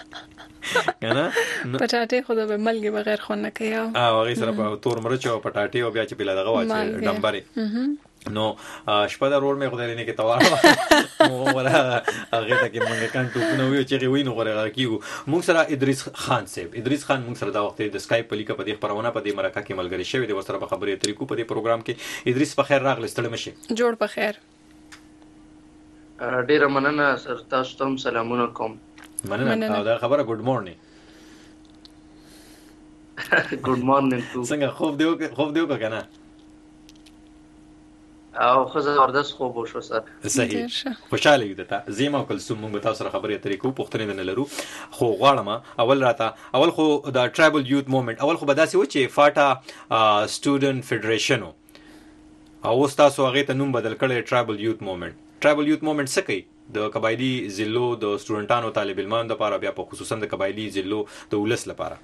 B: کنه
A: پټاټې خو د مالګي بغیر خو نه کوي او
B: هغه سره په تور مرچ او پټاټې او بیا چې بل دغه واچي ډمبري نو شپه د روډ مې خدای نه کې تواړه مو ولا هغه ته کې مونږ کان ټوپ نو یو چې وینو غره کیو مونږ سره ادریس خان صاحب ادریس خان مونږ سره دا وخت د اسکایپ په لیکه په دې خبرونه په دې مرکه کې ملګری شوی دی ورسره په خبرې طریقو په دې پروګرام کې ادریس په خیر راغلی ستړي مشه
A: جوړ په خیر
O: ډیره مننه سر تاسو ته سلامونه کوم
B: مننه او دا خبره ګډ مورنینګ
O: ګډ مورنینګ
B: څنګه خوب دیو خوب دیو کنه
O: او خو زبردست خوب وشو سر
B: صحیح خوشاله یو دته زیما کلثوم موږ تاسو سره خبرې طریقو پوښتنه نه لرو خو غواړم اول راته اول خو د ټرایبل یوت موومېنټ اول خو بداسي و چې فاټا سټوډنټ فدریشن او تاسو هغه ته نوم بدل کړی ټرایبل یوت موومېنټ ټرایبل یوت موومېنټ څه کوي د قبایلی ضلعو د سټوډنټانو طالب علمانو لپاره بیا په خصوصا د قبایلی ضلعو د ولس لپاره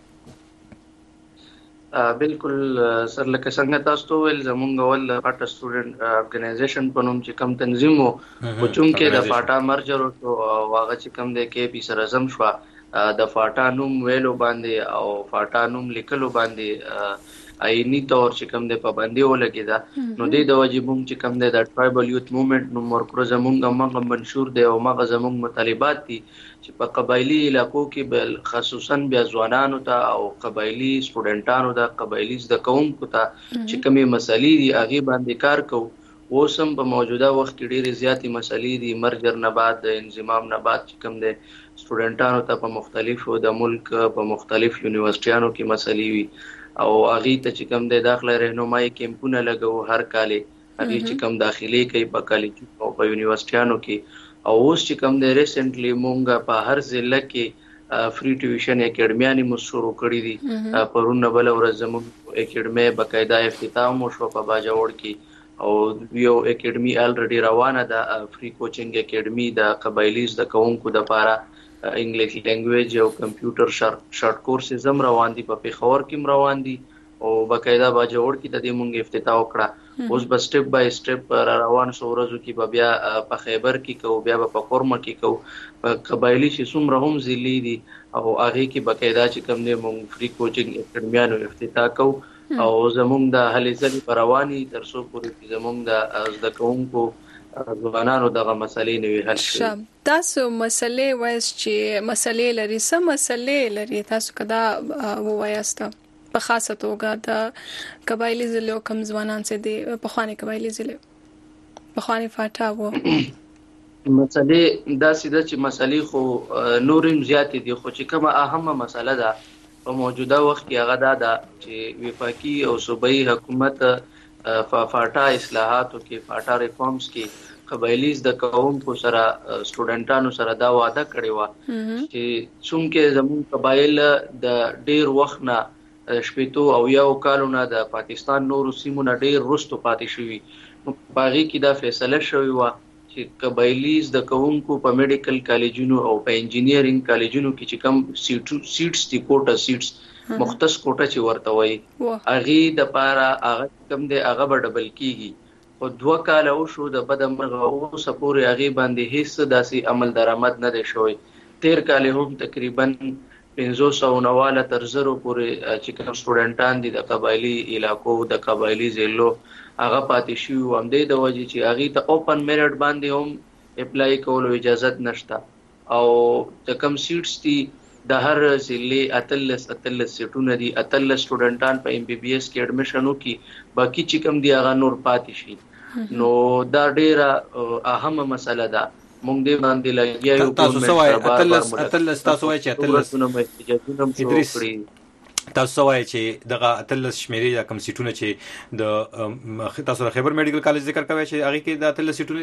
O: بالکل سر لکه څنګه تاسو ویل زمونږ ول فاټا سټوډنټ اورګنایزیشن په نوم چې کم تنظیم وو او چونکه د فاټا مرجر او هغه چې کم د کې پی سره زم شو د فاټا نوم ویلو باندې او فاټا نوم لیکلو باندې آئینی طور چې کم د پابندي ولګیدا نو د د واجبوم چې کم د ټرایبل یوت موومېنټ نو مرکز زمونږ مغه منشور دی او مغه زمونږ مطالبات دي چې په قبایلی علاقو کې بل خصوصا بیا ځوانانو ته او قبایلی سټوډنټانو ته قبایلی د قوم کو ته چې کومه مسلې دي هغه باندې کار کوو اوسم په موجوده وخت کې ډېرې زیاتې مسلې دي مرجر نه بعد د انضمام نه بعد چې کوم د سټوډنټانو ته په مختلفو د ملک په مختلف یونیورسيټانو کې مسلې وي او هغه ته چې کوم د داخله رهنمایي کیمپونه لګو هر کال هغه چې کوم داخلي کوي په کالج او په یونیورسيټانو کې او اوس چې کوم د ریسنټلی مونږه په هر ضلع کې فری ټیوشن اکیډمیانې مو شروع کړې دي. پرونه بل ورځ زموږ اکیډمي بقاعده افتتاح مو شو په باجوړ کې او یو اکیډمي الریډي روانه ده فری کوچینګ اکیډمي د قبایلیز د کوونکو د لپاره انګلیش لینګویج او کمپیوټر شارټ کورسز هم روان دي په پیښور کې هم روان دي او بقاعده باجوړ کې د دې مونږ افتتاح وکړه. اوس به سټپ بای سټپ روان شو ورځو کې به بیا په خیبر کې کو بیا په کورمه کې کو په قبایلی چې څومره هم ځلې دي او هغه کې بقاعده چې کوم نه مونږ فری کوچینګ اکیډمیانو افتتاح کو او زمونږ د هلې ځلې رواني تر څو پورې زمونږ د زده کوونکو ځوانانو دغه مسلې نوې حل شي.
A: تاسو مسلې وایي چې مسلې لري سم مسلې لري تاسو کدا وایاست په خاصه توګه د قبایلی ضلعو کم ځوانان چې دي په خواني قبایلی ضلع په خواني فاټا وو
O: مسلې دا سیده چې مسلې خو نورم زیات دي خو چې کومه اهمه مسله ده په موجوده وخت کې هغه دا ده چې وفاقي او صوبایي حکومت فاټا اصلاحاتو کې فاټا ریفارمز کې قبایلیز د کوونکو سره سټوډنټانو سره دا وعده کړې و چې څومره زموږ قبایل د ډیر وخت نه شپېتو او یو کالونه د پاکستان نورو سیمو نه ډیر وروسته پاتې شوي. باغی کې دا فیصله شوې و چې قبایلیز د کوونکو په میډیکل کالجونو او په انجینیرینګ کالجونو کې چې کم سیټس دي کوټه سیټس مختص کوټه چې ورته وایي هغه د پاره هغه کم دی هغه به ډبل کیږي. او دوه کال او شو د بدمرغه او سپوري هغه باندې هیڅ داسې عمل درآمد نه دی شوی. تیر کال هم تقریبا پنځه سوه نواله تر زرو پورې چې کوم سټوډنټان دي د قبایلی علاقو د قبایلی ضلعو هغه پاتې شي او هم د وجې چې هغه ته اوپن میرټ باندې هم اپلای کولو اجازه نشته او د کم سیټس دي د هر ضلع اتلس اتلس سیټونه دي اتلس سټوډنټان په ایم بي بي ایس کې اډمیشن وکي باقي چې کم دي هغه نور پاتې شي. نو دا ډیره اهمه مسله ده. مونږ دې باندې لګیاو
B: تاسو سوای اتلس اتلس تاسو وای چې اتلس ادریس تاسو سوای چې دغه اتلس شمیرې د کم سیټونه چې د تاسو خیبر میډیکل کالج ذکر کوي چې هغه کې د اتلس سیټونه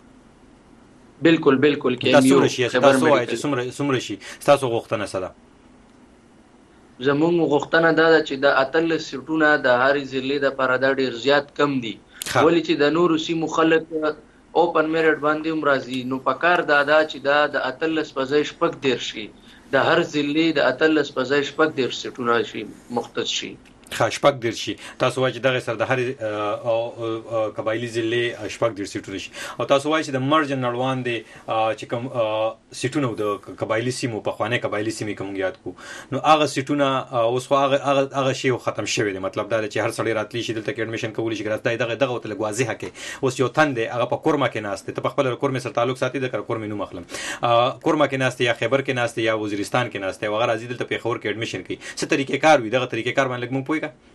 O: بالکل بالکل کې
B: تاسو شي تاسو وای چې څومره څومره شي تاسو غوښتنه سره
O: زموږ غوښتنه دا ده چې د اتلس سیټونه د هاري ضلع د پر د ډیر زیات کم دي ولې چې د نورو سیمو خلک اوپن میرټ باندې هم راځي. نو پکار دا دا چې دا د اتلس په ځای شپږ دیر شي د هر ضلع د اتلس په ځای شپږ دیر سیټونه شي مختص شي
B: شپږ دیر شي. تاسو وایي چې دغه سره د هر قبایلی ضلع شپږ دیر سیټونه شي او تاسو وایي چې د مرجن نړوان دي چې کوم سیټونه د قبایلی سیمو په خوانه قبایلی سیمې کوم یاد کو نو هغه سیټونه اوس خو هغه هغه شی ختم شوی دی. مطلب دا چې هر سړی راتلی شي دلته کې اډمیشن کولی شي ګرځي دغه دغه ته لګوازی حق اوس یو تند هغه په کورما کې ناشته ته په خپل کورمه سره تعلق ساتي د کورمه نو مخلم کورما کې ناشته یا خیبر کې ناشته یا وزیرستان کې ناشته وغیرہ راځي دلته په خور کې اډمیشن کوي څه طریقې کار وي دغه طریقې کار باندې لګم پوي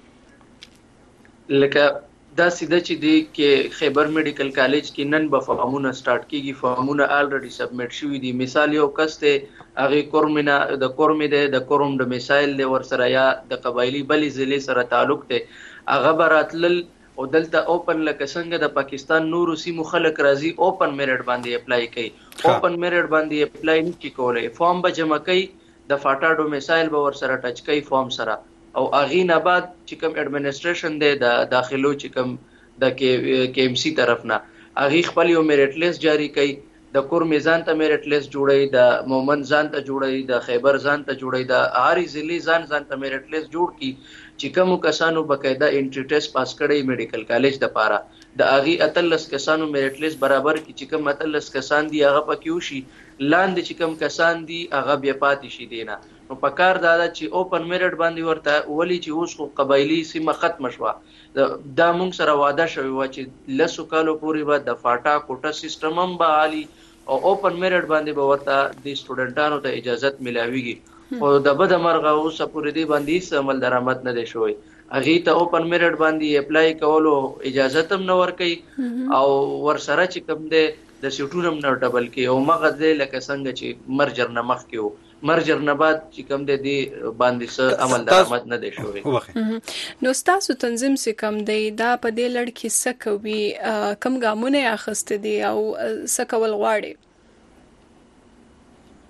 O: لکه دا سیده چې دی کې خیبر میډیکل کالج کې نن به فارمونه سٹارټ کیږي. فارمونه الریډي سبمټ شوي دي. مثال یو کس ته هغه کورمنه د کورمې ده د کورم د میسایل له ور سره یا د قبایلی بلی ضلع سره تعلق ته هغه براتل او دلته اوپن لکه څنګه د پاکستان نورو سیمو خلک راځي اوپن میرټ باندې اپلای کوي. اوپن میرټ باندې اپلای نه کولای فارم به جمع کوي د فاټا ډو میسایل به ور سره ټچ کوي فارم سره او اغه نه بعد چې کوم اډمنسټریشن دی د داخلو چې کوم د کې ایم سی طرف نه اغه خپل یو میرټ لیست جاری کوي. د کور میزان ته میرټ لیست جوړي د مومن ځان ته جوړي د خیبر ځان ته جوړي د هاري ضلع ځان ځان ته میرټ لیست جوړ کی چې کوم کسانو بقاعده انټری ټیسټ پاس کړي میډیکل کالج د پاره د اغه اتلس کسانو میرټ لیست برابر کی چې کوم اتلس کسان دی هغه پکې وشي لاندې چې کوم کسان دی هغه بیا پاتې شي دینه. نو پکار دا چې اوپن میرټ باندې ورته ولی چې اوس خو قبایلی سیمه ختم شوه دا مونږ سره وعده شوی و چې لسو کالو پورې به د فاټا کوټه سیستم هم به عالی او اوپن میرټ باندې به ورته د سټوډنټانو ته اجازه ملاويږي او د بد مرغه اوس پورې دی باندې عمل درآمد نه دی شوی. هغه ته اوپن میرټ باندې اپلای کولو اجازه هم نه ورکي او ور سره چې کوم دی د سیټونو نه ډبل کې او مغه دې لکه څنګه چې مرجر نه مخ کې مرجر نه بعد چې کوم د دې باندې څه عمل درآمد نه دی شوی.
A: نو تاسو تنظیم سي کوم دی دا په دې لړ کې څه کوي کم ګامونه اخست دي او څه کول غواړي؟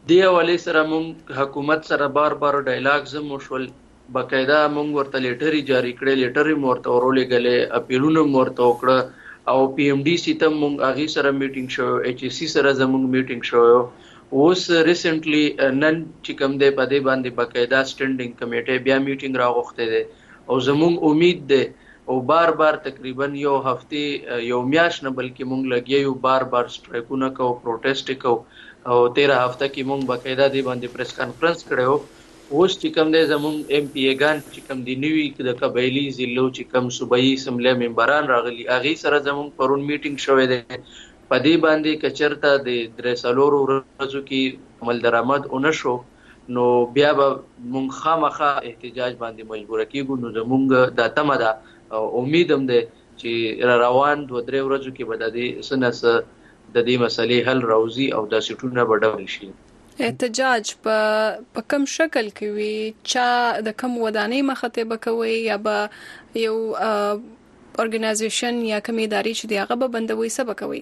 O: دی حواله سره مونږ حکومت سره بار بار ډایلاګ زم وشول بقاعده مونږ ورته لیټري جاری کړل لیټري مورته ورولې غلې اپیلونه مورته وکړه او پی ایم ډی سی ته مونږ اغي سره میټینګ شو ایچ ای سی سره زمونږ میټینګ شو اوس ریسنټلی نن چې کوم دی په دې باندې بقاعده سټینډینګ کمیټه بیا میټینګ راغوښته ده او زمونږ امید ده او بار بار تقریبا یو هفته یو میاش نه بلکې مونږ لګیو بار بار سټرایکونه کو پروټیسټ کو او تیرہ هفته کې مونږ بقاعده دی باندې پریس کانفرنس کړو اوس چې کوم دی زمونږ ایم پی ایګان چې کوم دی نوی د قبایلی ضلعو چې کوم صوبایي اسمبلی ممبران راغلي هغه سره زمونږ پرون میټینګ شوې ده په دې باندې کچرته د درې سالورو ورځو کې عمل درآمد ونشو نو بیا به مونږ خامخا احتجاج باندې مجبور کیږو نو زمونږ د تمه ده او امید هم ده چې روان دوه درې ورځو کې به د دې سنس د دې مسلې حل راوځي او د سټونه بدل شي
A: احتجاج په کوم شکل کې وي چې د کوم ودانۍ مخاطبه کوي یا به یو اورګنایزیشن یا کومې ادارې چې دی هغه به بندوي سبا کوي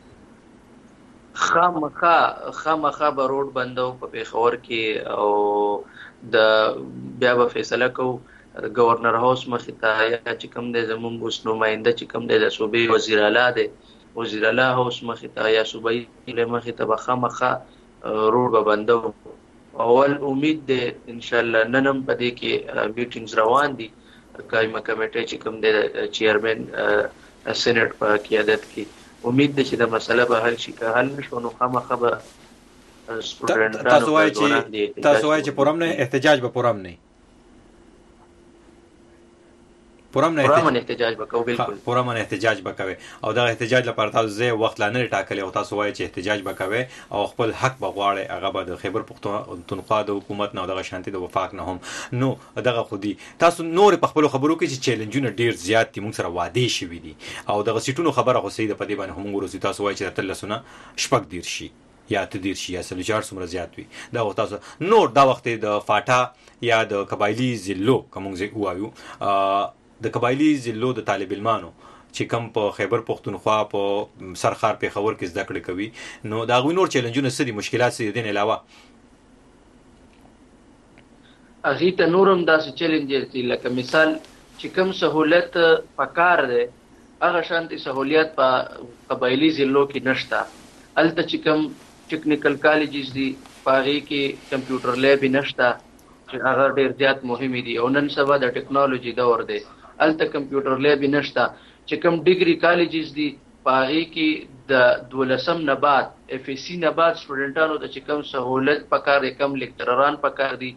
O: خامخا خامخا به روډ بندو په پیښور کې او د بیا به فیصله کو گورنر هاوس مخې ته یا چې کوم د زمونږ اوس نماینده چې کوم د صوبې وزیر اعلی دی وزیر اعلی هاوس مخې ته یا صوبایي مخې ته به خامخا روډ به بندو اول امید ده ان شاء الله ننم پدې کې میټینګز روان دي قائمه کمیټه چې کوم د چیرمن سېنات په قیادت کې امید ده چې د مسله به حل شي که حل نشو نو خامخا به سټوډنټانو
B: تاسو وایي چې تاسو وایي چې پرم نه احتجاج به پرم نه پرم نه
O: احتجاج وکاو بالکل
B: پرم نه احتجاج وکوي او دا احتجاج لپاره تاسو زه وخت لا نه ټاکلی او تاسو وایي چې احتجاج وکوي او خپل حق بغواړي هغه به د خیبر پختونخوا د حکومت نه دغه شانتي د وفاق نه هم نو دغه خودي تاسو نور په خپل خبرو کې چې چیلنجونه ډیر زیات دي موږ سره وعده شي دي او دغه سیټونو خبره خو سید په دې باندې هم ورسې تاسو وایي چې تلسونه شپک دیر شي یا تدیر شي یا سلجار سمره زیات وي دا تاسو نور دا وخت د فاټا یا د قبایلی ضلعو کوم ځای وایو د قبایلی ضلعو د طالب علمانو چې کم په خیبر پختونخوا په سرخار پیښور کې زده کړې کوي نو دا غوي نور چیلنجونه سدي مشکلات سدي دین علاوه
O: اغه ته نورم داسې چیلنج دي لکه مثال چې کم سہولت پکار ده هغه شانتي سہولیت په قبایلی ضلعو کې نشته الته چې کم ټیکنیکل کالجز دي پاره کې کمپیوټر لیب نشته چې هغه ډیر زیات مهم دي او نن سبا د ټیکنالوژي دور دی الته کمپیوټر لیب نشته چې کوم ډیګري کالجز دي پاره کې د دولسم نه بعد اف ای سی نه بعد سټوډنټانو ته چې کوم سہولت پکار کم لیکچرران پکار دي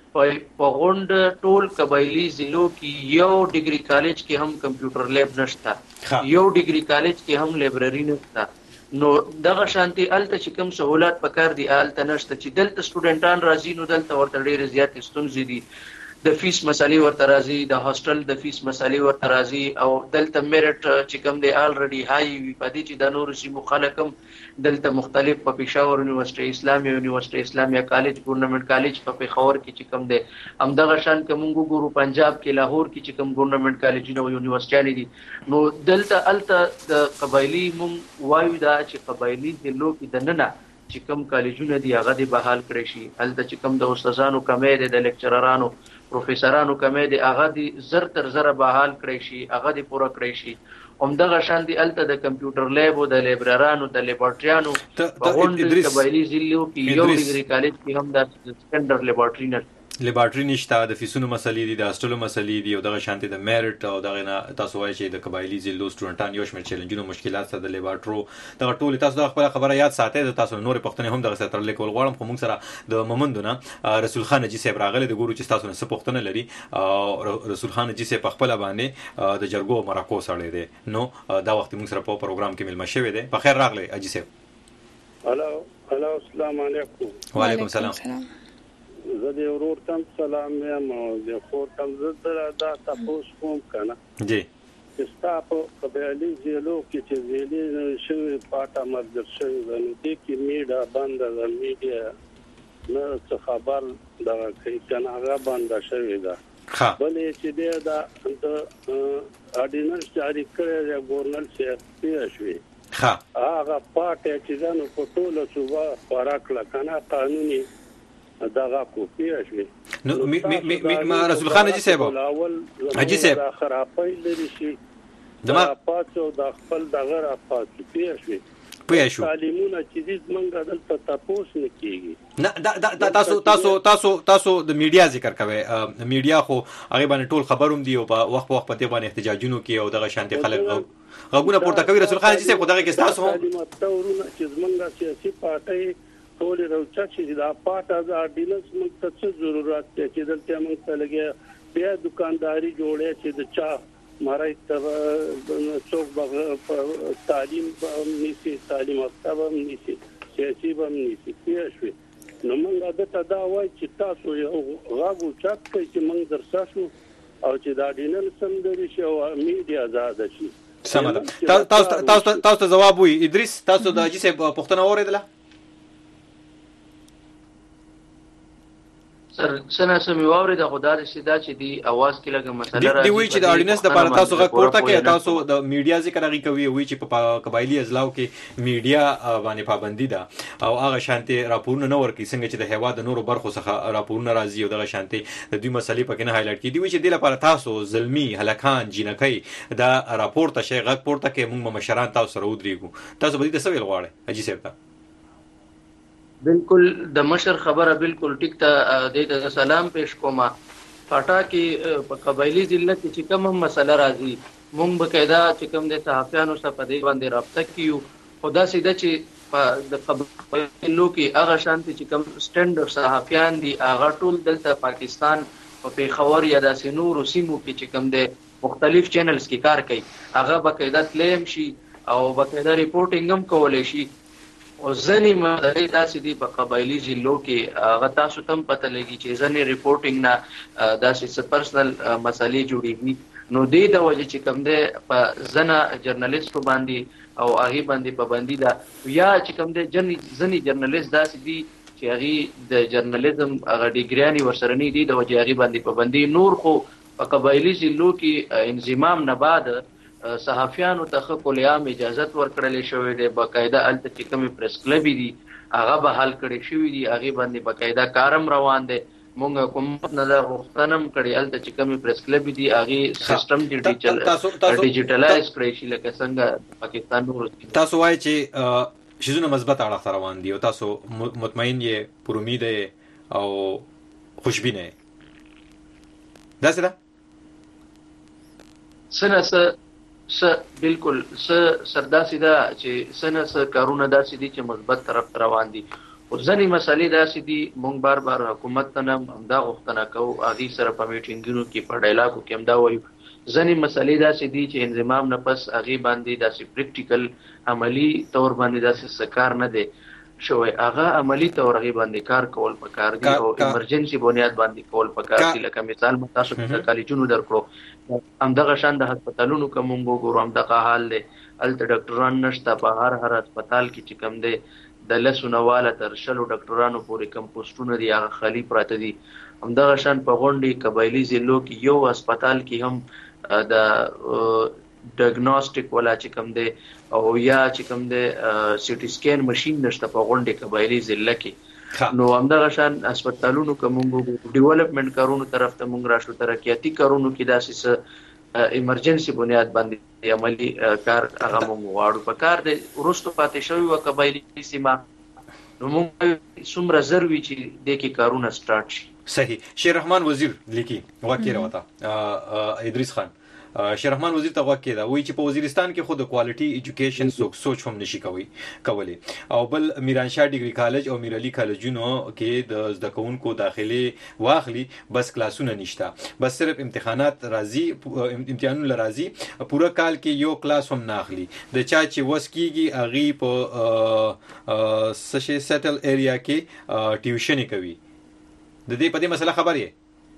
O: په غونډ ټول قبایلی ضلعو کې یو ډیګري کالج کې هم کمپیوټر لیب نشته یو ډیګري کالج کې هم لایبرری نشته نو دغه شانتي الته چې کوم سہولت پکار دي الته نشته چې دلته سټوډنټان راځي نو دلته ورته ډېر زیات ستونزې دي د فیس مسالې ورته راځي د هاستل د فیس مسالې ورته راځي او دلته میرټ چې کوم دی الریډي هاي وي په دې چې د نور سیمو خلکم دلته مختلف په پېښور یونیورسيټي اسلامي یونیورسيټي اسلامي کالج ګورنمنت کالج په پېښور کې چې کوم دی همدغه شان کومو ګورو پنجاب کې لاهور کې چې کوم ګورنمنت کالجونه او یونیورسيټي دي نو دلته الته د قبایلی مونږ وایو دا چې قبایلی د لوک د ننه چې کوم کالجونه دی هغه د بحال کړی شي الته چې کوم د استادانو کمې د لیکچررانو پروفیسورانو کمې د هغه د زر تر زر بحال کړی شي هغه د پوره کړی شي همدغه شان دي الته د کمپیوټر لیب او د لیبرارانو د لیبارټریانو په غونډه قبایلی ضلعو کې یو ډیګري کالج کې هم د سټنډرډ لیبارټری نه
B: لیبارټری نشته د فیسونو مسلې دي د هاستلو مسلې دي او دغه شانتي د میرټ او دغه نه تاسو وایي چې د قبایلی ضلعو سټوډنټان یو شمېر چیلنجونو مشکلات سره د لیبارټرو دغه ټول تاسو د خپل خبره یاد ساتئ د تاسو نور پښتنې هم دغه سره تر لیکول غواړم خو موږ سره د مومندونه رسول خان جی صاحب راغله د ګورو چې تاسو نه څه پښتنه لري او رسول خان جی صاحب خپل باندې د جرګو مرکو سره دی نو دا وخت موږ سره په پروګرام کې ملما شوی دی په خیر راغلی اجي صاحب
P: هلو هلو السلام علیکم
B: وعلیکم السلام
P: زه د ورور تم سلام یم او د خور تم زه دا تاسو کوم کنه
B: جی
P: ستا په قبایلی ضلعو کې چې ویلي شوی پاټه مرګ شوی نو د کې میډیا بند ده میډیا نو څه خبر دا کوي کنه هغه بند شوی ده بلې چې دا د اډیننس جاری کړی دی ګورنر سیاسي شوی هغه پاتې چې ځنه په ټوله صوبه خوراک لکنه قانوني دغه کوپی شي.
B: نو می می می رسول خان حاجی صاحب حاجی صاحب
P: خرابې لري شي
B: دما
P: پاتو د خپل دغه را پاتې شي
B: پوه شو
P: تعلیمونه چې دې منګه دلته تاسو نه کیږي.
B: نه دا تاسو تاسو تاسو تاسو د میډیا ذکر کوي. میډیا خو هغه باندې ټول خبروم دی او په وخت په وخت په دې باندې احتجاجونه کوي او دغه شانتي خلک غوونه پورته کوي. رسول خان حاجی صاحب خدای کې تاسو هم
P: تورونه چې منګه سیاسي پارټي ټول راوچا چې دا پاټه د اډینس موږ ته څه ضرورت دی چې دلته موږ ته لګي بیا دکانداري جوړه چې د چا مارای ته څوک تعلیم نيسي تعلیم افته نيسي سیاسي هم نيسي پیښوي. نو موږ د دا وای چې تاسو یو غاغو چات کوي چې موږ درساسو او چې دا اډینل سم دري شي او میډیا آزاد شي.
B: سم ده. تاسو تاسو تاسو جواب وي ادریس تاسو د حاجی صاحب پښتنه اوریدله
O: سر سنه سمې واوري د خدای سیدا چې دی आवाज کې لګه مسله راځي
B: دی وی چې د اډینس د لپاره تاسو غږ پورته کې تاسو د میډیا ذکر غي کوي وی چې په قبایلی اضلاع کې میډیا باندې پابندي ده او هغه شانتي راپورونه نه ورکي څنګه چې د هوا د نورو برخو څخه راپورونه راځي او دغه شانتي د دوی مسلې پکې نه هایلایټ کیدي وی چې د لپاره تاسو ظلمي هلکان جنکۍ دا راپورته شي غږ پورته کې موږ مشران تاسو سره ودرېګو تاسو به دې څه ویل غواړئ حاجی صاحب؟
O: بالکل د مشر خبره بالکل ټیک ته د سلام پیش کومه. پټا کې په قبایلی ضلع کې چې کوم مسله راځي مونږ بقاعده چې کوم د صحافیانو سره په دې باندې رابطه کیو. خدا سیده چې د قبایلو کې هغه شانتي چې کوم سټنډرډ صحافیان دي هغه ټول دلته پاکستان په پیښور یا د سينور سیمو کې چې کوم د مختلف چینلز کې کار کوي هغه بقاعده کلیم شي او بقاعده ریپورټینګ هم کولای شي. او ځنې مداري داسې دي په قبایلی ضلعو کې هغه تاسو ته هم پته لګي چې ځنې ریپورټینګ نه داسې څه پرسنل مسلې جوړېږي. نو دې د وجې چې کوم دی په ځنه جرنالیستو باندې او هغې باندې پابندي ده یا چې کوم دی ځنې جرنالیست داسې دي چې هغې د جرنالیزم هغه ډیګریانې ورسره نه دي د وجې هغې باندې پابندي. نور خو په قبایلی ضلعو کې انضمام نه بعد صحافیانو ته خو کلیام اجازت ورکړل شوې ده. باقاعده الته چې کومې پریس کلب دي هغه به حل کړي شوې دي هغه باندې باقاعده کارم روان دي. مونږ حکومت نه دا غوښتنم کړی الته چې کومې پریس کلب دي هغه سیستم ډیجیټلایز کړی شي لکه څنګه پاکستان نور.
B: تاسو وایي چې شیزونه مثبت اړخ روان دي او تاسو مطمئن یې پر امید او خوشبینه دا څه ده
O: سنه س بالکل س سرداسي دا چې سنه س کارونه داسې دي چې مثبت طرف روان دي. او ځنې مسلې داسې دي مونږ بار بار حکومت ته هم همدا غوښتنه کوو هغې سره په میټینګونو کې په ډایلاګو کې همدا وایو. ځنې مسلې داسې دي چې انضمام نه پس هغې باندې داسې پریکټیکل عملي طور باندې داسې څه کار نه دی شوی هغه عملي طور هغې باندې کار کول پکار دي او ایمرجنسي بنیاد باندې کول پکار دي. لکه مثال مو تاسو ته کالجونو درکړو همدغه شان د هسپتالونو که مونږ وګورو همدغه حال دی. هلته ډاکټران نشته په هر هر هسپتال کې چې کوم دی د لسو نه واله تر شلو ډاکټرانو پورې کوم پوسټونه دي هغه خالي پراته دي. همدغه شان په غونډې قبایلي ضلعو کې یو هسپتال کې هم د ډایګنوستیک ولا چې کوم دی او یا چې کوم دی سی ټي سکین ماشين نشته په غونډې قبایلي ضلع کې. نو همدغه شان هسپتالونو که مونږ ډیولپمنٹ کارونو طرف ته مونږ راشو ترقیاتي کارونو کې داسې څه ایمرجنسي بنیاد باندې عملي کار هغه مونږ غواړو. په کار دی وروستو پاتې شوي وه قبایلي سیمه نو مونږ څومره زر وي چې دې کې کارونه سټارټ شي.
B: صحیح. شیر رحمان وزیر لیکي واقع راوته ادریس خان شیر رحمان وزیر ته واقع دا وایي چې په وزیرستان کې خود کوالټي ایجوکیشن څوک سوچ هم نشي کوي کولی او بل میرانشاه ډیګري کالج او میرعلي کالجونو کې د زده کوونکو داخلي واخلي بس کلاسونه نشته بس صرف امتحانات راځي امتحانونه راځي پوره کال کې یو کلاس هم نه اخلي د چا چې وس کیږي اغي په سشي سیټل ایریا کې ټیوشن کوي. د دې په دې مسله خبر یې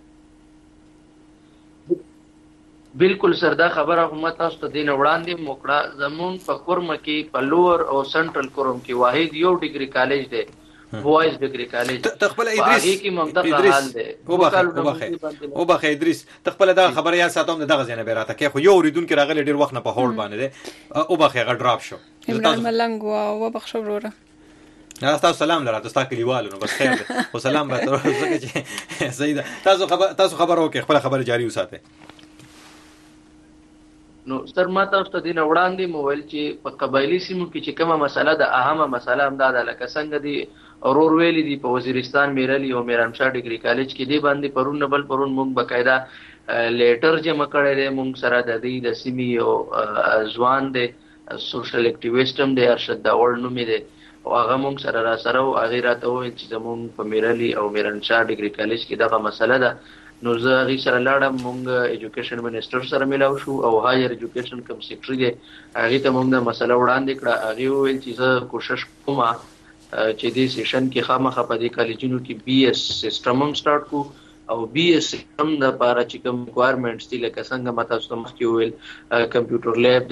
O: بالکل سر دا خبره هم تاسو ته دین وړاندې موکړه. زمون په کورم کې په لوور او سنټرل کورم کې واحد یو ډیګري کالج دی بوایز ډیګري کالج
B: تخپل ادریس
O: هغه کې ممدغه حال دی
B: او بخه او بخه ادریس تخپل دا خبره یا ساتم دغه ځنه بیراته کې خو یو ریدون کې راغلی ډیر وخت نه په هولډ باندې دی او بخه غ ډراپ شو
A: عمران ملنګ او بخښ وروره
B: تاسو سلام لره تاسو کلیوالو نو بس خیر او سلام به تاسو چې سیدا تاسو خبر تاسو خبر وکړئ خپل خبر جاری وساتئ
O: نو ستر ما تاسو ته دین وړاندې موبایل چې په قبایلی سیمو کې چې کومه مسله ده اهمه مسله هم ده لکه څنګه دی اورور ویلي دی په وزیرستان میرلی او میرانشاه ډیګري کالج کې دی باندې پرون بل پرون موږ بقاعده لیټر جمع کړی دی موږ سره د دې د سیمې او ځوان دی سوشل اکټیویسټ هم دی ارشد داوړ نومې دی او هغه موږ سره را سره او هغه راته وویل چې زموږ په میرلی او میرانشاه ډیګري کالج کې دغه مسله ده نو زه هغې سره لاړم مونږ ایجوکیشن منسټر سره میلاو شو او هایر ایجوکیشن کم سیکټري دی هغې ته مونږ دا مسله وړاندې کړه هغې وویل چې زه کوشش کوم چې دې سیشن کې خامخا په دې کالجونو کې بي ایس سیسټم هم سټارټ کړو او بي ایس سیسټم دپاره چې کوم ریکوایرمنټس دي لکه څنګه ما تاسو ته مخکې وویل کمپیوټر لیب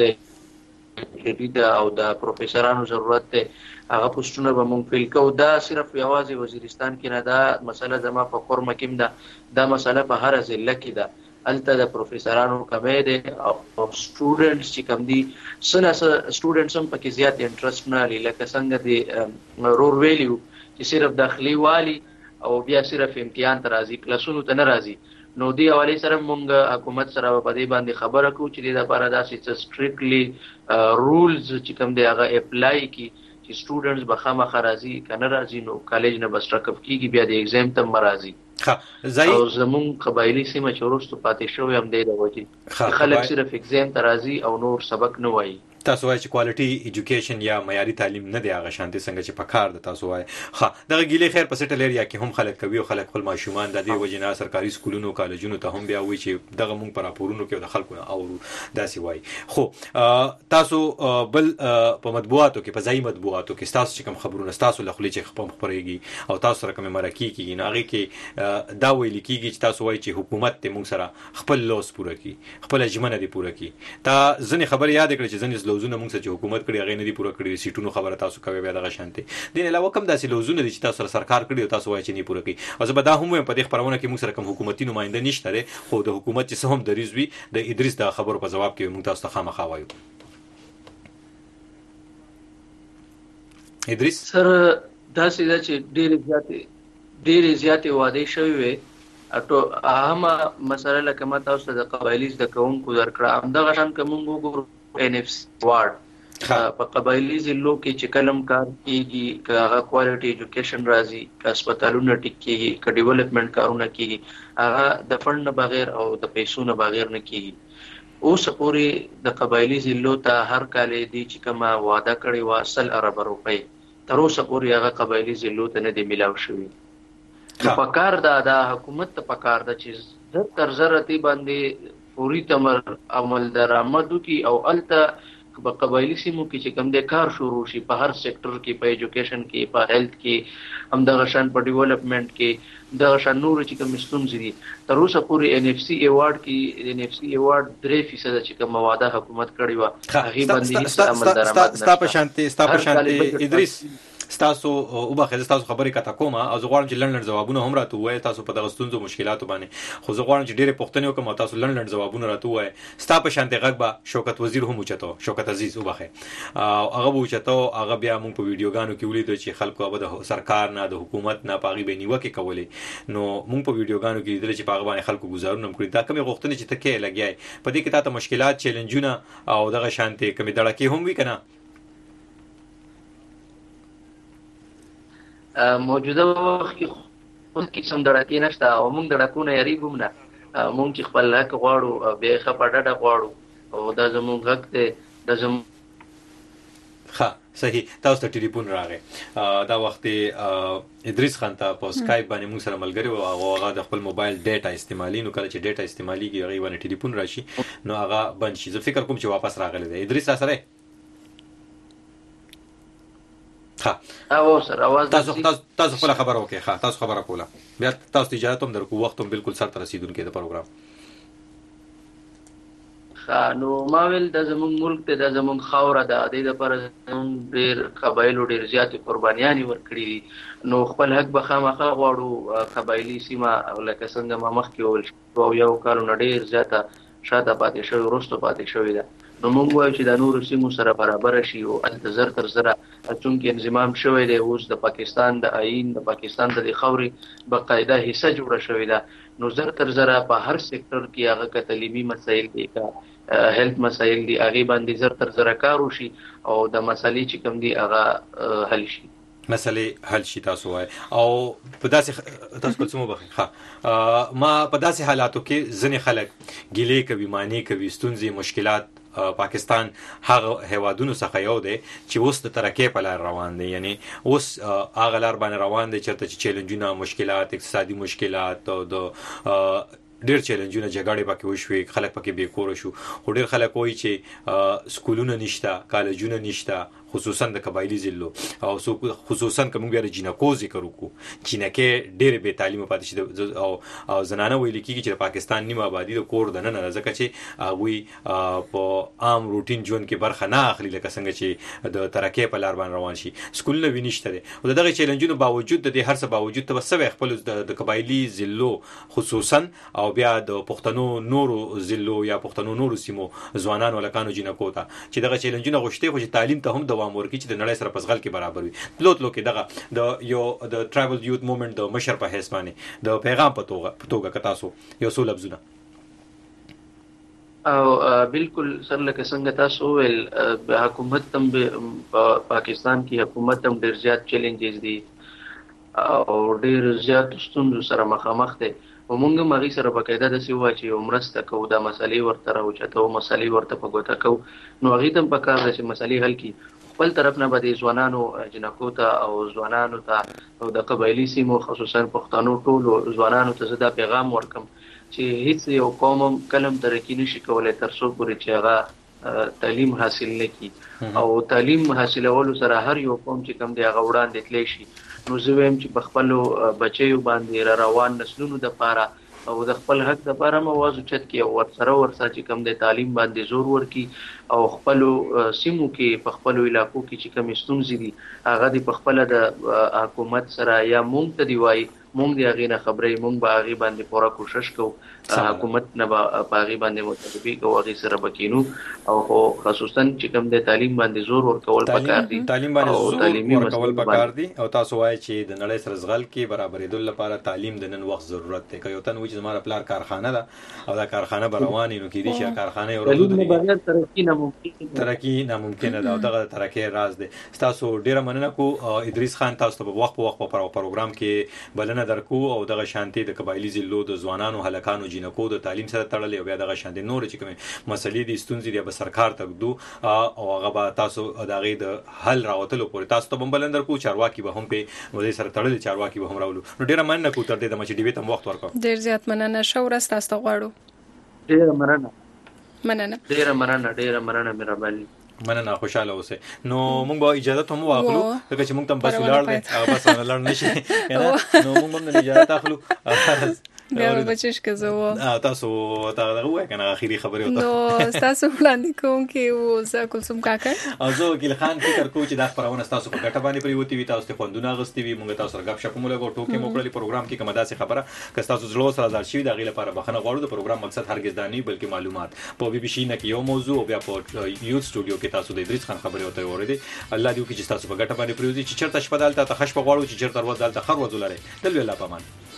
O: دی او د پروفیسرانو ضرورت دی هغه پوسټونه به مونږ فیل کوو دا صرف یوازې وزیرستان کې نه دا مسله زما په کورمه کې ده دا مسله په هره ضلع کې ده هلته د پروفیسرانو کمی دی او سټوډنټس چې کوم دي څه نه څه سټوډنټس هم پکې زیات انټرسټ نه لري لکه څنګه د رور ویلي چې صرف داخلي والي او بیا صرف امتحان ته راځي کلاسونو ته نه راځي نو دې حوالې سره مونږ حکومت سره په دې باندې خبره کوو چې دې دپاره داسې څه سټریکټلی رولز چې کوم دی هغه اپلای کړي چې سټوډنټس به خامخا راځي که نه راځي نو کالج نه به سټرکپ کېږي بیا د ایګزام ته هم راځي او زمونږ قبایلي سیمه چې وروستو پاتې شوی هم دی د وجې چې خلک صرف ایګزام ته راځي او نور سبق نه وایي
B: تاسو وایي چې کوالټي ایجوکیشن یا معیاري تعلیم نه دی هغه شانتي څنګه چې پکار ده تاسو وایي ها دغه ګیلې خیر په سټل ایریا کې هم خلک کوي او خلک خپل ماشومان د دې وجې نه سرکاري سکولونو کالجونو ته هم بیا وایي چې دغه مونږ پر راپورونو کې د خلکو نه اورو داسې وایي خو تاسو بل په مطبوعاتو کې په ځایي مطبوعاتو کې تاسو چې کوم خبرونه تاسو له خولې چې خپل خبرېږي او تاسو سره کوم مرکه کیږي نو هغه کې دا ویل کیږي چې تاسو وایي چې حکومت ته مونږ سره خپل لوس پوره کړي خپل اجمنه دی پوره کړي تا ځنې خبر یاد کړئ چې ځنې لوزونه مونږ سره حکومت کړي هغه نه دی پوره کړی سیټونو خبره تاسو کوي بیا دغه شانتي دین علاوه کوم داسې لوزونه دي چې تاسو سره سرکار کړی او تاسو وایي چې نه پوره کړي او زه به دا هم وایم په دې خبرونه کې موږ سره کوم حکومتي نماینده نشته لري خو د حکومت چې هم دریز وي د ادریس دا خبرو په جواب کې موږ تاسو ته خامخا وایو ادریس
O: سر داسې دا چې ډېرې زیاتې ډېرې زیاتې وعدې شوې وې اټو اهمه مسله لکه ما تاسو ته د قبایلي زده کوونکو درکړه همدغه شان که موږ وګورو ان اف سی وارډ په قبایلي ضلعو کې چې کلم کار کېږي که هغه کوالټي ایجوکیشن راځي که هسپتالونه ټیک کېږي که ډیولپمنټ کارونه کېږي هغه د فنډ نه بغیر او د پیسو نه بغیر نه کېږي اوس پورې د قبایلي ضلعو ته هر کال دی چې کومه وعده کړې وه سل اربه روپۍ تر اوسه پورې هغه قبایلي ضلعو ته نه دی میلاو شوي نو پکار ده دا حکومت ته پکار ده چې زر تر زره دې باندې پوری تمر عمل درآمد وکړي او هلته په قبایلي سیمو کې چې کوم دی کار شروع شي په هر سیکټر کې په ایجوکیشن کې په هیلث کې همدغه شان په ډیولپمنټ کې دغه شان نور چې کوم ستونزې دي تر اوسه پورې ان اف سی ایوارډ کې ان اف سی ایوارډ درې فیصد چې کوم واده حکومت کړی و هغه باندې هیڅ عمل درآمد
B: ستا په شانتي ستا په شانتي ادریس تاسو او بخیر تاسو خبرې کته کومه او زه غواړم چې لنډ جوابونه هم راته وایي تاسو په دغه ستونزو مشکلاتو باندې خو زه غواړم چې ډېرې پوښتنې وکړم او تاسو لنډ جوابونه راته وایي ستا په شانتي غږ به شوکت وزیر هم اوچتو شوکت عزیز او بخیر هغه به اوچتو هغه بیا موږ په ویډیوګانو کې ولیدو چې خلکو به د سرکار نه د حکومت نه پاغي به نیوکه کولې نو موږ په ویډیوګانو کې لیدل چې پاغه باندې خلکو گزارونه هم کړی دا کومې غوښتنې چې تکې لګیای په دې کې تاسو مشکلات چیلنجونه او دغه شانتي کومې دړکې هم وی کنه
O: موجوده وخت کې خو قسم دړکې نشته او موږ دړکونه یریږو نه موږ چې خپل حق غواړو بیا ښه په ډډه غواړو او دا زموږ حق دی دا زموږ
B: ښه صحیح تاسو ته ټلیفون راغی دا وخت ادریس خان ته په سکایپ باندې موږ سره ملګری و او هغه د خپل موبایل ډیټا استعمالي نو کله چې ډیټا استعماليږي هغه باندې ټلیفون راشي نو هغه بند شي زه فکر کوم چې واپس راغلی دی ادریس سره ها
O: او سر اواز
B: تاسو تاسو خپل خبر وکړئ ها تاسو خبره کوله بیا تاسو اجازه هم درکو وخت هم بالکل سره رسیدونکو د پروګرام
O: نو ما ویل د زمونږ ملک ته د زمونږ خاوره ده د دې لپاره زمونږ ډېر قبایلو ډېر زیاتې قربانیانې ورکړي دي نو خپل حق به خامخا غواړو قبایلي سیمه لکه څنګه ما مخکې وویل او یو کالو نه ډېر زیاته شاته پاتې شوې وروسته پاتې شوې ده نو موږ وایو چې د نورو سیمو سره برابره شي او هلته زر تر زره چونکې انضمام شوی دی اوس د پاکستان د آیین د پاکستان د دې خاورې باقاعده حصه جوړه شوې ده نو زر تر زره په هر سیکټر کې هغه که تعلیمي مسایل دي که هیلث مسایل دي هغې باندې زر تر زره کار وشي او د مسالې چې کوم دي هغه حل شي
B: مسلې حل شي تاسو وای او په داسې تاسو کوم څه مبخي ها ما په داسې حالاتو کې ځنې خلک ګیلې کوي معنی کوي ستونزې مشکلات پاکستان هغه هیوادونو څخه یو دی چې اوس د ترقۍ په لار روان دی یعنی اوس هغه لار باندې روان دی چېرته چې چیلنجونه مشکلات اقتصادي مشکلات او د ډېر چیلنجونه جګړې پکې وشوې خلک پکې بېکوره شو خو ډېر خلک وایي چې سکولونه نشته کالجونه نشته خصوصا د قبایلی ضلعو او خصوصا کوم بیا د جنکو ذکر وکړو جنکې ډېر بې تعلیمه پاتې شي او او زنانه ویل کېږي چې د پاکستان نیمه آبادي د کور دننه ده ځکه چې هغوی په عام روټین ژوند کې برخه نه اخلي لکه څنګه چې د ترقۍ په لار باندې روان شي سکولونه وي نشته دی او د دغه چیلنجونو باوجود د دې هر څه باوجود ته به څه خپل د قبایلی ضلعو خصوصا او بیا د پښتنو نورو ضلعو یا پښتنو نورو سیمو ځوانانو هلکانو جنکو ته چې دغه چیلنجونه غوښتي خو چې تعلیم ته هم دوام ورکړي چې د نړۍ سره په ځغل کې برابر وي تلو تلو کې دغه د یو د ټرایبل یوت موومېنټ د مشر په حیث باندې د پیغام په توګه په توګه که تاسو یو څو لفظونه
O: او بالکل سر لکه څنګه تاسو ویل حکومت هم پاکستان کې حکومت هم ډېر زیات چیلنجز دي او ډېر زیات ستونزو سره مخامخ دی او موږ هم هغې سره باقاعده داسې ووایو چې یو مرسته کوو دا مسلې ورته راوچتوو مسلې ورته په ګوته کوو نو هغې ته هم پکار ده چې مسلې حل کړي خپل طرف نه به د ځوانانو جنکو ته او ځوانانو ته او د قبایلي سیمو خصوصا پښتنو ټولو ځوانانو ته زه دا پیغام ورکړم چې هیڅ یو قوم هم کله هم ترقي نشي کولی تر څو پورې چې هغه تعلیم حاصل نه کړي او تعلیم حاصلولو سره هر یو قوم چې کوم دی هغه وړاندې تللی شي نو زه وایم چې په خپلو بچیو باندې را روان نسلونو دپاره او د خپل حق دپاره هم اواز اوچت کړي او ورسره ورسره چې کوم دی تعلیم باندې زور ورکړي او خپلو سیمو کې په خپلو علاقو کې چې کومې ستونزې دي هغه دې په خپله د حکومت سره یا مونږ ته دې وایي مونږ د هغې نه خبرې مونږ به هغې باندې پوره کوشش کوو حکومت نه به په هغې باندې مطالبې کوو هغې سره به کینو او خو خصوصا چې کوم دی تعلیم باندې زور ورکول پکار دي
B: تعلیم باندې زور ورکول پکار دي او تاسو وایئ چې د نړۍ سره زغل کې برابرېدو لپاره تعلیم د نن وخت ضرورت دی که یو تن وایي چې زما د پلار کارخانه ده او دا کارخانه به روانې نو کېدای شي کارخانه یو ورځ ودرېږي
O: ترقي ناممکن
B: ترقي ناممکنه ده او دغه د ترقۍ راز دی ستاسو ډېره مننه کوو ادریس خان تاسو ته په وخت په وخت په پروګرام کې بلنه درکو او دغه شانتي د قبایلی ضلعو د ځوانانو هلکانو جنکو د تعلیم سره تړلې او بیا دغه شانتي نور چې کومې مسلې دي ستونزې دي به سرکار ته ږدو او هغه به تاسو د هغې د حل راوتلو پورې تاسو ته به هم بلنه درکو چارواکي به هم پې دې سره تړلې چارواکي به هم راولو نو ډېره مننه کوو تر دې دمه چې ډیوې ته هم وخت ورکړو
A: ډېر زیات مننه ښه ورځ تاسو ته غواړو
O: ډېره مننه
A: مننه
O: ډېره مننه ډېره مننه مهرباني
B: مننه خوشاله اوسئ نو موږ به اجازه ته هم واخلو ځکه چې موږ ته هم بس ولاړ دی هغه بس نه لاړ نشي نو موږ هم نه اجازه اخلو
A: بیا به بچش که زه و
B: تاسو دغه ووایه که نه اخري خبرې ورته
A: نو ستاسو وړاندې کوونکي و زه کلثوم کاکړ
B: او زه وکیل خان فکر کوم چې دا خپرونه ستاسو په ګټه باندې پرېوتې وي تاسو ته خوندونه اخیستي وي موږ تاسو سره ګپ شپ مو لګو ټوکې مو کړلې پروګرام کې کومه داسې خبره که ستاسو زړه سره ځار شوي د هغې لپاره بخښنه غواړو د پروګرام مقصد هرګز دا نه وي بلکې معلومات په بي بي سي نه کې یو موضوع او بیا په یوت سټوډیو کې تاسو د ادریس خان خبرې ورته واورېدې الله دې وکړي چې ستاسو په ګټه باندې پرېوځي چې چېرته شپه دلته ته ښه شپه غواړو چې چېرته ورځ دلته ښه ورځ ولرئ دل الله په امان